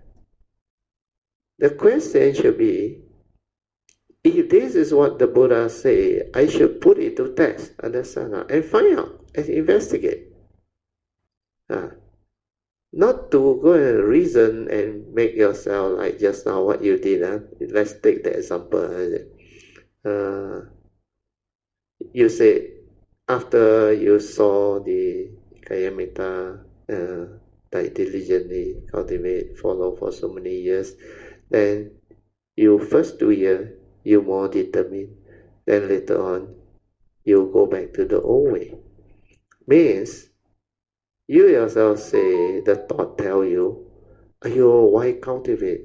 [SPEAKER 1] The question should be, if this is what the Buddha say, I should put it to test, understand, and find out and investigate. Uh, not to go and reason and make yourself like just now what you did. Uh. Let's take the example. Uh, you say, after you saw the Kaya Metta uh, like diligently cultivate, follow for so many years, then you first two years, you more determined. Then later on, you go back to the old way. Means, you yourself say, the thought tell you, Ayo, why cultivate?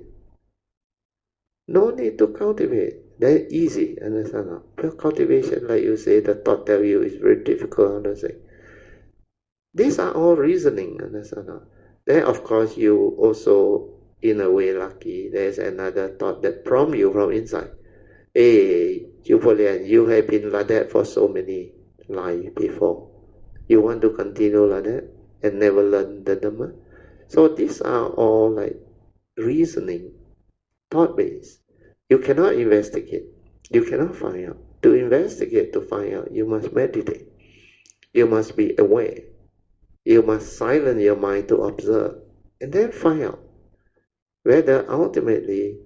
[SPEAKER 1] No need to cultivate. That easy, understand? But cultivation, like you say, the thought tell you is very difficult, understand? These are all reasoning, understand? Then, of course, you also, in a way, lucky. There's another thought that prompt you from inside. Hey, Jupolian, you have been like that for so many lives before. You want to continue like that and never learn the Dhamma? So these are all like reasoning, thought-based. You cannot investigate. You cannot find out. To investigate, to find out, you must meditate. You must be aware. You must silence your mind to observe and then find out whether ultimately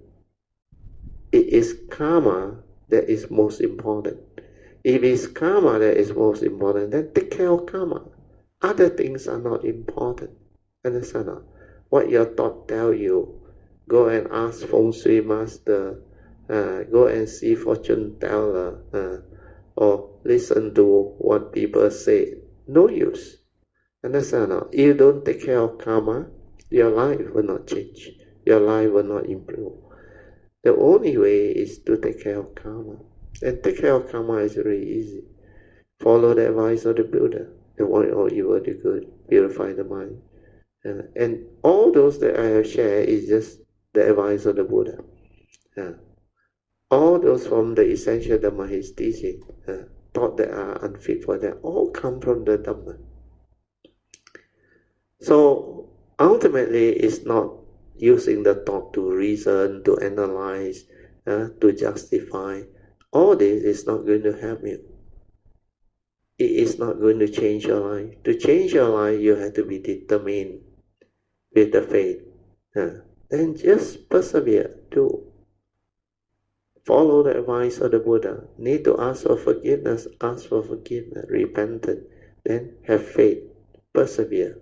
[SPEAKER 1] it is karma that is most important. If it's karma that is most important, then take care of karma. Other things are not important. Understand? Not? What your thought tell you, go and ask feng shui master, uh, go and see fortune teller, uh, or listen to what people say. No use. Understand? Not? You don't take care of karma, your life will not change. Your life will not improve. The only way is to take care of karma. And take care of karma is very easy. Follow the advice of the Buddha. Avoid all evil, do good, purify the mind. Uh, and all those that I have shared is just the advice of the Buddha. Uh, all those from the essential Dhamma, his teaching, uh, thought that are unfit for that, all come from the Dhamma. So ultimately, it's not using the thought to reason, to analyze, uh, to justify. All this is not going to help you. It is not going to change your life. To change your life, you have to be determined with the faith. Uh, then just persevere. Do follow the advice of the Buddha. Need to ask for forgiveness, ask for forgiveness, repentance. Then have faith. Persevere.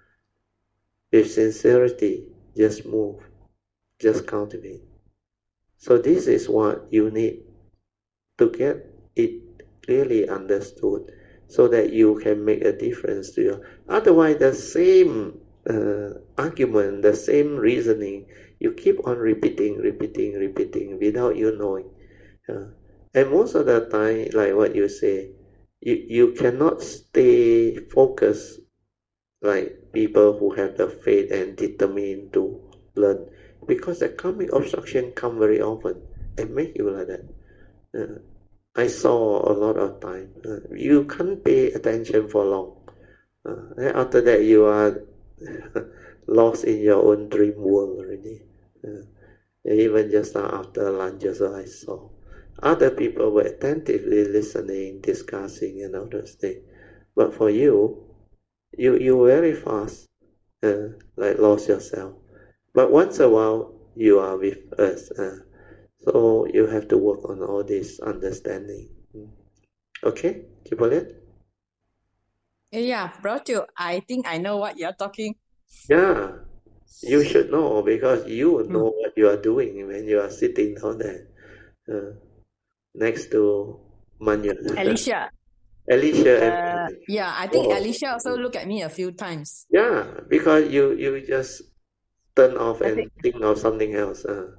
[SPEAKER 1] With sincerity, just move. Just cultivate. So this is what you need to get it clearly understood, so that you can make a difference to you. Otherwise, the same uh, argument, the same reasoning, you keep on repeating, repeating, repeating without you knowing. Uh, and most of the time, like what you say, you, you cannot stay focused like people who have the faith and determined to learn, because the karmic obstruction come very often and make you like that. Uh, I saw a lot of time. Uh, you can't pay attention for long. Uh, and after that, you are lost in your own dream world already. Uh, even just now after lunch, also I saw other people were attentively listening, discussing, and all those things. But for you, you you very fast, uh, like lost yourself. But once a while, you are with us. Uh, So you have to work on all this understanding. Okay, Chipolet?
[SPEAKER 2] Yeah, brought you. I think I know what you're talking.
[SPEAKER 1] Yeah, you should know, because you know
[SPEAKER 2] Mm.
[SPEAKER 1] what you are doing when you are sitting down there uh, next to Manya.
[SPEAKER 2] Alicia.
[SPEAKER 1] Alicia and
[SPEAKER 2] Uh,
[SPEAKER 1] Manya.
[SPEAKER 2] yeah, I think
[SPEAKER 1] Oh,
[SPEAKER 2] Alicia also looked at me a few times.
[SPEAKER 1] yeah, because you, you just turn off
[SPEAKER 2] I
[SPEAKER 1] and
[SPEAKER 2] think
[SPEAKER 1] think of something else. Uh.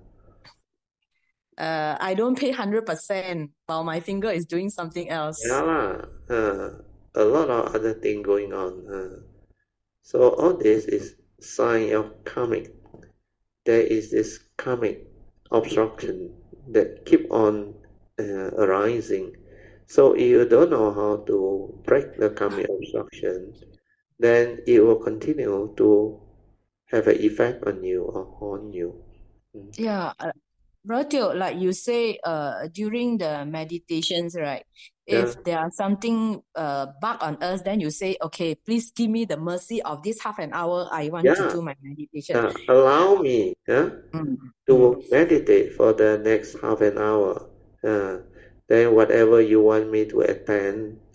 [SPEAKER 2] uh, I don't pay one hundred percent while my finger is doing something else.
[SPEAKER 1] Yeah, lah. Uh, a lot of other thing going on. Uh. So all this is sign of karmic. There is this karmic obstruction that keep on uh, arising. So if you don't know how to break the karmic obstruction, then it will continue to have an effect on you or haunt you. Mm.
[SPEAKER 2] Yeah, uh, Bratio, like you say, uh, during the meditations, right?
[SPEAKER 1] Yeah,
[SPEAKER 2] If there are something uh bug on us, then you say, okay, please give me the mercy of this half an hour. I want to
[SPEAKER 1] yeah,
[SPEAKER 2] do my meditation.
[SPEAKER 1] yeah. Allow me, yeah,
[SPEAKER 2] Mm,
[SPEAKER 1] to
[SPEAKER 2] mm.
[SPEAKER 1] meditate for the next half an hour. Uh, then whatever you want me to attend,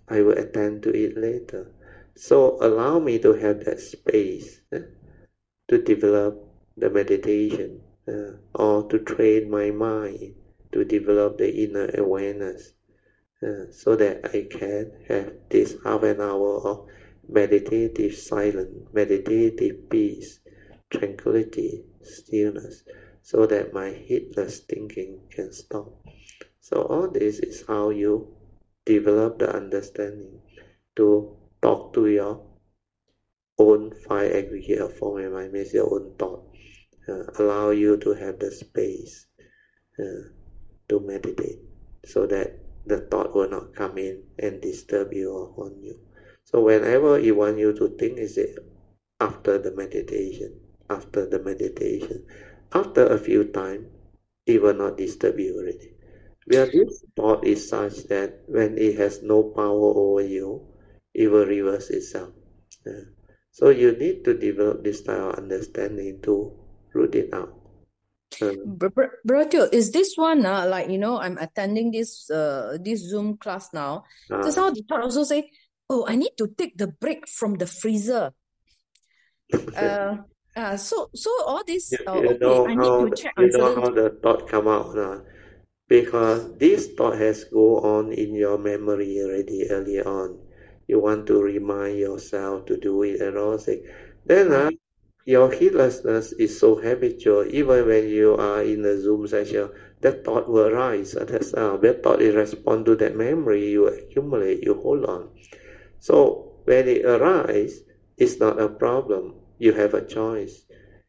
[SPEAKER 1] I will attend to it later. So allow me to have that space eh, to develop the meditation uh, or to train my mind to develop the inner awareness uh, so that I can have this half an hour of meditative silence, meditative peace, tranquility, stillness, so that my heedless thinking can stop. So all this is how you develop the understanding to talk to your own five aggregate form and mind, means your own thought, uh, allow you to have the space uh, to meditate so that the thought will not come in and disturb you or haunt you. So whenever you want you to think, is it after the meditation, after the meditation, after a few times, it will not disturb you already. Where this thought is such that when it has no power over you, it will reverse itself. Uh, so you need to develop this style of understanding to root it out. Um,
[SPEAKER 2] Br- br- Bro Teo, is this one uh, like you know I'm attending this uh this Zoom class now. Just
[SPEAKER 1] uh,
[SPEAKER 2] how the thought also say, oh, I need to take the break from the freezer. Uh, uh so so all this
[SPEAKER 1] you,
[SPEAKER 2] uh,
[SPEAKER 1] you
[SPEAKER 2] okay,
[SPEAKER 1] know
[SPEAKER 2] I need
[SPEAKER 1] how
[SPEAKER 2] to
[SPEAKER 1] the,
[SPEAKER 2] check
[SPEAKER 1] you
[SPEAKER 2] on
[SPEAKER 1] know
[SPEAKER 2] certain
[SPEAKER 1] how the thought come out now, because this thought has go on in your memory already earlier on. You want to remind yourself to do it and all things. Then uh,
[SPEAKER 2] uh,
[SPEAKER 1] your heedlessness is so habitual, even when you are in a Zoom session, that thought will arise. Uh, That's, uh, that thought will respond to that memory you accumulate, you hold on. So when it arises, it's not a problem. You have a choice.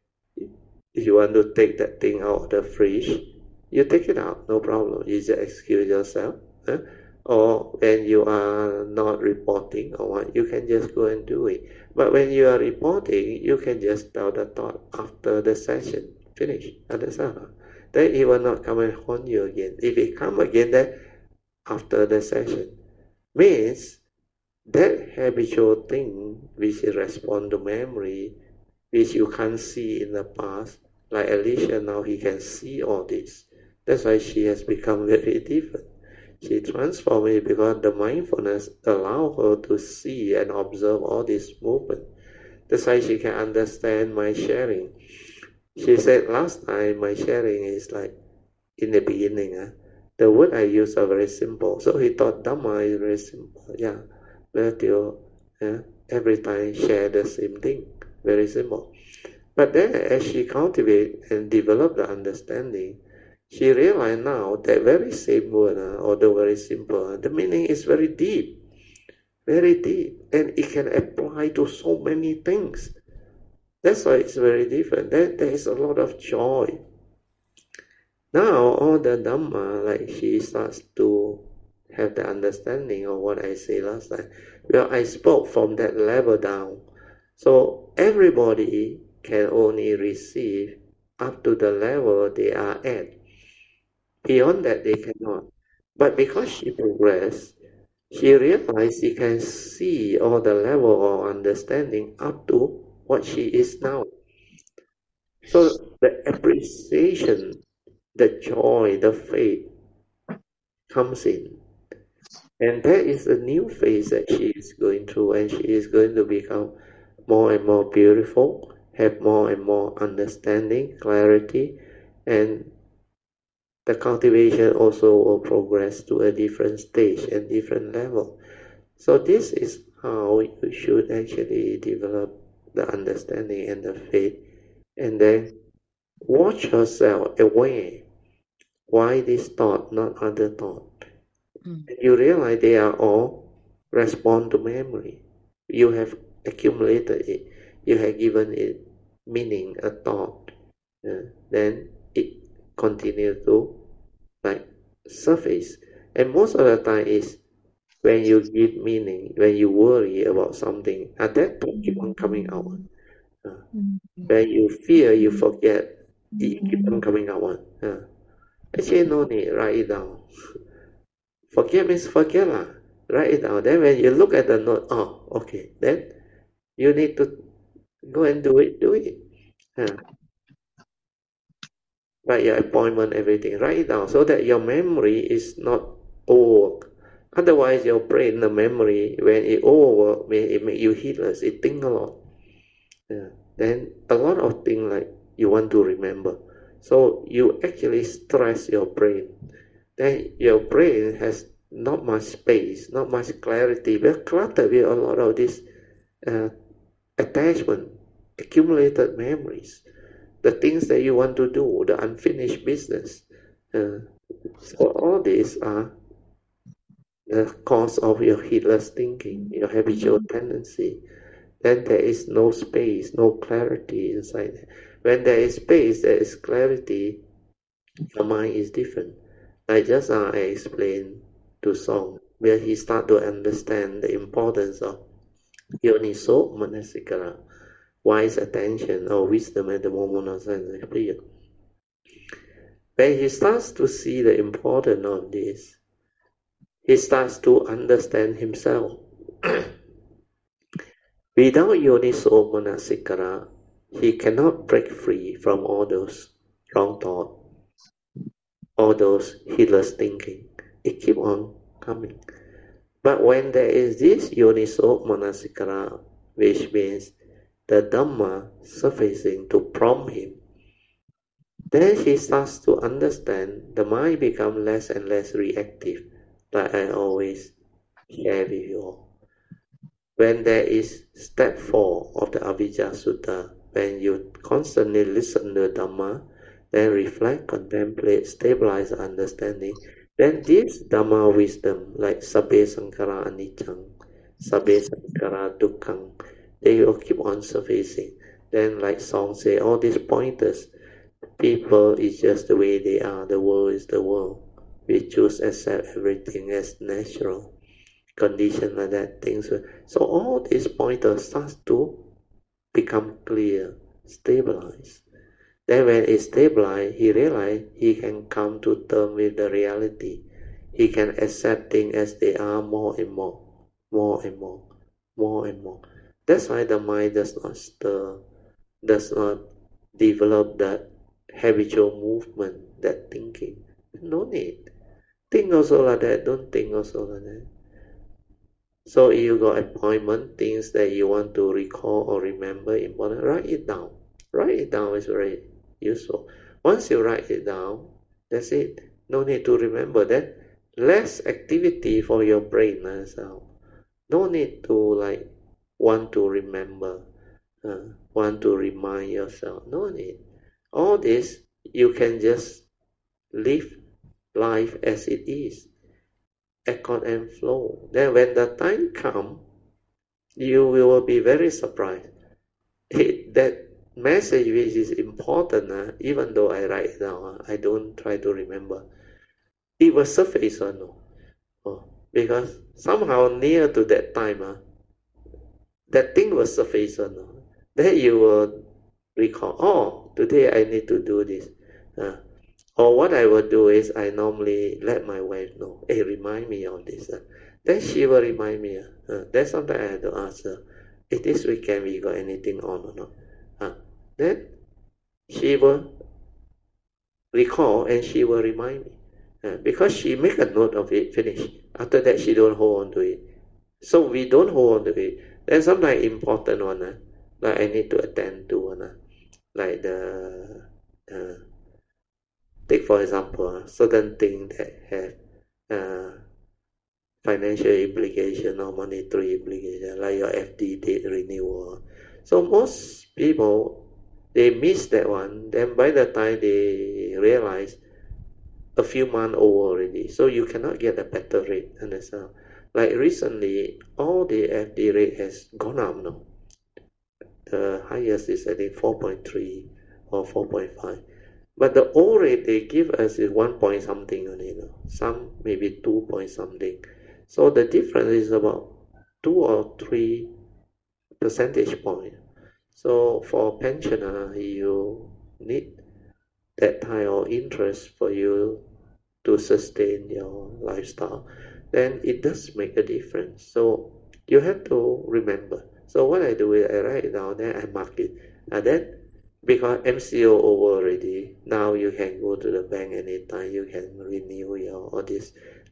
[SPEAKER 1] If you want to take that thing out of the fridge, you take it out, no problem. You just excuse yourself. Huh? Or when you are not reporting or what, you can just go and do it. But when you are reporting, you can just tell the thought after the session. Finish. Understand? Then it will not come and haunt you again. If it come again, then after the session. Means that habitual thing which respond to memory, which you can't see in the past, like Alicia now, he can see all this. That's why she has become very different. She transformed it because the mindfulness allow her to see and observe all this movement. That's why she can understand my sharing. She said last time my sharing is like in the beginning, uh, the word I use are very simple. So he thought Dhamma is very simple. Yeah, but you uh, every time share the same thing, very simple. But then as she cultivate and develop the understanding, she realized now that very same word, uh, although very simple, uh, the meaning is very deep, very deep, and it can apply to so many things. That's why it's very different. There, there is a lot of joy. Now all the Dhamma, like she starts to have the understanding of what I say last time. Well, I spoke from that level down. So everybody can only receive up to the level they are at. Beyond that, they cannot. But because she progressed, she realized she can see all the level of understanding up to what she is now. So the appreciation, the joy, the faith comes in. And that is a new phase that she is going through, and she is going to become more and more beautiful, have more and more understanding, clarity, and the cultivation also will progress to a different stage and different level. So this is how you should actually develop the understanding and the faith, and then watch yourself aware. Why this thought, not other thought?
[SPEAKER 2] mm,
[SPEAKER 1] And you realize they are all respond to memory. You have accumulated it. You have given it meaning, a thought. Uh, then it continues to like surface. And most of the time is when you give meaning, when you worry about something, at that thought keep on coming out. Uh, when you fear, you forget, it keep on coming out. Uh, actually, no need, write it down. Forget means forget lah. Write it down. Then when you look at the note, oh, okay. Then you need to go and do it. Do it. Uh, write your appointment, everything. Write it down so that your memory is not old. Otherwise, your brain, the memory, when it overwork, it make you heedless. It think a lot. Yeah. Then a lot of things like you want to remember. So you actually stress your brain. Then your brain has not much space, not much clarity. We're cluttered with a lot of this uh, attachment, accumulated memories, the things that you want to do, the unfinished business. Uh, so all these are the cause of your heedless thinking, your habitual tendency. Then there is no space, no clarity inside. When there is space, there is clarity, your mind is different. Like just now I explained to Song, where he start to understand the importance of Yoniso Manasikara, wise attention or wisdom at the moment of sense experience. When he starts to see the importance of this, he starts to understand himself. Without Yoniso Manasikara, he cannot break free from all those wrong thoughts, all those heedless thinking. It keep on coming. But when there is this Yoniso Manasikara, which means the Dhamma surfacing to prompt him, then he starts to understand, the mind becomes less and less reactive, like I always share with you all. When there is step four of the Avijja Sutta, when you constantly listen to Dhamma, then reflect, contemplate, stabilize understanding, then this Dhamma wisdom, like Sabbe Sankara Anicca, Sabbe Sankara Dukkha, they will keep on surfacing. Then like Song say, all these pointers, people is just the way they are, the world is the world. We choose to accept everything as natural. Condition like that, things. So all these pointers starts to become clear, stabilize. Then when it stabilize, he realize he can come to terms with the reality. He can accept things as they are more and more, more and more, more and more. That's why the mind does not stir, does not develop that habitual movement, that thinking. No need. Think also like that, don't think also like that. So if you got appointment, things that you want to recall or remember important, write it down. Write it down is very useful. Once you write it down, that's it. No need to remember that. Less activity for your brain as well. No need to like want to remember, uh, want to remind yourself. No need. All this, you can just live life as it is. Accord and flow. Then when the time comes, you will be very surprised. It, that message which is important, uh, even though I write it down, uh, I don't try to remember. It will surface or no. Oh, because somehow near to that time, uh, that thing will surface or no. Then you will recall, oh, today I need to do this. Uh, or what I will do is I normally let my wife know, hey, remind me of this. Uh. Then she will remind me. Uh, then sometimes I have to ask her, hey, this weekend we got anything on or not? Uh, then she will recall and she will remind me. Uh, because she make a note of it, finish. After that, she don't hold on to it. So we don't hold on to it. Then sometimes important one, uh, like I need to attend to one, uh, like the, uh, take for example, certain things that have uh, financial implication or monetary implication, like your F D date renewal. So most people, they miss that one. Then by the time they realize, a few months over already. So you cannot get a better rate. Understand? Like recently, all the F D rate has gone up now. The highest is I think four point three or four point five. But the old rate they give us is one point something only. You know. Some maybe two point something. So the difference is about two or three percentage point. So for pensioner, you need that type of interest for you to sustain your lifestyle, then it does make a difference. So you have to remember. So what I do is I write it down, then I mark it. And then because M C O over already, now you can go to the bank anytime, you can renew your all this.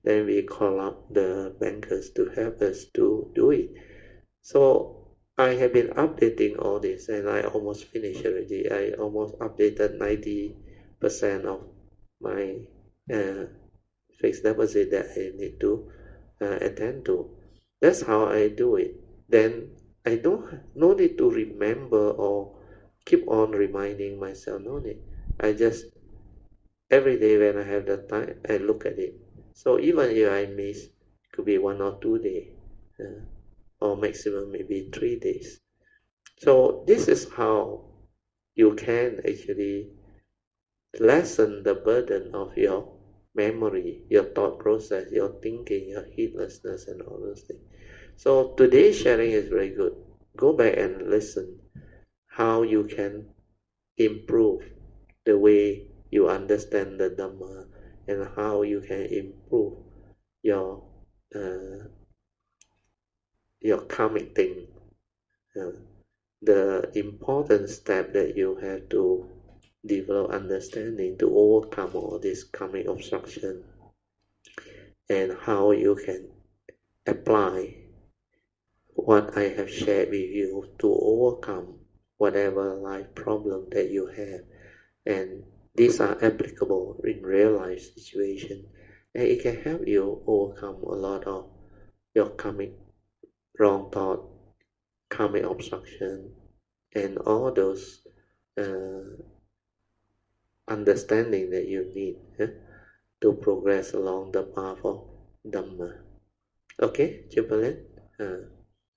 [SPEAKER 1] Then we call up the bankers to help us to do it. So I have been updating all this, and I almost finished already. I almost updated ninety percent of my uh, fixed deposit that I need to uh, attend to. That's how I do it. Then I don't no need to remember or keep on reminding myself. No need. I just every day when I have the time, I look at it. So even if I miss, could be one or two days, uh, or maximum maybe three days. So this is how you can actually lessen the burden of your memory, your thought process, your thinking, your heedlessness, and all those things. So today's sharing is very good. Go back and listen how you can improve the way you understand the Dhamma and how you can improve your uh, your karmic thing. Uh, the important step that you have to develop understanding to overcome all this karmic obstruction, and how you can apply what I have shared with you to overcome whatever life problem that you have. And these are applicable in real life situation, and it can help you overcome a lot of your karmic wrong thought, karmic obstruction, and all those uh, understanding that you need eh, to progress along the path of Dhamma. Okay, Jubilant? Uh,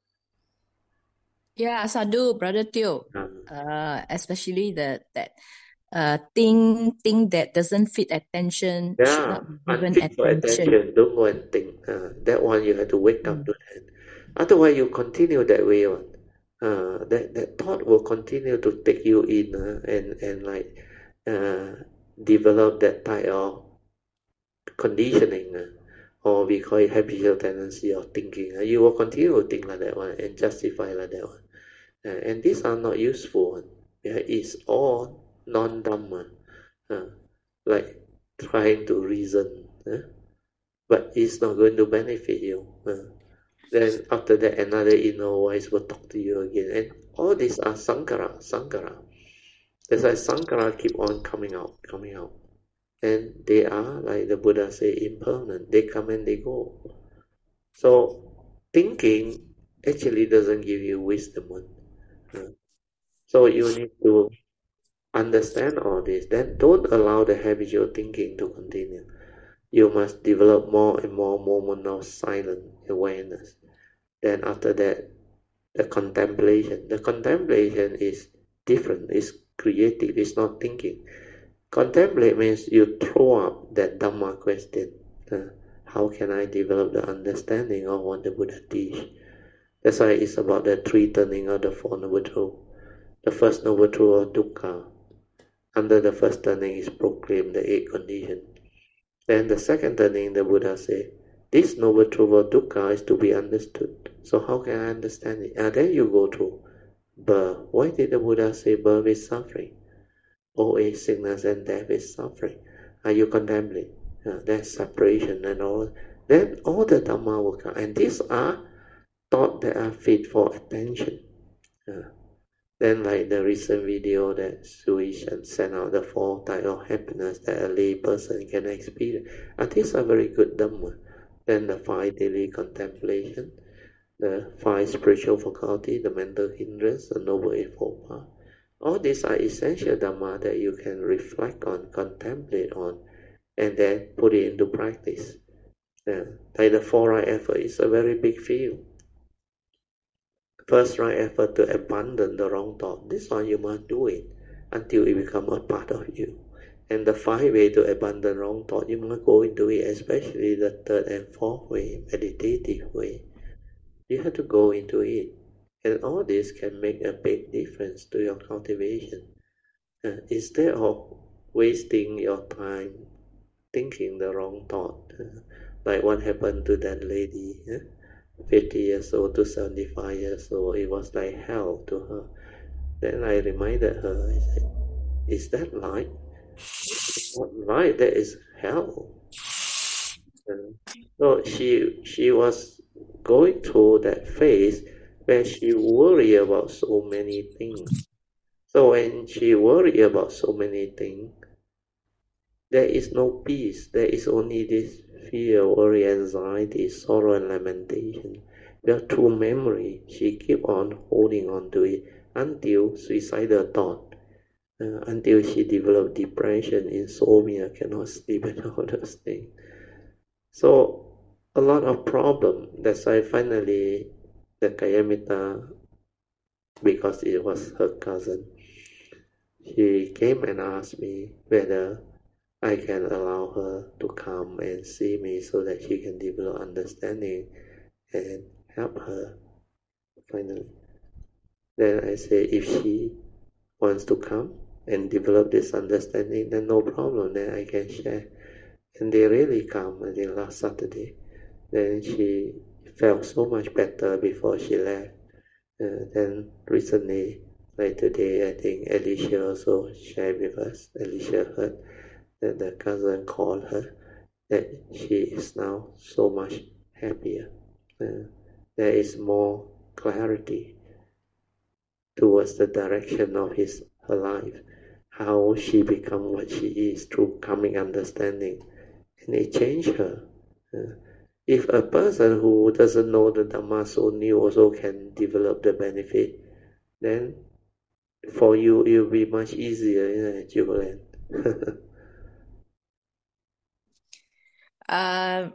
[SPEAKER 2] Yeah, Sadhu, Brother Teo.
[SPEAKER 1] um,
[SPEAKER 2] Uh, especially the that uh thing thing that doesn't fit attention should
[SPEAKER 1] yeah,
[SPEAKER 2] not be given
[SPEAKER 1] unfit for
[SPEAKER 2] attention.
[SPEAKER 1] attention. Don't go and think. Uh, that one you have to wake up
[SPEAKER 2] Mm.
[SPEAKER 1] to that. Otherwise, you continue that way on. Uh, that that thought will continue to take you in uh, and and like uh, develop that type of conditioning, uh, or we call it habitual tendency of thinking. Uh, you will continue to think like that one and justify like that one. Uh, and these are not useful. Yeah, it's all non-dhamma, uh, like trying to reason, uh, but it's not going to benefit you. Uh, then after that, another inner voice will talk to you again, and all these are sankara, sankara. That's why sankara keep on coming out, coming out, and they are like the Buddha say, impermanent. They come and they go. So thinking actually doesn't give you wisdom. Uh, so you need to understand all this. Then don't allow the habitual thinking to continue. You must develop more and more moment of silent awareness. Then after that, the contemplation. The contemplation is different. It's creative. It's not thinking. Contemplate means you throw up that Dhamma question. Uh, how can I develop the understanding of what the Buddha teach? That's why it's about the three turning of the Four Noble Truths. The first Noble Truth of Dukkha. Under the first turning is proclaimed the eight conditions. Then the second turning, the Buddha said, this Noble Truth of Dukkha is to be understood. So how can I understand it? And then you go through birth. Why did the Buddha say birth is suffering? Old age, sickness, and death is suffering. Are you contemplate? Uh, that's separation and all. Then all the Dhamma will come. And these are thoughts that are fit for attention. Uh, then like the recent video that Suishan sent out, the four types of happiness that a lay person can experience. And these are very good Dhamma. Then the five daily contemplation, the five spiritual faculty, the mental hindrance, the noble eightfold path. All these are essential Dhamma that you can reflect on, contemplate on, and then put it into practice. Yeah. Like the four right effort is a very big field. First right effort to abandon the wrong thought. This one you must do it until it becomes a part of you. And the five way to abandon wrong thought, you must go into it, especially the third and fourth way, meditative way. You have to go into it. And all this can make a big difference to your cultivation. Uh, instead of wasting your time thinking the wrong thought, uh, like what happened to that lady, uh, fifty years old to seventy-five years old, it was like hell to her. Then I reminded her, I said, is that light? What light? That is hell. Uh, so she she was going through that phase where she worry about so many things. So when she worry about so many things, there is no peace. There is only this fear, worry, anxiety, sorrow, and lamentation. Where through memory, she keep on holding on to it until suicidal thought, uh, until she developed depression, insomnia, cannot sleep, and all those things. So a lot of problem. That's why finally the Kayamita, because it was her cousin, she came and asked me whether I can allow her to come and see me so that she can develop understanding and help her finally. Then I say if she wants to come and develop this understanding, then no problem, then I can share. And they really come, I think last Saturday. Then she felt so much better before she left. Uh, then recently, like today, I think Alicia also shared with us. Alicia heard that the cousin called her that she is now so much happier. Uh, there is more clarity towards the direction of his her life, how she become what she is through coming understanding, and it changed her. Uh, if a person who doesn't know the Dhamma so new also can develop the benefit, then for you it will be much easier, isn't it, Jubilant?
[SPEAKER 2] Uh,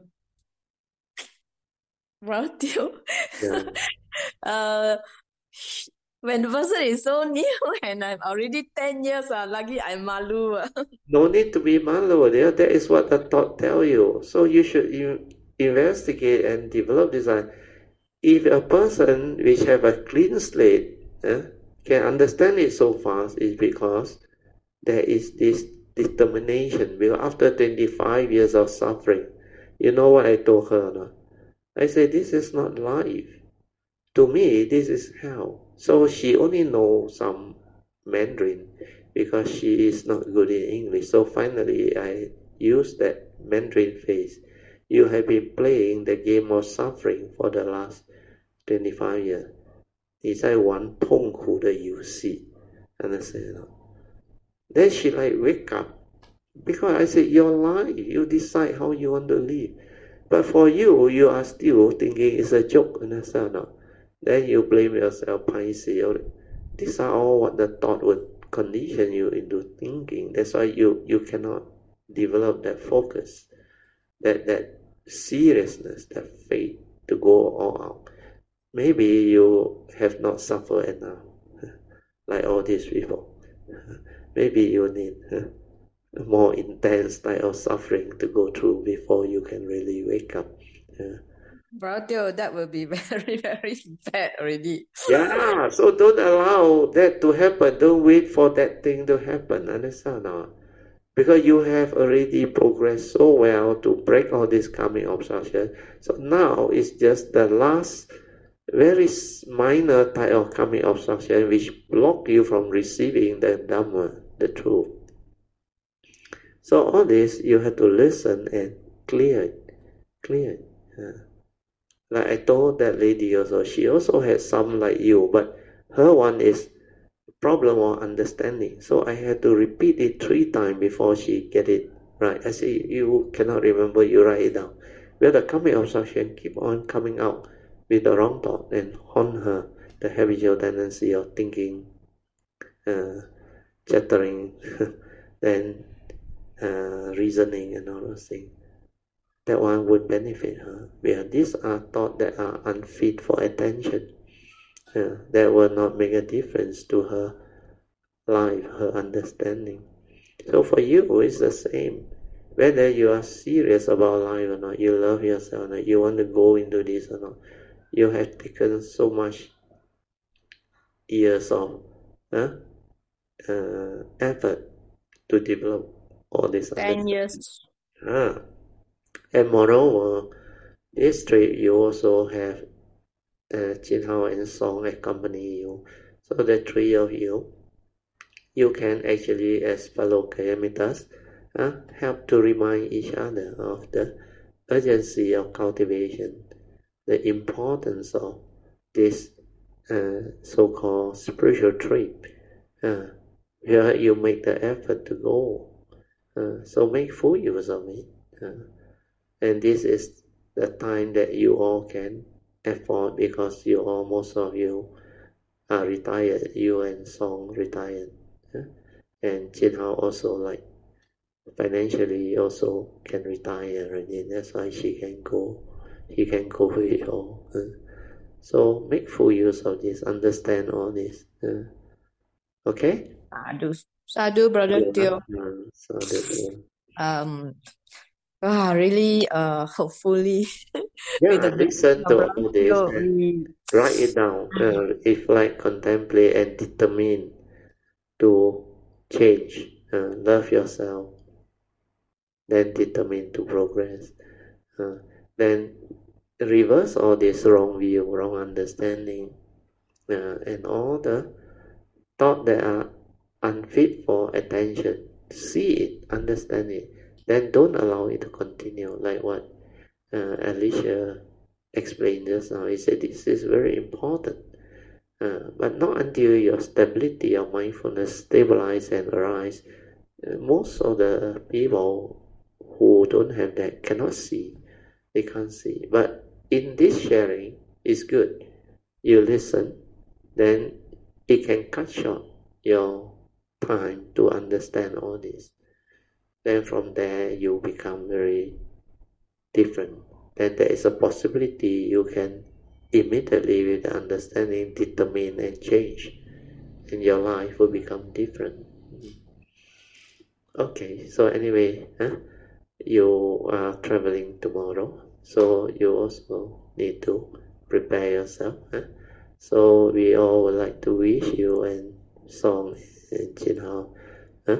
[SPEAKER 2] Brother Teo,
[SPEAKER 1] Yeah.
[SPEAKER 2] uh, when the person is so new and I'm already ten years, uh, lagi I'm malu. ah.
[SPEAKER 1] No need to be malu. There, that is what the thought tell you. So you should you investigate and develop design. If a person which have a clean slate eh, can understand it so fast, is because there is this determination. Because after twenty-five years of suffering, you know what I told her? No? I said, this is not life. To me, this is hell. So she only knows some Mandarin because she is not good in English. So finally, I used that Mandarin phrase. You have been playing the game of suffering for the last twenty-five years. 你在玩痛苦的游戏 understand? Then she like wake up. Because I said, your life, you decide how you want to live. But for you, you are still thinking it's a joke, understand? No? Then you blame yourself, paiseh. These are all what the thought would condition you into thinking. That's why you, you cannot develop that focus, that, that seriousness, that faith to go all out. Maybe you have not suffered enough, like all these people. Maybe you need a more intense type of suffering to go through before you can really wake up. Yeah.
[SPEAKER 2] Brother Teo, that will be very, very bad already.
[SPEAKER 1] Yeah, so don't allow that to happen. Don't wait for that thing to happen. Understand? No? Because you have already progressed so well to break all this karmic obstruction. So now it's just the last very minor type of karmic obstruction which block you from receiving the Dhamma, the truth. So all this you have to listen and clear it, clear it. Yeah. Like I told that lady also, she also had some like you, but her one is problem of understanding. So I had to repeat it three times before she get it right. I say you cannot remember, you write it down. Where the karmic obstruction keep on coming out with the wrong thought and haunt her, the habitual tendency of thinking, uh, chattering, then uh, reasoning and all those things. That one would benefit her. Because these are thoughts that are unfit for attention. Uh, that will not make a difference to her life, her understanding. So for you, it's the same. Whether you are serious about life or not, you love yourself or not, you want to go into this or not, you have taken so much years of huh, uh, effort to develop all this
[SPEAKER 2] Ten
[SPEAKER 1] understanding.
[SPEAKER 2] years.
[SPEAKER 1] Ah. And moreover, this trip you also have uh, Jin Hao and Song accompany you. So the three of you, you can actually, as fellow Kayamitas, uh, help to remind each other of the urgency of cultivation, the importance of this uh, so-called spiritual trip, uh, where you make the effort to go. Uh, so make full use of it. Uh, and this is the time that you all can afford because you all, most of you are retired. You and Song retired. Uh, and Jin Hao also like financially also can retire already. That's why she can go. He can go with you all. Uh, so make full use of this. Understand all this. Uh, okay?
[SPEAKER 2] Sadhu, Sadhu, Brother Teo.
[SPEAKER 1] Uh, Sadhu.
[SPEAKER 2] Um, ah, really, uh, hopefully,
[SPEAKER 1] Yeah,
[SPEAKER 2] with the blessing
[SPEAKER 1] listen
[SPEAKER 2] of
[SPEAKER 1] to
[SPEAKER 2] Brother
[SPEAKER 1] all this
[SPEAKER 2] Teo,
[SPEAKER 1] and
[SPEAKER 2] we
[SPEAKER 1] write it down. Uh, reflect, contemplate, and determine to change. Uh, love yourself, then determine to progress. Uh, then reverse all this wrong view, wrong understanding, uh, and all the thought that are unfit for attention. See it, understand it, then don't allow it to continue. Like what uh, Alicia explained just now, he said this is very important. Uh, but not until your stability of mindfulness stabilize and arise. Uh, most of the people who don't have that cannot see. They can't see. But in this sharing, it's good. You listen, then it can cut short your time to understand all this. Then from there, you become very different. Then there is a possibility you can immediately, with the understanding, determine and change, and your life will become different. Okay, so anyway, huh? You are traveling tomorrow, so you also need to prepare yourself. Huh? So we all would like to wish you and Song and Jin Hao huh?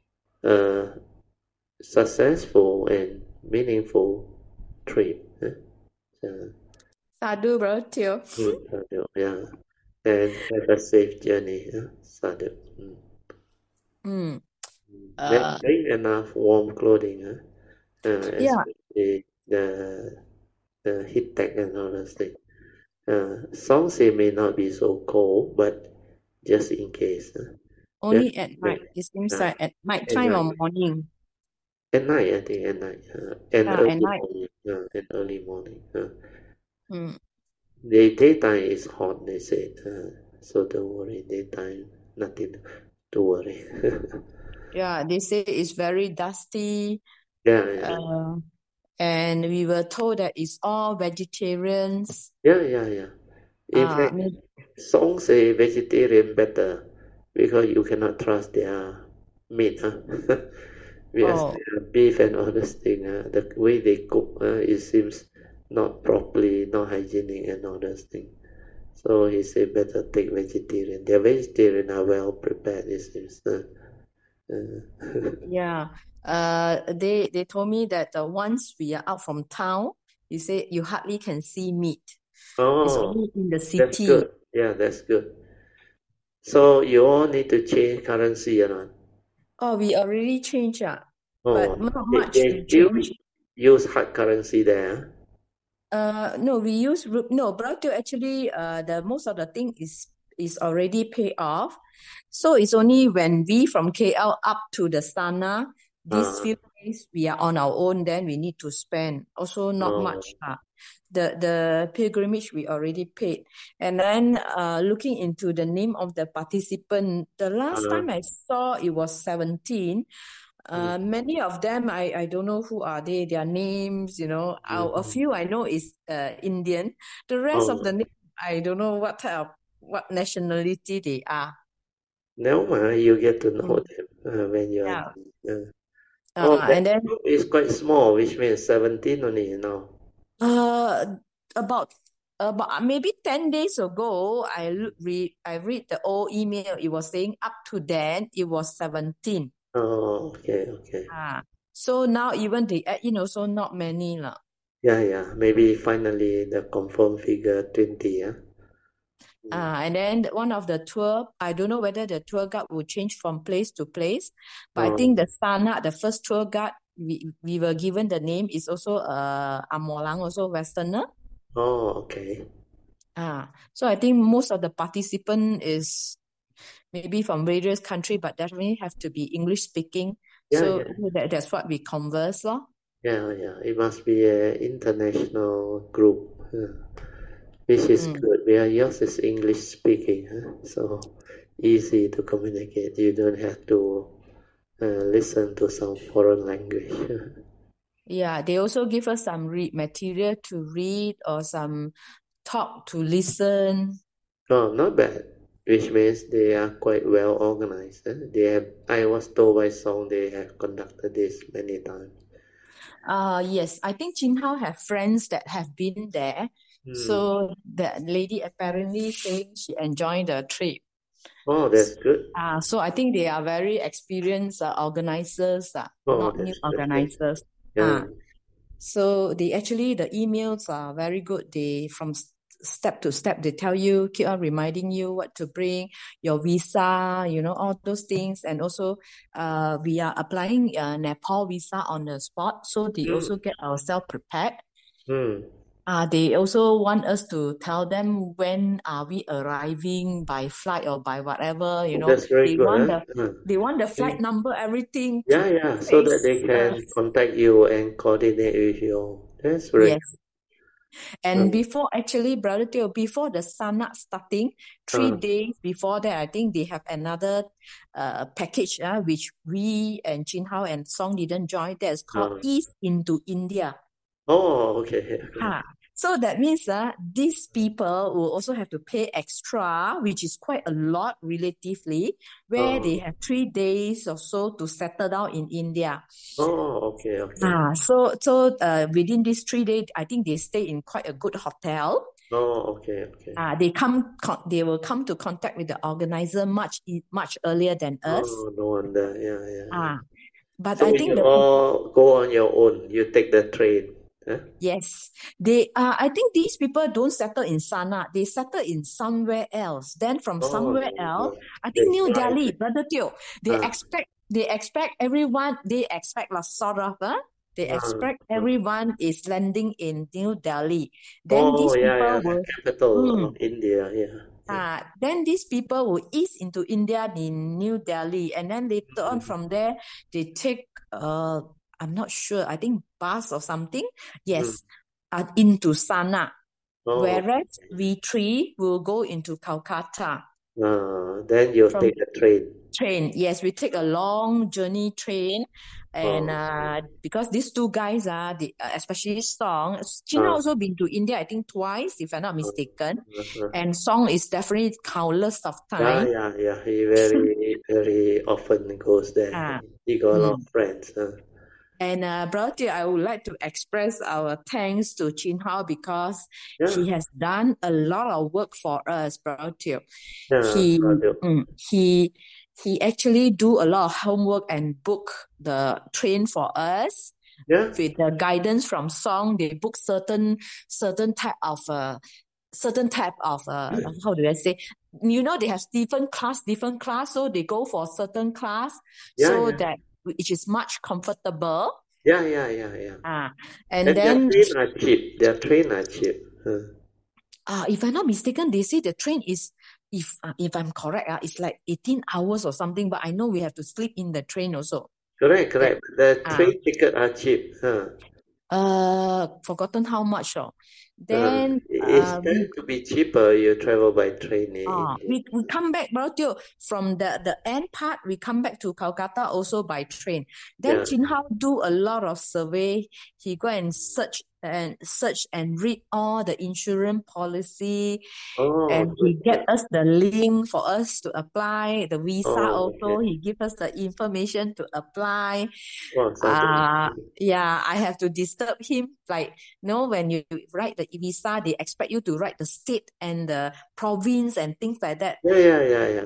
[SPEAKER 1] a successful and meaningful trip. Huh? So,
[SPEAKER 2] Sadhu, Brother Teo.
[SPEAKER 1] mm, yeah, and have a safe journey. Huh? Sadhu. Mm.
[SPEAKER 2] Mm.
[SPEAKER 1] Then
[SPEAKER 2] Uh,
[SPEAKER 1] bring enough warm clothing, huh? Uh,
[SPEAKER 2] yeah,
[SPEAKER 1] especially the the heat tech and all those things. Uh, Swansea may not be so cold, but just in case. Uh, yeah,
[SPEAKER 2] only at
[SPEAKER 1] yeah.
[SPEAKER 2] night. It seems
[SPEAKER 1] Uh,
[SPEAKER 2] like at night
[SPEAKER 1] at
[SPEAKER 2] time
[SPEAKER 1] night,
[SPEAKER 2] or morning.
[SPEAKER 1] at night, I think at night, uh, and
[SPEAKER 2] Yeah, at
[SPEAKER 1] early
[SPEAKER 2] night.
[SPEAKER 1] morning, uh, and early morning. Uh,
[SPEAKER 2] Mm.
[SPEAKER 1] the daytime is hot, they say. Uh, so don't worry, daytime, nothing to worry.
[SPEAKER 2] Yeah, they say it's very dusty.
[SPEAKER 1] yeah, yeah,
[SPEAKER 2] Uh, and we were told that it's all vegetarians.
[SPEAKER 1] yeah, yeah, yeah. In
[SPEAKER 2] Uh,
[SPEAKER 1] fact,
[SPEAKER 2] maybe,
[SPEAKER 1] some say vegetarian better because you cannot trust their meat. Huh? Because
[SPEAKER 2] oh,
[SPEAKER 1] their beef and all those things, uh, the way they cook, uh, it seems not properly, not hygienic and all those things. So he said better take vegetarian. Their vegetarian are well prepared, it seems. Uh, uh,
[SPEAKER 2] yeah. Uh, they they told me that uh, once we are out from town, he said you hardly can see meat. It's
[SPEAKER 1] oh,
[SPEAKER 2] only in the
[SPEAKER 1] that's
[SPEAKER 2] city.
[SPEAKER 1] good. Yeah, that's good. So you all need to change currency or not?
[SPEAKER 2] Oh, we already changed, uh,
[SPEAKER 1] Oh,
[SPEAKER 2] but not
[SPEAKER 1] they,
[SPEAKER 2] much
[SPEAKER 1] they
[SPEAKER 2] we
[SPEAKER 1] still
[SPEAKER 2] changed.
[SPEAKER 1] use hard currency there.
[SPEAKER 2] Uh, no, we use ru- no, but actually, uh, the most of the thing is is already paid off. So it's only when we from K L up to the Stana, these
[SPEAKER 1] Uh,
[SPEAKER 2] few days we are on our own, then we need to spend. Also not
[SPEAKER 1] oh,
[SPEAKER 2] much. Uh, the the pilgrimage we already paid. And then uh looking into the name of the participant, the last
[SPEAKER 1] uh,
[SPEAKER 2] time I saw it was seventeen.
[SPEAKER 1] mm,
[SPEAKER 2] Uh, many of them, I, I don't know who are they, their names, you know. Uh, a
[SPEAKER 1] mm,
[SPEAKER 2] few I know is uh, Indian. The rest of the
[SPEAKER 1] oh,
[SPEAKER 2] name, I don't know what type of, what nationality they are.
[SPEAKER 1] now uh, you get to know
[SPEAKER 2] Mm.
[SPEAKER 1] them uh, when you are
[SPEAKER 2] Yeah.
[SPEAKER 1] there. Uh, oh,
[SPEAKER 2] Uh,
[SPEAKER 1] that
[SPEAKER 2] and then
[SPEAKER 1] group is quite small, which means seventeen only, you know.
[SPEAKER 2] uh, about about maybe ten days ago, I look, read I read the old email. It was saying up to then it was seventeen.
[SPEAKER 1] Oh, okay, okay.
[SPEAKER 2] Ah, so now even they add in also not many lah.
[SPEAKER 1] Yeah, yeah. Maybe finally the confirmed figure twenty, yeah. Mm.
[SPEAKER 2] Uh, and then one of the tour, I don't know whether the tour guide will change from place to place, but I
[SPEAKER 1] Oh,
[SPEAKER 2] think the Sana, the first tour guide, we, we were given the name is also uh, Amolang, also Westerner.
[SPEAKER 1] Oh, okay.
[SPEAKER 2] Ah, so I think most of the participant is maybe from various country, but definitely have to be English speaking.
[SPEAKER 1] Yeah,
[SPEAKER 2] So
[SPEAKER 1] yeah,
[SPEAKER 2] that, that's what we converse, lor.
[SPEAKER 1] yeah, yeah. It must be an international group, uh, which is
[SPEAKER 2] Mm.
[SPEAKER 1] good. Where yours is English speaking, huh? So easy to communicate. You don't have to uh, listen to some foreign language.
[SPEAKER 2] Yeah, they also give us some read material to read or some talk to listen.
[SPEAKER 1] Oh, not bad. Which means they are quite well organized. Huh? They have. I was told by Song they have conducted this many times.
[SPEAKER 2] Uh, yes, I think Chin Hao have friends that have been there.
[SPEAKER 1] Hmm.
[SPEAKER 2] So that lady apparently saying she enjoyed the trip.
[SPEAKER 1] Oh, that's good.
[SPEAKER 2] Uh, so I think they are very experienced uh, organizers, uh,
[SPEAKER 1] Oh,
[SPEAKER 2] not new
[SPEAKER 1] that's good.
[SPEAKER 2] organizers.
[SPEAKER 1] Yeah.
[SPEAKER 2] Uh, so they actually, the emails are very good. They, from s- step to step, they tell you, keep on reminding you what to bring, your visa, you know, all those things. And also, uh, we are applying uh, Nepal visa on the spot. So they
[SPEAKER 1] Hmm.
[SPEAKER 2] also get ourselves prepared.
[SPEAKER 1] Hmm.
[SPEAKER 2] Uh, they also want us to tell them when are we arriving by flight or by whatever, you know.
[SPEAKER 1] That's very
[SPEAKER 2] They
[SPEAKER 1] good,
[SPEAKER 2] want
[SPEAKER 1] huh?
[SPEAKER 2] the
[SPEAKER 1] Huh.
[SPEAKER 2] they want the
[SPEAKER 1] Yeah,
[SPEAKER 2] flight number, everything
[SPEAKER 1] yeah,
[SPEAKER 2] to
[SPEAKER 1] yeah. So that
[SPEAKER 2] face
[SPEAKER 1] they can
[SPEAKER 2] us.
[SPEAKER 1] contact you and coordinate with you. That's very
[SPEAKER 2] Yes. And
[SPEAKER 1] good.
[SPEAKER 2] before actually, Brother Teo, before the Sanat starting, three
[SPEAKER 1] Uh,
[SPEAKER 2] days before that, I think they have another uh, package uh, which we and Chin Hao and Song didn't join. That's called
[SPEAKER 1] uh,
[SPEAKER 2] East into India.
[SPEAKER 1] oh, okay. Okay.
[SPEAKER 2] Ha. So that means uh, these people will also have to pay extra, which is quite a lot relatively, where they
[SPEAKER 1] Oh,
[SPEAKER 2] have three days or so to settle down in India.
[SPEAKER 1] oh, okay, okay.
[SPEAKER 2] Ah, so so uh, within these three days, I think they stay in quite a good hotel.
[SPEAKER 1] Oh, okay, okay.
[SPEAKER 2] Uh, they come, con- they will come to contact with the organizer much e- much earlier than us.
[SPEAKER 1] Oh, no wonder. Yeah, yeah, yeah.
[SPEAKER 2] Ah, but
[SPEAKER 1] So
[SPEAKER 2] I
[SPEAKER 1] you
[SPEAKER 2] think the
[SPEAKER 1] all go on your own. You take the train. Huh?
[SPEAKER 2] yes, they uh, I think these people don't settle in Sanat. They settle in somewhere else. Then from
[SPEAKER 1] Oh,
[SPEAKER 2] somewhere else, I
[SPEAKER 1] they
[SPEAKER 2] think New
[SPEAKER 1] fly.
[SPEAKER 2] Delhi, Brother Teo, they
[SPEAKER 1] Uh,
[SPEAKER 2] expect they expect everyone. They expect la sort of, huh? They
[SPEAKER 1] uh,
[SPEAKER 2] expect
[SPEAKER 1] uh.
[SPEAKER 2] everyone is landing in New Delhi. Then
[SPEAKER 1] Oh,
[SPEAKER 2] these
[SPEAKER 1] yeah, yeah.
[SPEAKER 2] people
[SPEAKER 1] The
[SPEAKER 2] will.
[SPEAKER 1] capital
[SPEAKER 2] Mm,
[SPEAKER 1] of India. Yeah. Yeah.
[SPEAKER 2] uh, then these people will ease into India in New Delhi, and then later on
[SPEAKER 1] Mm,
[SPEAKER 2] from there they take uh I'm not sure, I think bus or something.
[SPEAKER 1] mm.
[SPEAKER 2] Yes, uh, into Sanat.
[SPEAKER 1] Oh,
[SPEAKER 2] Whereas we three will go into Kolkata
[SPEAKER 1] uh, then you
[SPEAKER 2] from
[SPEAKER 1] take the train.
[SPEAKER 2] train. Yes, we take a long journey train, and
[SPEAKER 1] Oh,
[SPEAKER 2] uh, because these two guys are the uh, especially Song. China
[SPEAKER 1] uh,
[SPEAKER 2] also been to India, I think twice, if I'm not
[SPEAKER 1] uh,
[SPEAKER 2] mistaken.
[SPEAKER 1] uh, uh.
[SPEAKER 2] And Song is definitely countless of
[SPEAKER 1] Yeah,
[SPEAKER 2] time.
[SPEAKER 1] yeah, yeah. He very, very often goes there.
[SPEAKER 2] Ah,
[SPEAKER 1] He got a lot
[SPEAKER 2] mm.
[SPEAKER 1] of friends. Huh?
[SPEAKER 2] And uh, Brother Teo, I would like to express our thanks to Chin Hao because
[SPEAKER 1] Yeah,
[SPEAKER 2] he has done a lot of work for us, Brother Teo.
[SPEAKER 1] yeah,
[SPEAKER 2] He
[SPEAKER 1] Radu.
[SPEAKER 2] mm, he he actually do a lot of homework and book the train for us
[SPEAKER 1] Yeah,
[SPEAKER 2] with the guidance from Song. They book certain certain type of uh certain type of uh how do I say? You know, they have different class, different class, so they go for certain class
[SPEAKER 1] yeah,
[SPEAKER 2] so
[SPEAKER 1] yeah,
[SPEAKER 2] that which is much comfortable.
[SPEAKER 1] yeah, yeah, yeah, yeah.
[SPEAKER 2] Ah, and
[SPEAKER 1] And their
[SPEAKER 2] then
[SPEAKER 1] train are cheap. Their train are cheap. Huh?
[SPEAKER 2] uh, if I'm not mistaken, they say the train is, if uh, if I'm correct, uh, it's like eighteen hours or something, but I know we have to sleep in the train also.
[SPEAKER 1] Correct,
[SPEAKER 2] That
[SPEAKER 1] correct. The
[SPEAKER 2] ah
[SPEAKER 1] train ticket are cheap. Huh?
[SPEAKER 2] uh forgotten how much. Oh.
[SPEAKER 1] Uh,
[SPEAKER 2] Then
[SPEAKER 1] it's
[SPEAKER 2] uh we
[SPEAKER 1] tend to be cheaper. You travel by train in
[SPEAKER 2] Ah,
[SPEAKER 1] India.
[SPEAKER 2] we, we come back, bro, Teo, from the, the end part, we come back to Kolkata also by train. Then
[SPEAKER 1] Yeah.
[SPEAKER 2] Chin Hao do a lot of survey. He go and search and search and read all the insurance policy,
[SPEAKER 1] Oh,
[SPEAKER 2] and
[SPEAKER 1] good,
[SPEAKER 2] he
[SPEAKER 1] good.
[SPEAKER 2] get us the link for us to apply the visa
[SPEAKER 1] Oh, okay.
[SPEAKER 2] also. He give us the information to apply.
[SPEAKER 1] Wow, sounds
[SPEAKER 2] Uh,
[SPEAKER 1] good.
[SPEAKER 2] yeah, I have to disturb him. Like, you know, when you write the visa, they expect you to write the state and the province and things like that.
[SPEAKER 1] Yeah, yeah, yeah, yeah.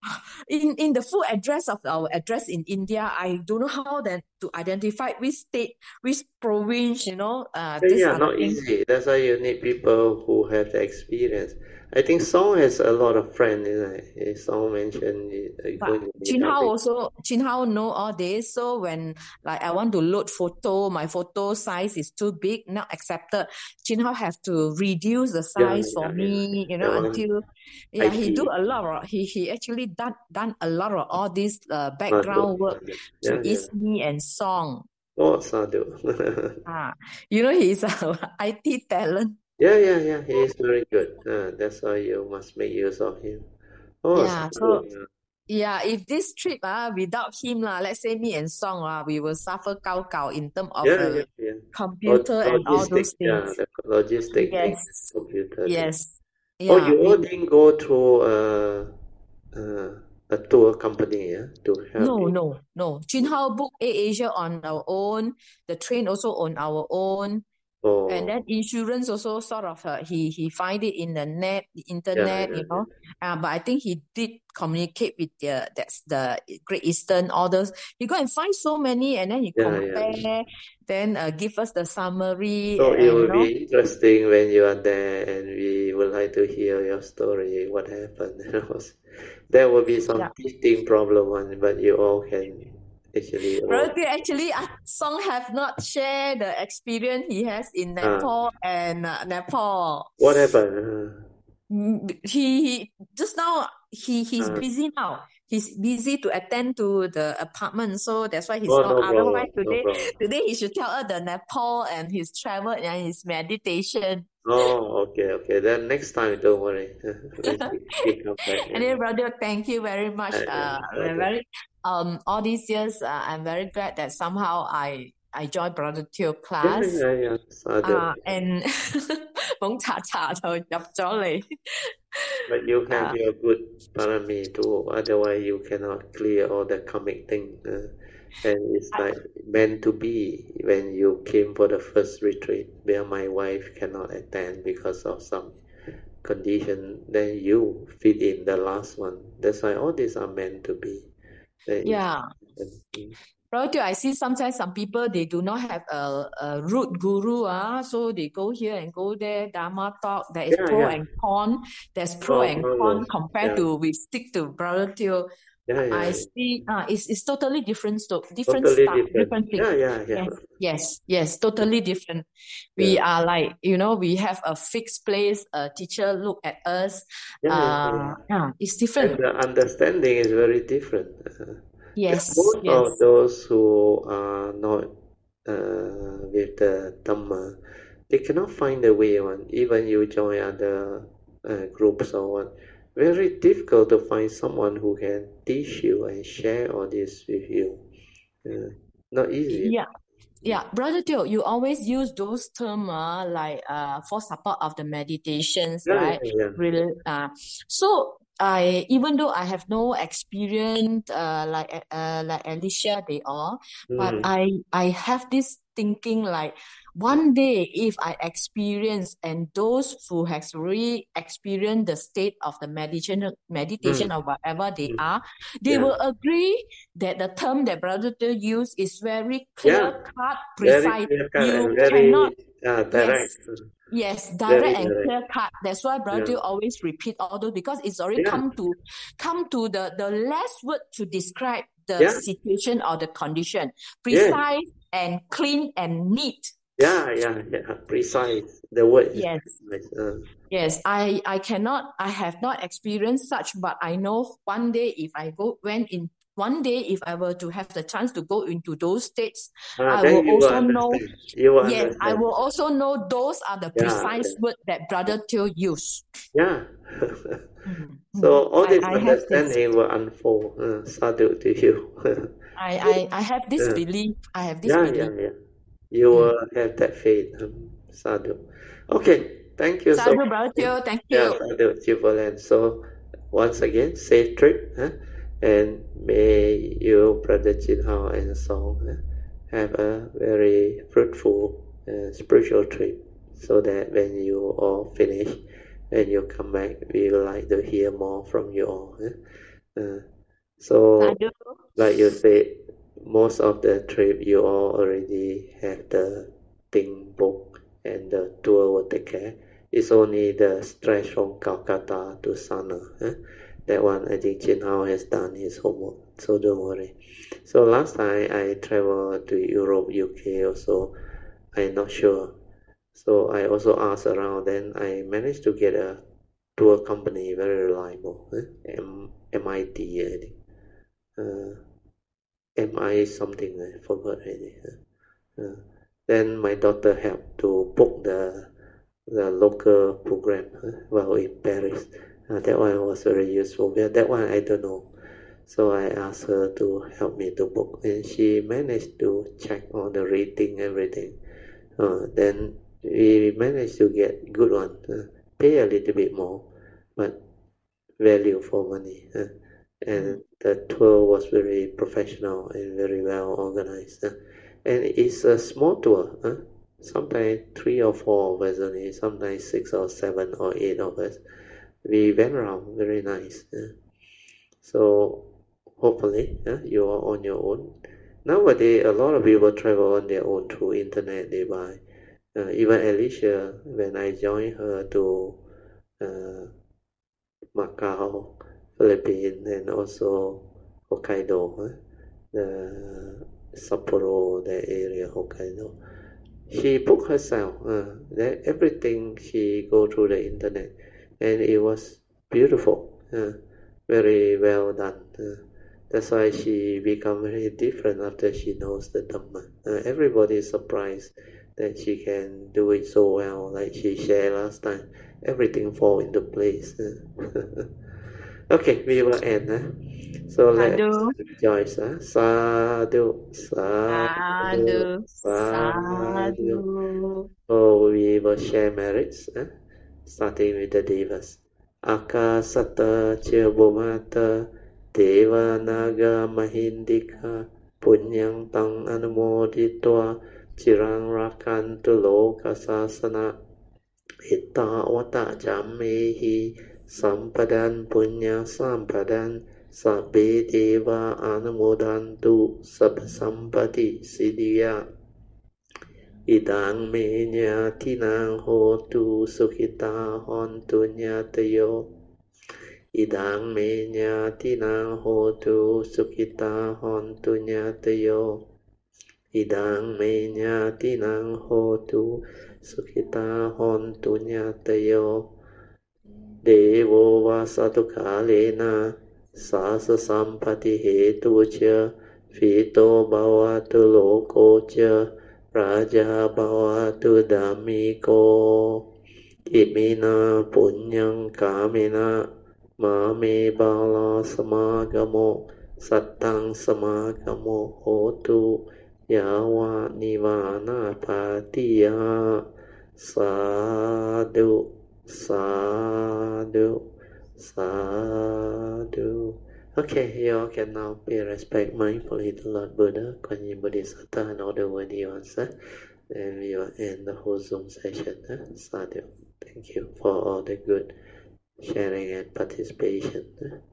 [SPEAKER 2] In in the full address of our address in India, I don't know how then to identify which state, which province, you know, uh,
[SPEAKER 1] Yeah,
[SPEAKER 2] these
[SPEAKER 1] yeah,
[SPEAKER 2] are the
[SPEAKER 1] not
[SPEAKER 2] things.
[SPEAKER 1] easy. That's why you need people who have the experience. I think Song has a lot of friends, isn't it? Song mentioned uh,
[SPEAKER 2] But
[SPEAKER 1] going to meet
[SPEAKER 2] Chin
[SPEAKER 1] up
[SPEAKER 2] Hao
[SPEAKER 1] with.
[SPEAKER 2] also, Chin Hao know all this. So when like I want to load photo, my photo size is too big, not accepted. Chin Hao have to reduce the
[SPEAKER 1] Yeah,
[SPEAKER 2] size for
[SPEAKER 1] yeah, yeah.
[SPEAKER 2] me, you know,
[SPEAKER 1] That one,
[SPEAKER 2] until yeah, he do
[SPEAKER 1] I T.
[SPEAKER 2] a lot of he he actually done done a lot of all this uh,
[SPEAKER 1] Sadhu,
[SPEAKER 2] background work
[SPEAKER 1] Sadhu.
[SPEAKER 2] to
[SPEAKER 1] Yeah, yeah.
[SPEAKER 2] Ismi and Song.
[SPEAKER 1] Oh, Sadhu.
[SPEAKER 2] Ah, you know, he's a I T talent.
[SPEAKER 1] Yeah, yeah, yeah. He is very good. Uh, that's why you must make use of him. Oh,
[SPEAKER 2] Yeah, so
[SPEAKER 1] Sadhu.
[SPEAKER 2] yeah, if this trip ah without him lah, let's say me and Song ah, we will suffer gao gao in terms of
[SPEAKER 1] Yeah,
[SPEAKER 2] uh,
[SPEAKER 1] yeah, yeah. Log
[SPEAKER 2] computer and all
[SPEAKER 1] logistic,
[SPEAKER 2] those
[SPEAKER 1] yeah,
[SPEAKER 2] things.
[SPEAKER 1] the logistic thing,
[SPEAKER 2] Yes,
[SPEAKER 1] computer thing.
[SPEAKER 2] yes,
[SPEAKER 1] Oh,
[SPEAKER 2] yeah.
[SPEAKER 1] you all
[SPEAKER 2] We
[SPEAKER 1] didn't go through uh, uh, a tour company, yeah, to help
[SPEAKER 2] no
[SPEAKER 1] you.
[SPEAKER 2] no no. Jun Hao book AirAsia on our own. The train also on our own. And
[SPEAKER 1] Oh,
[SPEAKER 2] then insurance also sort of uh, he he find it in the net, the
[SPEAKER 1] yeah,
[SPEAKER 2] internet,
[SPEAKER 1] yeah,
[SPEAKER 2] you
[SPEAKER 1] yeah.
[SPEAKER 2] know. Uh, but I think he did communicate with the that's the Great Eastern orders. He go and find so many, and then he
[SPEAKER 1] Yeah, yeah.
[SPEAKER 2] compare, then uh, give us the summary,
[SPEAKER 1] So it
[SPEAKER 2] and you
[SPEAKER 1] will
[SPEAKER 2] know.
[SPEAKER 1] be interesting when you are there, and we would like to hear your story, what happened. You know. There will be some
[SPEAKER 2] Yeah.
[SPEAKER 1] teething problem one, but you all can actually all.
[SPEAKER 2] Brother, actually, uh, Song have not shared the experience he has in
[SPEAKER 1] Ah,
[SPEAKER 2] Nepal and uh, Nepal.
[SPEAKER 1] what happened?
[SPEAKER 2] Mm, He, he just now he he's
[SPEAKER 1] Uh, uh,
[SPEAKER 2] busy now. He's busy to attend to the apartment, so that's why he's
[SPEAKER 1] oh,
[SPEAKER 2] not.
[SPEAKER 1] no problem,
[SPEAKER 2] Otherwise,
[SPEAKER 1] no
[SPEAKER 2] today
[SPEAKER 1] problem.
[SPEAKER 2] today he should tell us the Nepal and his travel and his meditation.
[SPEAKER 1] Oh, okay, okay. Then next time, don't worry. When he, he come back, yeah.
[SPEAKER 2] Anyway, brother, thank you very much.
[SPEAKER 1] Uh, yeah,
[SPEAKER 2] Uh, we're
[SPEAKER 1] okay.
[SPEAKER 2] very um all these years, uh, I'm very glad that somehow I I joined Brother Teo
[SPEAKER 1] Yeah,
[SPEAKER 2] class.
[SPEAKER 1] yeah, yeah. Sadhu.
[SPEAKER 2] Uh, and 懵查查就入咗嚟。
[SPEAKER 1] But you have
[SPEAKER 2] Uh,
[SPEAKER 1] your good parami too. Otherwise, you cannot clear all the karmic thing. Uh, and it's like meant to be when you came for the first retreat, where my wife cannot attend because of some condition. Then you fit in the last one. That's why all these are meant to be. Then it
[SPEAKER 2] yeah.
[SPEAKER 1] happen.
[SPEAKER 2] Brother, I see sometimes some people they do not have a, a root guru, ah, so they go here and go there, Dharma talk. There is
[SPEAKER 1] Yeah,
[SPEAKER 2] pro
[SPEAKER 1] yeah.
[SPEAKER 2] and con. There's pro
[SPEAKER 1] Oh,
[SPEAKER 2] and con
[SPEAKER 1] marvelous.
[SPEAKER 2] compared
[SPEAKER 1] Yeah,
[SPEAKER 2] to we stick to Brother Teo.
[SPEAKER 1] yeah,
[SPEAKER 2] I
[SPEAKER 1] yeah.
[SPEAKER 2] see. Uh, it's it's totally different stuff, different
[SPEAKER 1] Totally
[SPEAKER 2] stuff,
[SPEAKER 1] different.
[SPEAKER 2] different thing.
[SPEAKER 1] Yeah, yeah, yeah.
[SPEAKER 2] Yes, yes, yes, totally different. We
[SPEAKER 1] Yeah,
[SPEAKER 2] are like you know we have a fixed place. A teacher look at us.
[SPEAKER 1] yeah, yeah,
[SPEAKER 2] Uh,
[SPEAKER 1] yeah.
[SPEAKER 2] yeah, it's
[SPEAKER 1] And
[SPEAKER 2] different.
[SPEAKER 1] the understanding is very different. Uh, yeah,
[SPEAKER 2] Yes,
[SPEAKER 1] most of
[SPEAKER 2] yes.
[SPEAKER 1] those who are not uh, with the Dhamma, they cannot find the way one. Even you join other uh, groups or what, very difficult to find someone who can teach you and share all this with you. Uh, not easy.
[SPEAKER 2] Yeah. Yeah, Brother Teo, you always use those terms uh, like uh, for support of the meditations,
[SPEAKER 1] Yeah,
[SPEAKER 2] right?
[SPEAKER 1] yeah, yeah.
[SPEAKER 2] Really, uh, so I even though I have no experience uh, like uh, like Alicia they all, but
[SPEAKER 1] Mm,
[SPEAKER 2] I I have this thinking like one day if I experience and those who has really experienced the state of the meditation meditation
[SPEAKER 1] mm,
[SPEAKER 2] or whatever they
[SPEAKER 1] mm.
[SPEAKER 2] are, they
[SPEAKER 1] Yeah,
[SPEAKER 2] will agree that the term that Brother Teo use is very
[SPEAKER 1] yeah.
[SPEAKER 2] clear cut,
[SPEAKER 1] Very
[SPEAKER 2] precise.
[SPEAKER 1] clear cut
[SPEAKER 2] You
[SPEAKER 1] and very
[SPEAKER 2] cannot,
[SPEAKER 1] uh, direct.
[SPEAKER 2] yes, yes,
[SPEAKER 1] Very
[SPEAKER 2] direct and
[SPEAKER 1] direct.
[SPEAKER 2] clear cut. That's why Brother
[SPEAKER 1] Yeah,
[SPEAKER 2] Teo always repeat all those because it's already
[SPEAKER 1] yeah,
[SPEAKER 2] come to come to the the last word to describe the
[SPEAKER 1] yeah,
[SPEAKER 2] situation or the condition.
[SPEAKER 1] yeah.
[SPEAKER 2] Precise and clean and neat.
[SPEAKER 1] Yeah, yeah, yeah. Precise. The word is
[SPEAKER 2] Yes.
[SPEAKER 1] precise. Uh,
[SPEAKER 2] Yes, I I cannot I have not experienced such, but I know one day if I go went in one day if I were to have the chance to go into those states,
[SPEAKER 1] ah,
[SPEAKER 2] I will
[SPEAKER 1] then you will
[SPEAKER 2] also know.
[SPEAKER 1] understand. You will
[SPEAKER 2] Yes, I
[SPEAKER 1] understand.
[SPEAKER 2] will also know those are the
[SPEAKER 1] Yeah,
[SPEAKER 2] precise word that Brother Teo used.
[SPEAKER 1] yeah.
[SPEAKER 2] Mm, mm.
[SPEAKER 1] So all
[SPEAKER 2] I
[SPEAKER 1] this
[SPEAKER 2] I have this.
[SPEAKER 1] understanding will unfold. Uh, sadhu to you.
[SPEAKER 2] I I I have this
[SPEAKER 1] Uh,
[SPEAKER 2] belief. I have this
[SPEAKER 1] yeah, yeah,
[SPEAKER 2] belief.
[SPEAKER 1] yeah. You
[SPEAKER 2] Mm.
[SPEAKER 1] will have that faith. Um, sadhu. Okay, thank you so
[SPEAKER 2] Sadhu,
[SPEAKER 1] much.
[SPEAKER 2] Brother Teo, thank
[SPEAKER 1] Yeah,
[SPEAKER 2] you.
[SPEAKER 1] sadhu, Chivolan. So once again, safe trip. Huh? And may you, Brother Jinhao and Song, uh, have a very fruitful uh, spiritual trip so that when you all finish and you come back, we would like to hear more from you all. Uh, uh, so,
[SPEAKER 2] Sadhu.
[SPEAKER 1] like you said, most of the trip you all already have the thing booked and the tour will take care. It's only the stretch from Calcutta to Sana. Eh? That one I think Chin Hao has done his homework, so don't worry. So last time I traveled to Europe, U K also, I'm not sure. So I also asked around, then I managed to get a tour company, very reliable. Eh? M MIT, I think. Uh, M I something, I forgot already. Uh, then my daughter helped to book the the local program uh, while in Paris. Uh, that one was very useful. But that one I don't know. So I asked her to help me to book, and she managed to check all the rating, everything. Uh, then we managed to get good one. Uh, pay a little bit more, but value for money. Uh, and the tour was very professional and very well organized. Uh, and it's a small tour. Uh, sometimes three or four of us only, sometimes six or seven or eight of us. We went around, very nice. Uh, so hopefully uh, you are on your own. Nowadays, a lot of people travel on their own through internet. They buy. Uh, even Alicia, when I joined her to uh, Macau, Philippines, and also Hokkaido, huh? the Sapporo, the area, Hokkaido. She booked herself. Uh, that everything she go through the internet, and it was beautiful. Uh, very well done. Uh, that's why she become very different after she knows the Dhamma. Uh, everybody is surprised that she can do it so well, like she shared last time. Everything fall into place. Uh. Okay, we will end. Uh. So let's
[SPEAKER 2] Sadhu,
[SPEAKER 1] rejoice. Uh. Sadhu, sadhu,
[SPEAKER 2] sadhu,
[SPEAKER 1] sadhu.
[SPEAKER 2] sadhu.
[SPEAKER 1] So we will share merits, uh, starting with the devas. Akasata Chirabhumata Deva Naga Mahindika Punyang Tang Anumoditwa Chirang Rakantu Loka Sasana Itta Wata Jamehi Sampadan Punya Sampadan Sabbe Deva Anumodantu Sabbasampati Siddhya Idang me nyatinang hotu sukhita hontu nyatayo. Idang me nyatinang hotu sukhita hontu nyatayo. Idang me nyatinang hotu sukhita hontu nyatayo. Devo vasatu kalena sasa sampati hetu cha fito bhavatu loko cha Raja bhavatu dhammiko imina punyang kamena mame bala samagamo sattang samagamo hotu yawa nivana patiya sadhu sadhu sadhu. Okay, you all can now pay respect mindfully to Lord Buddha, Kuan Yin Bodhisattva, and all the worthy ones. Uh, and we will end the whole Zoom session. Uh, Sadhu. Thank you for all the good sharing and participation. Uh.